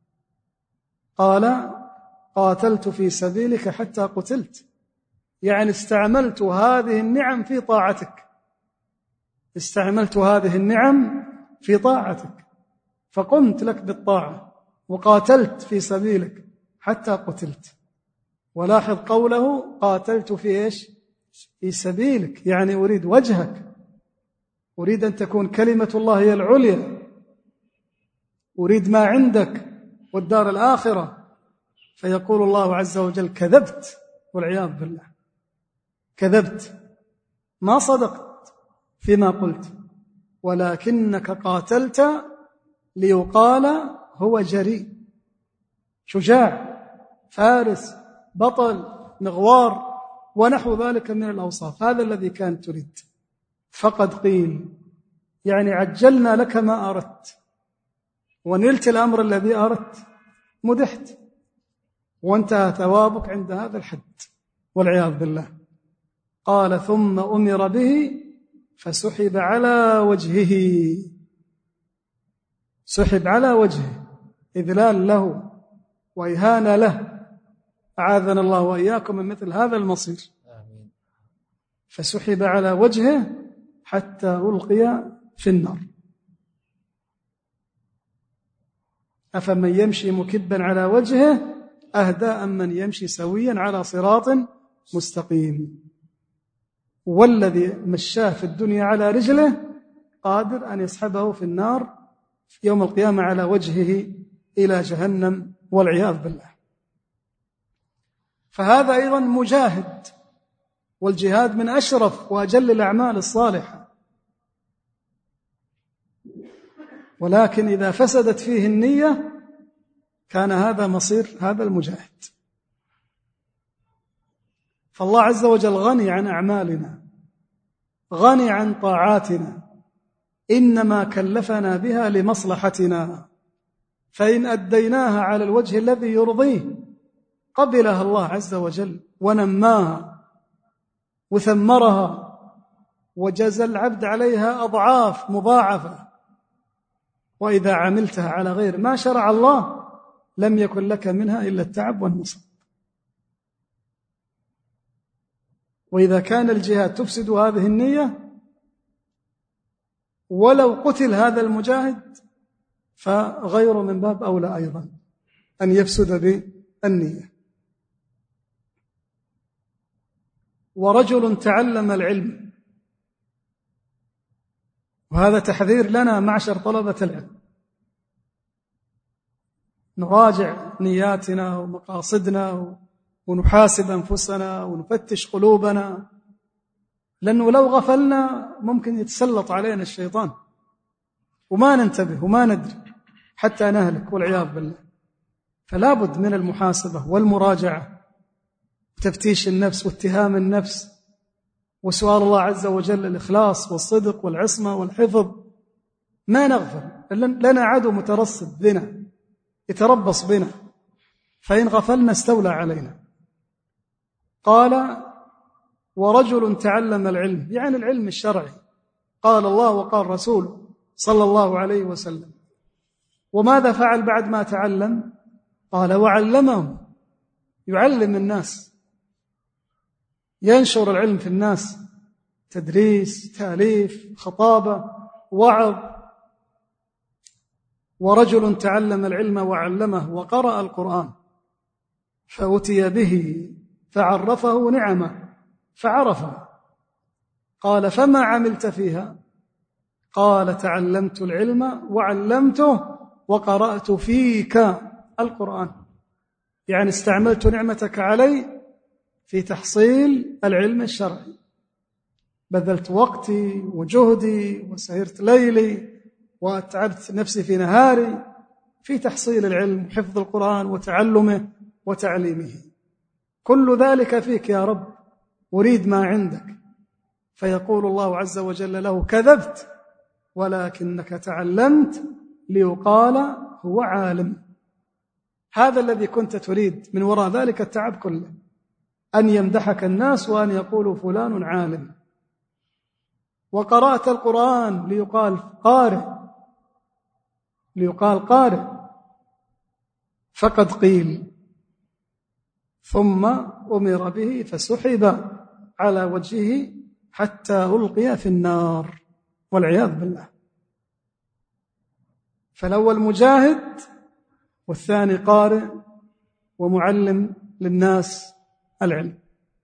قال: قاتلت في سبيلك حتى قتلت، يعني استعملت هذه النعم في طاعتك، استعملت هذه النعم في طاعتك، فقمت لك بالطاعة وقاتلت في سبيلك حتى قتلت. ولاحظ قوله: قاتلت في إيش؟ في سبيلك، يعني أريد وجهك، أريد أن تكون كلمة الله هي العليا، أريد ما عندك والدار الآخرة. فيقول الله عز وجل: كذبت، والعياذ بالله، كذبت، ما صدقت فيما قلت، ولكنك قاتلت ليقال هو جريء، شجاع، فارس، بطل، مغوار، ونحو ذلك من الأوصاف. هذا الذي كانت تريد. فقد قيل، يعني عجلنا لك ما أردت ونلت الأمر الذي أردت، مدحت، وانتهى ثوابك عند هذا الحد، والعياذ بالله. قال: ثم أمر به فسحب على وجهه، سحب على وجهه، إذلال له وإهانة له، أعاذنا الله وإياكم من مثل هذا المصير. فسحب على وجهه حتى ألقي في النار. أفمن يمشي مكبا على وجهه أهدى أم من يمشي سويا على صراط مستقيم. والذي مشاه في الدنيا على رجله قادر أن يسحبه في النار في يوم القيامة على وجهه إلى جهنم، والعياذ بالله. فهذا أيضا مجاهد، والجهاد من أشرف وأجل الأعمال الصالحة، ولكن إذا فسدت فيه النية كان هذا مصير هذا المجاهد. فالله عز وجل غني عن أعمالنا، غني عن طاعاتنا، إنما كلفنا بها لمصلحتنا، فإن أديناها على الوجه الذي يرضيه قبلها الله عز وجل ونماها وثمرها وجزى العبد عليها أضعاف مضاعفة. وإذا عملتها على غير ما شرع الله لم يكن لك منها إلا التعب والنصب. وإذا كان الجهاد تفسد هذه النية، ولو قتل هذا المجاهد فغير من باب أولى أيضا أن يفسد بالنية. ورجل تعلم العلم، وهذا تحذير لنا معشر طلبة العلم، نراجع نياتنا ومقاصدنا ونحاسب أنفسنا ونفتش قلوبنا، لأنه لو غفلنا ممكن يتسلط علينا الشيطان وما ننتبه وما ندري حتى نهلك، والعياذ بالله. فلا بد من المحاسبة والمراجعة، تفتيش النفس واتهام النفس، وسؤال الله عز وجل الإخلاص والصدق والعصمة والحفظ. ما نغفل، لنا عدو مترصد بنا يتربص بنا، فإن غفلنا استولى علينا. قال: ورجل تعلم العلم، يعني العلم الشرعي، قال الله وقال رسوله صلى الله عليه وسلم. وماذا فعل بعد ما تعلم؟ قال: وعلمهم، يعلم الناس، ينشر العلم في الناس، تدريس، تأليف، خطابة، وعظ. ورجل تعلم العلم وعلمه وقرأ القرآن فأتي به فعرفه نعمه فعرفها. قال: فما عملت فيها؟ قال: تعلمت العلم وعلمته وقرأت فيك القرآن، يعني استعملت نعمتك علي في تحصيل العلم الشرعي. بذلت وقتي وجهدي وسهرت ليلي وأتعبت نفسي في نهاري في تحصيل العلم وحفظ القرآن وتعلمه وتعليمه. كل ذلك فيك يا رب، أريد ما عندك. فيقول الله عز وجل له: كذبت ولكنك تعلمت ليقال هو عالم. هذا الذي كنت تريد، من وراء ذلك التعب كله، أن يمدحك الناس وأن يقولوا فلان عالم. وقرأت القرآن ليقال قارئ، فقد قيل ثم أمر به فسحب على وجهه حتى ألقي في النار والعياذ بالله. فالأول مجاهد، والثاني قارئ ومعلم للناس العلم.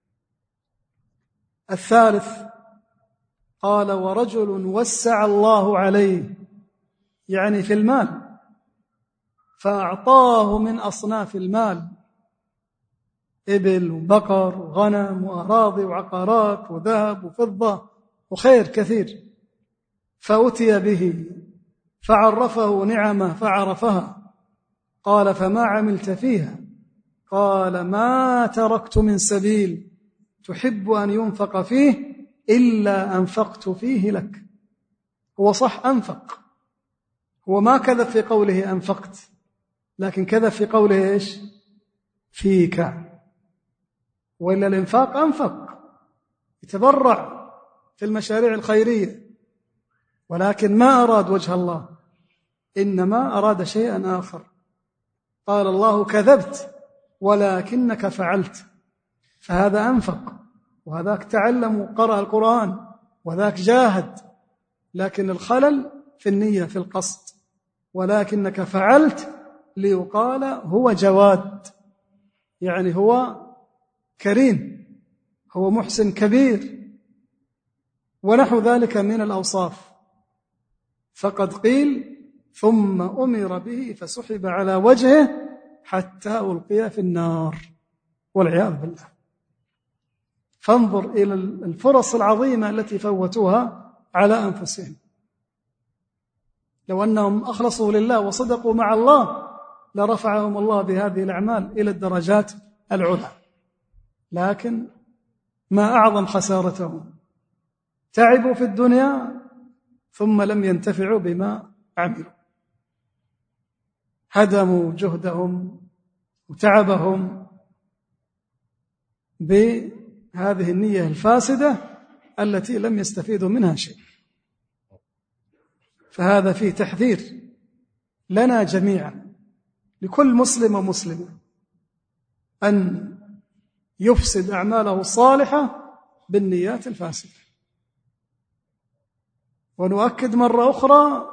الثالث قال: ورجل وسع الله عليه، يعني في المال، فأعطاه من أصناف المال: إبل وبقر وغنم وأراضي وعقارات وذهب وفضة وخير كثير، فأتي به فعرفه نعمه فعرفها، قال: فما عملت فيها؟ قال: ما تركت من سبيل تحب أن ينفق فيه إلا أنفقت فيه لك. هو صح أنفق، هو ما كذب في قوله أنفقت، لكن كذب في قوله إيش؟ فيك. وإلا الإنفاق أنفق، يتبرع في المشاريع الخيرية، ولكن ما أراد وجه الله، إنما أراد شيئا آخر. قال الله: كذبت ولكنك فعلت. فهذا أنفق، وهذاك تعلم وقرأ القرآن، وذاك جاهد، لكن الخلل في النية، في القصد. ولكنك فعلت ليقال هو جواد، يعني هو كريم، هو محسن كبير، ونحو ذلك من الأوصاف. فقد قيل: ثم أمر به فسحب على وجهه حتى ألقي في النار والعياذ بالله. فانظر إلى الفرص العظيمة التي فوتوها على أنفسهم. لو أنهم أخلصوا لله وصدقوا مع الله لرفعهم الله بهذه الأعمال إلى الدرجات العلى، لكن ما أعظم خسارتهم، تعبوا في الدنيا ثم لم ينتفعوا بما عملوا، هدموا جهدهم وتعبهم بهذه النية الفاسدة التي لم يستفيدوا منها شيء. فهذا فيه تحذير لنا جميعا، لكل مسلم ومسلمة، أن يفسد أعماله الصالحة بالنيات الفاسدة. ونؤكد مرة أخرى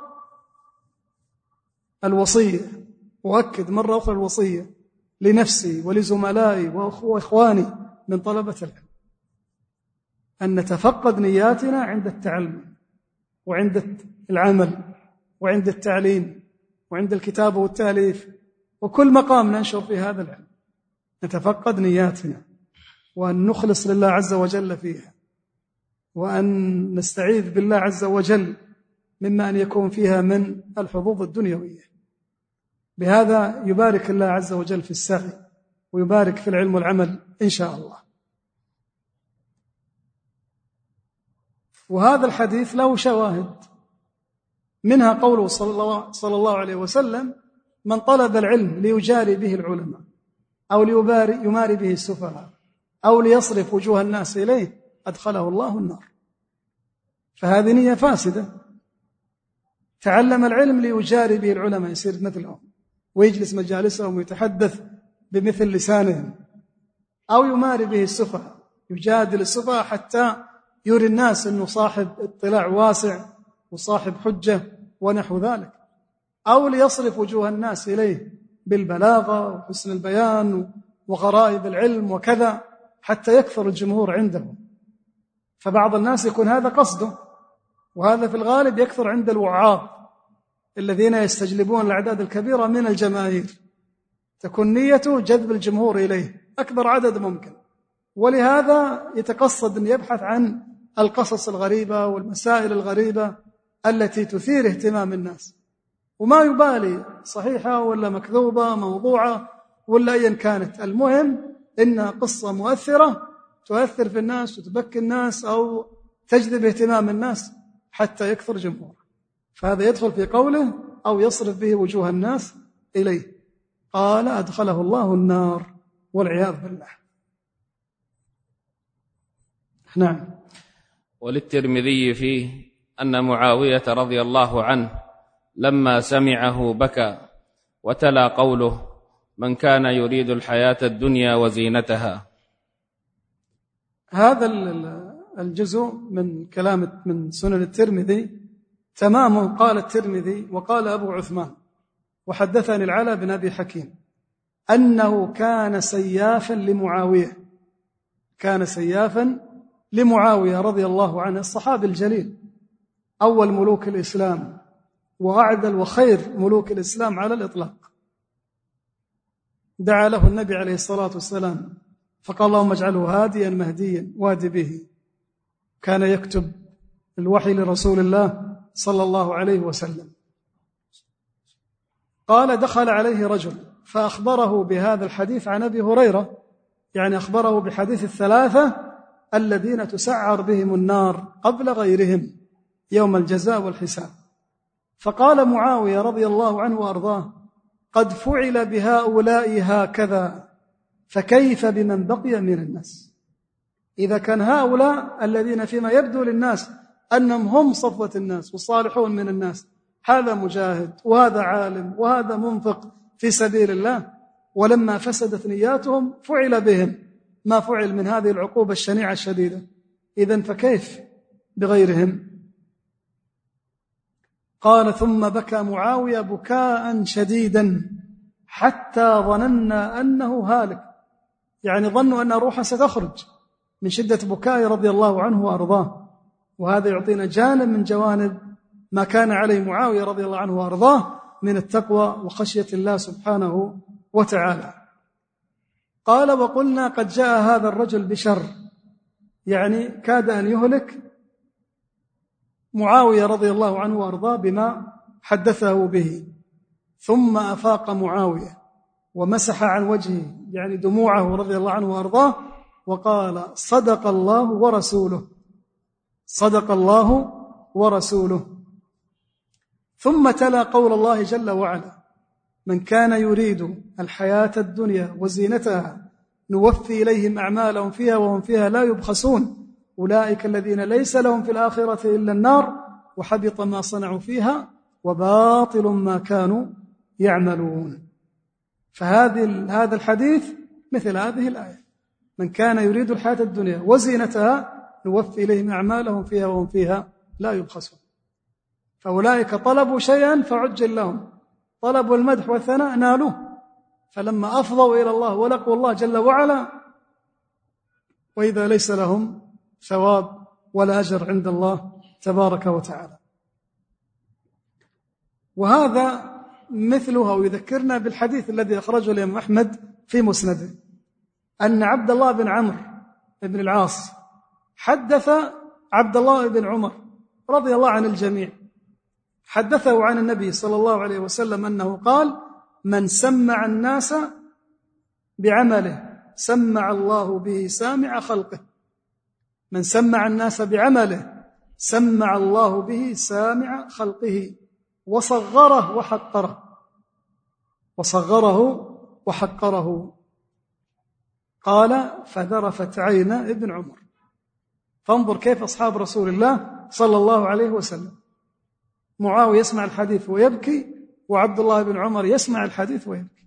الوصية لنفسي ولزملائي وإخواني من طلبة العلم، أن نتفقد نياتنا عند التعلم وعند العمل وعند التعليم وعند الكتابة والتأليف، وكل مقام ننشر في هذا العلم نتفقد نياتنا، وأن نخلص لله عز وجل فيها، وأن نستعيذ بالله عز وجل مما أن يكون فيها من الحظوظ الدنيوية. بهذا يبارك الله عز وجل في السعي، ويبارك في العلم والعمل إن شاء الله. وهذا الحديث له شواهد، منها قوله صلى الله عليه وسلم: من طلب العلم ليجاري به العلماء أو يماري به السفهاء أو ليصرف وجوه الناس إليه أدخله الله النار. فهذه نية فاسدة. تعلم العلم ليجاري به العلماء، يصير مثلهم ويجلس مجالسهم ويتحدث بمثل لسانهم، أو يماري به السفهاء، يجادل السفهاء حتى يري الناس أنه صاحب اطلاع واسع وصاحب حجة ونحو ذلك، أو ليصرف وجوه الناس إليه بالبلاغة وحسن البيان وغرائب العلم وكذا حتى يكثر الجمهور عنده. فبعض الناس يكون هذا قصده، وهذا في الغالب يكثر عند الوعاظ الذين يستجلبون الأعداد الكبيرة من الجماهير، تكون نيته جذب الجمهور إليه أكبر عدد ممكن، ولهذا يتقصد أن يبحث عن القصص الغريبة والمسائل الغريبة التي تثير اهتمام الناس، وما يبالي صحيحة ولا مكذوبة موضوعة ولا أيا كانت، المهم إنها قصة مؤثرة تؤثر في الناس وتبكي الناس أو تجذب اهتمام الناس حتى يكثر جمهور. فهذا يدخل في قوله أو يصرف به وجوه الناس إليه. قال أدخله الله النار والعياذ بالله. نعم.
وللترمذي فيه أن معاوية رضي الله عنه لما سمعه بكى وتلا قوله من كان يريد الحياة الدنيا وزينتها.
هذا الجزء من كلام من سنن الترمذي تمامه. قال الترمذي وقال أبو عثمان وحدثني العلا بن أبي حكيم أنه كان سيافا لمعاوية، كان سيافا لمعاوية رضي الله عنه، الصحابي الجليل، أول ملوك الإسلام وأعدل وخير ملوك الإسلام على الإطلاق. دعا له النبي عليه الصلاة والسلام فقال اللهم اجعله هاديا مهديا واد به. كان يكتب الوحي لرسول الله صلى الله عليه وسلم. قال دخل عليه رجل فأخبره بهذا الحديث عن أبي هريرة، يعني أخبره بحديث الثلاثة الذين تسعر بهم النار قبل غيرهم يوم الجزاء والحساب. فقال معاوية رضي الله عنه وأرضاه قد فعل بهؤلاء هكذا فكيف بمن بقي من الناس؟ إذا كان هؤلاء الذين فيما يبدو للناس أنهم هم صفوة الناس والصالحون من الناس، هذا مجاهد وهذا عالم وهذا منفق في سبيل الله، ولما فسدت نياتهم فعل بهم ما فعل من هذه العقوبة الشنيعة الشديدة، إذن فكيف بغيرهم؟ قال ثم بكى معاوية بكاء شديدا حتى ظننا أنه هالك، يعني ظنوا أن روحه ستخرج من شدة بكائه رضي الله عنه وأرضاه. وهذا يعطينا جانب من جوانب ما كان عليه معاوية رضي الله عنه وأرضاه من التقوى وخشية الله سبحانه وتعالى. قال وقلنا قد جاء هذا الرجل بشر، يعني كاد أن يهلك معاوية رضي الله عنه وأرضاه بما حدثه به. ثم أفاق معاوية ومسح عن وجهه يعني دموعه رضي الله عنه وأرضاه وقال صدق الله ورسوله، صدق الله ورسوله. ثم تلا قول الله جل وعلا من كان يريد الحياة الدنيا وزينتها نوفي إليهم أعمالهم فيها وهم فيها لا يبخسون أولئك الذين ليس لهم في الآخرة إلا النار وحبط ما صنعوا فيها وباطل ما كانوا يعملون. فهذا الحديث مثل هذه الآية من كان يريد الحياة الدنيا وزينتها نوفي إليهم أعمالهم فيها وهم فيها لا يبخسون. فأولئك طلبوا شيئا فعجل لهم، طلبوا المدح والثناء نالوه، فلما أفضوا إلى الله ولقوا الله جل وعلا وإذا ليس لهم ثواب ولا أجر عند الله تبارك وتعالى. وهذا مثله يذكرنا بالحديث الذي أخرجه الإمام أحمد في مسنده أن عبد الله بن عمرو بن العاص حدث عبد الله بن عمر رضي الله عن الجميع، حدثه عن النبي صلى الله عليه وسلم أنه قال من سمع الناس بعمله سمع الله به سامع خلقه، من سمع الناس بعمله سمع الله به سامع خلقه وصغره وحقره، وصغره وحقره. قال فذرفت عين ابن عمر. فانظر كيف أصحاب رسول الله صلى الله عليه وسلم، معاوية يسمع الحديث ويبكي وعبد الله بن عمر يسمع الحديث ويبكي.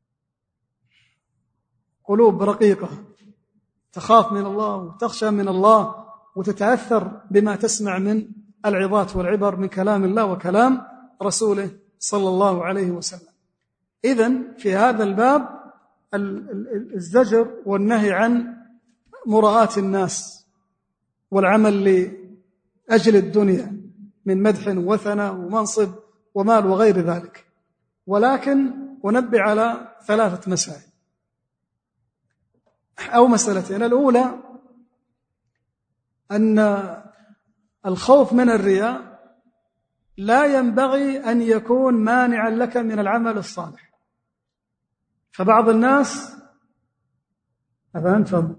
قلوب رقيقة تخاف من الله وتخشى من الله وتتأثر بما تسمع من العظات والعبر من كلام الله وكلام رسوله صلى الله عليه وسلم. إذن في هذا الباب الزجر والنهي عن مراءة الناس والعمل لأجل الدنيا من مدح وثناء ومنصب ومال وغير ذلك. ولكن أنبه على 3 مسائل أو مسألتين. الأولى أن الخوف من الرياء لا ينبغي أن يكون مانعا لك من العمل الصالح. فبعض الناس أذان تفضل.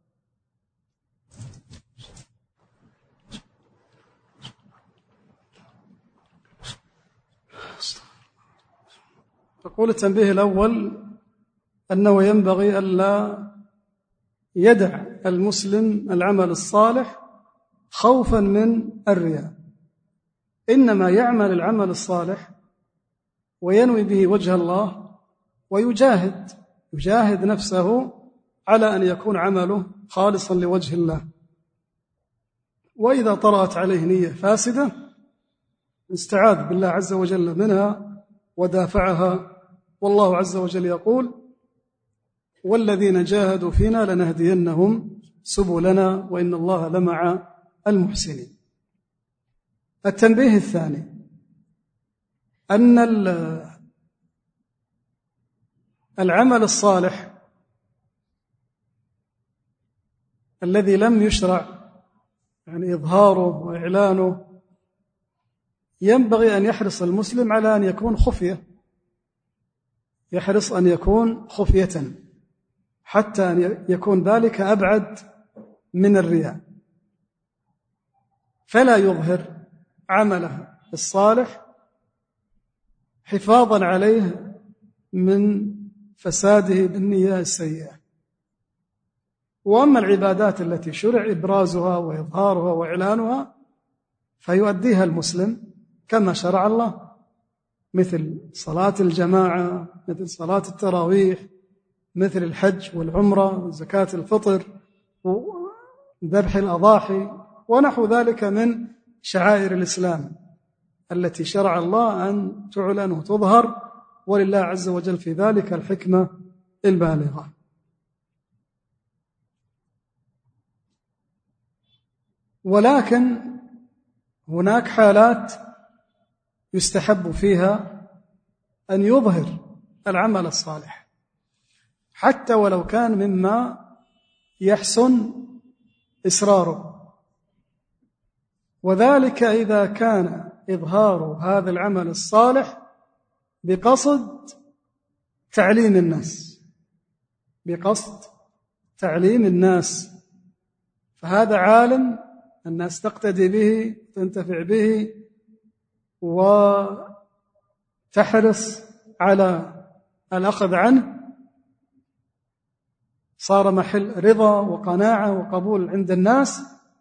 تقول التنبيه الأول أنه ينبغي ألا يدع المسلم العمل الصالح خوفا من الرياء، إنما يعمل العمل الصالح وينوي به وجه الله ويجاهد نفسه على أن يكون عمله خالصا لوجه الله. وإذا طرأت عليه نية فاسدة استعاذ بالله عز وجل منها ودافعها. والله عز وجل يقول: والذين جاهدوا فينا لنهدينهم سبلنا وإن الله لمع المحسنين. التنبيه الثاني أن العمل الصالح الذي لم يشرع يعني إظهاره وإعلانه ينبغي أن يحرص المسلم على أن يكون خفية، يحرص أن يكون خفية حتى أن يكون ذلك أبعد من الرياء، فلا يظهر عمله الصالح حفاظا عليه من فساده بالنية السيئة. وأما العبادات التي شرع إبرازها وإظهارها وإعلانها فيؤديها المسلم كما شرع الله، مثل صلاة الجماعة، مثل صلاة التراويح، مثل الحج والعمرة وزكاة الفطر وذبح الأضاحي ونحو ذلك من شعائر الإسلام التي شرع الله أن تعلن وتظهر، ولله عز وجل في ذلك الحكمة البالغة. ولكن هناك حالات يستحب فيها أن يظهر العمل الصالح حتى ولو كان مما يحسن إصراره، وذلك إذا كان إظهار هذا العمل الصالح بقصد تعليم الناس، بقصد تعليم الناس، فهذا عالم الناس تقتدي به تنتفع به وتحرص على الأخذ عنه، صار محل رضا وقناعة وقبول عند الناس،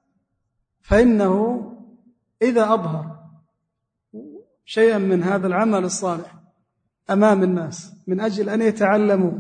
فإنه إذا أظهر شيئا من هذا العمل الصالح أمام الناس من أجل أن يتعلموا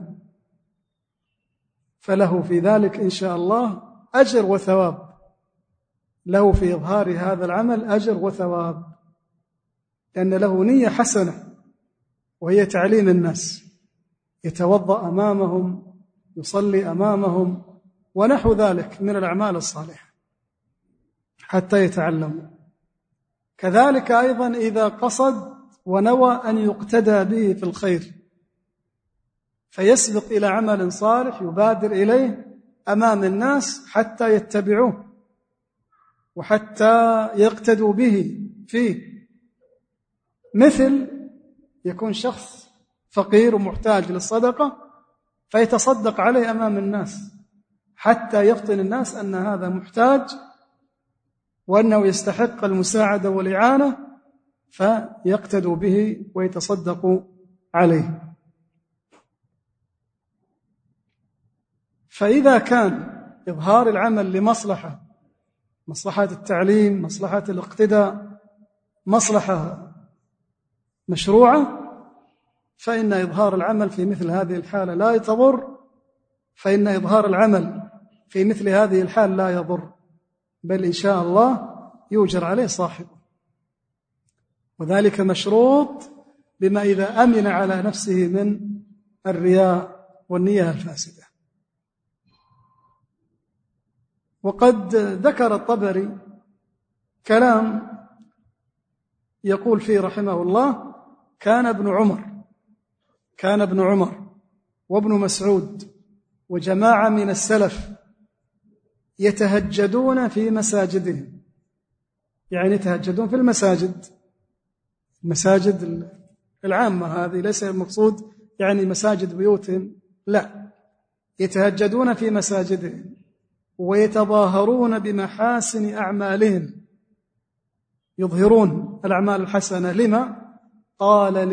فله في ذلك إن شاء الله أجر وثواب، له في إظهار هذا العمل أجر وثواب، لأن له نية حسنة وهي تعليم الناس، يتوضأ أمامهم، يصلي أمامهم ونحو ذلك من الأعمال الصالحة حتى يتعلموا. كذلك أيضا إذا قصد ونوى أن يقتدى به في الخير فيسبق إلى عمل صالح يبادر إليه أمام الناس حتى يتبعوه وحتى يقتدوا به فيه، مثل يكون شخص فقير ومحتاج للصدقة فيتصدق عليه أمام الناس حتى يفطن الناس أن هذا محتاج وأنه يستحق المساعدة والإعانة فيقتدوا به ويتصدقوا عليه. فإذا كان إظهار العمل لمصلحة، مصلحة التعليم، مصلحة الاقتداء، مصلحة مشروعة، فإن إظهار العمل في مثل هذه الحالة لا يضر، فإن إظهار العمل في مثل هذه الحال لا يضر، بل إن شاء الله يؤجر عليه صاحبه، وذلك مشروط بما إذا أمن على نفسه من الرياء والنية الفاسدة. وقد ذكر الطبري كلام يقول فيه رحمه الله: كان ابن عمر وابن مسعود وجماعة من السلف يتهجدون في مساجدهم، يعني يتهجدون في المساجد العامة، هذه ليس المقصود يعني مساجد بيوتهم، لا، يتهجدون في مساجدهم ويتظاهرون بمحاسن أعمالهم، يظهرون الأعمال الحسنة. لما؟ قال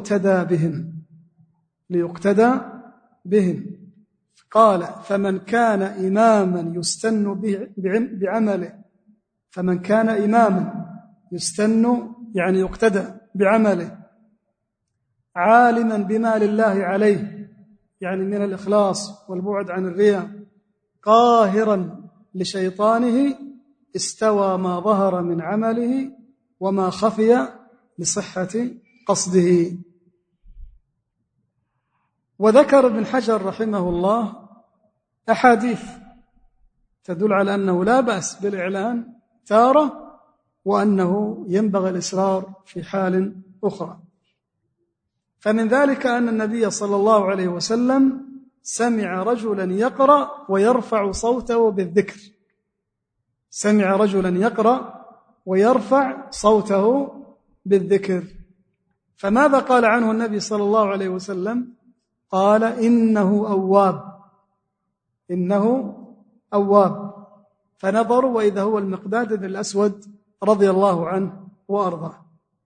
ليقتدى بهم. قال فمن كان إماما يستن بعمله، فمن كان إماما يستن يعني يقتدى بعمله، عالما بما لله عليه يعني من الإخلاص والبعد عن الرياء، قاهرا لشيطانه، استوى ما ظهر من عمله وما خفي لصحة قصده. وذكر ابن حجر رحمه الله أحاديث تدل على أنه لا بأس بالإعلان تارة، وأنه ينبغي الإصرار في حال أخرى. فمن ذلك أن النبي صلى الله عليه وسلم سمع رجلا يقرأ ويرفع صوته بالذكر، سمع رجلا يقرأ ويرفع صوته بالذكر، فماذا قال عنه النبي صلى الله عليه وسلم؟ قال إنه أواب. فنظروا وإذا هو المقداد بن الأسود رضي الله عنه وأرضاه.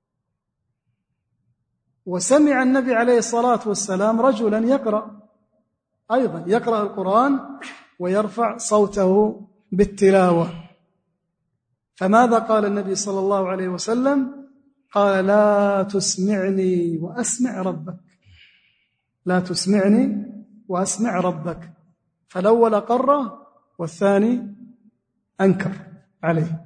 وسمع النبي عليه الصلاة والسلام رجلا أيضا يقرأ القرآن ويرفع صوته بالتلاوة، فماذا قال النبي صلى الله عليه وسلم؟ قال لا تسمعني وأسمع ربك، لا تسمعني وأسمع ربك. فالأول قره والثاني أنكر عليه.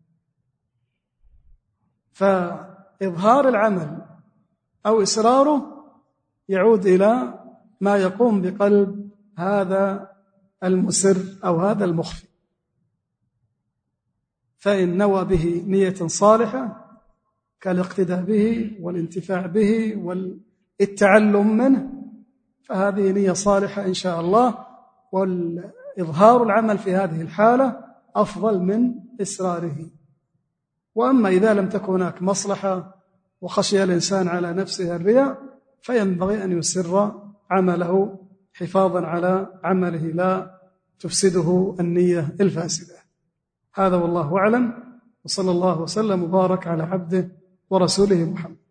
فإظهار العمل أو إسراره يعود إلى ما يقوم بقلب هذا المسر أو هذا المخفي، فإن نوى به نية صالحة كالاقتداء به والانتفاع به والتعلم منه، فهذه نية صالحة إن شاء الله، والإظهار العمل في هذه الحالة أفضل من إسراره. وأما إذا لم تكن هناك مصلحة وخشي الإنسان على نفسه الرياء، فينبغي أن يسر عمله حفاظا على عمله، لا تفسده النية الفاسدة. هذا والله أعلم، وصلى الله وسلم وبارك على عبده ورسوله محمد.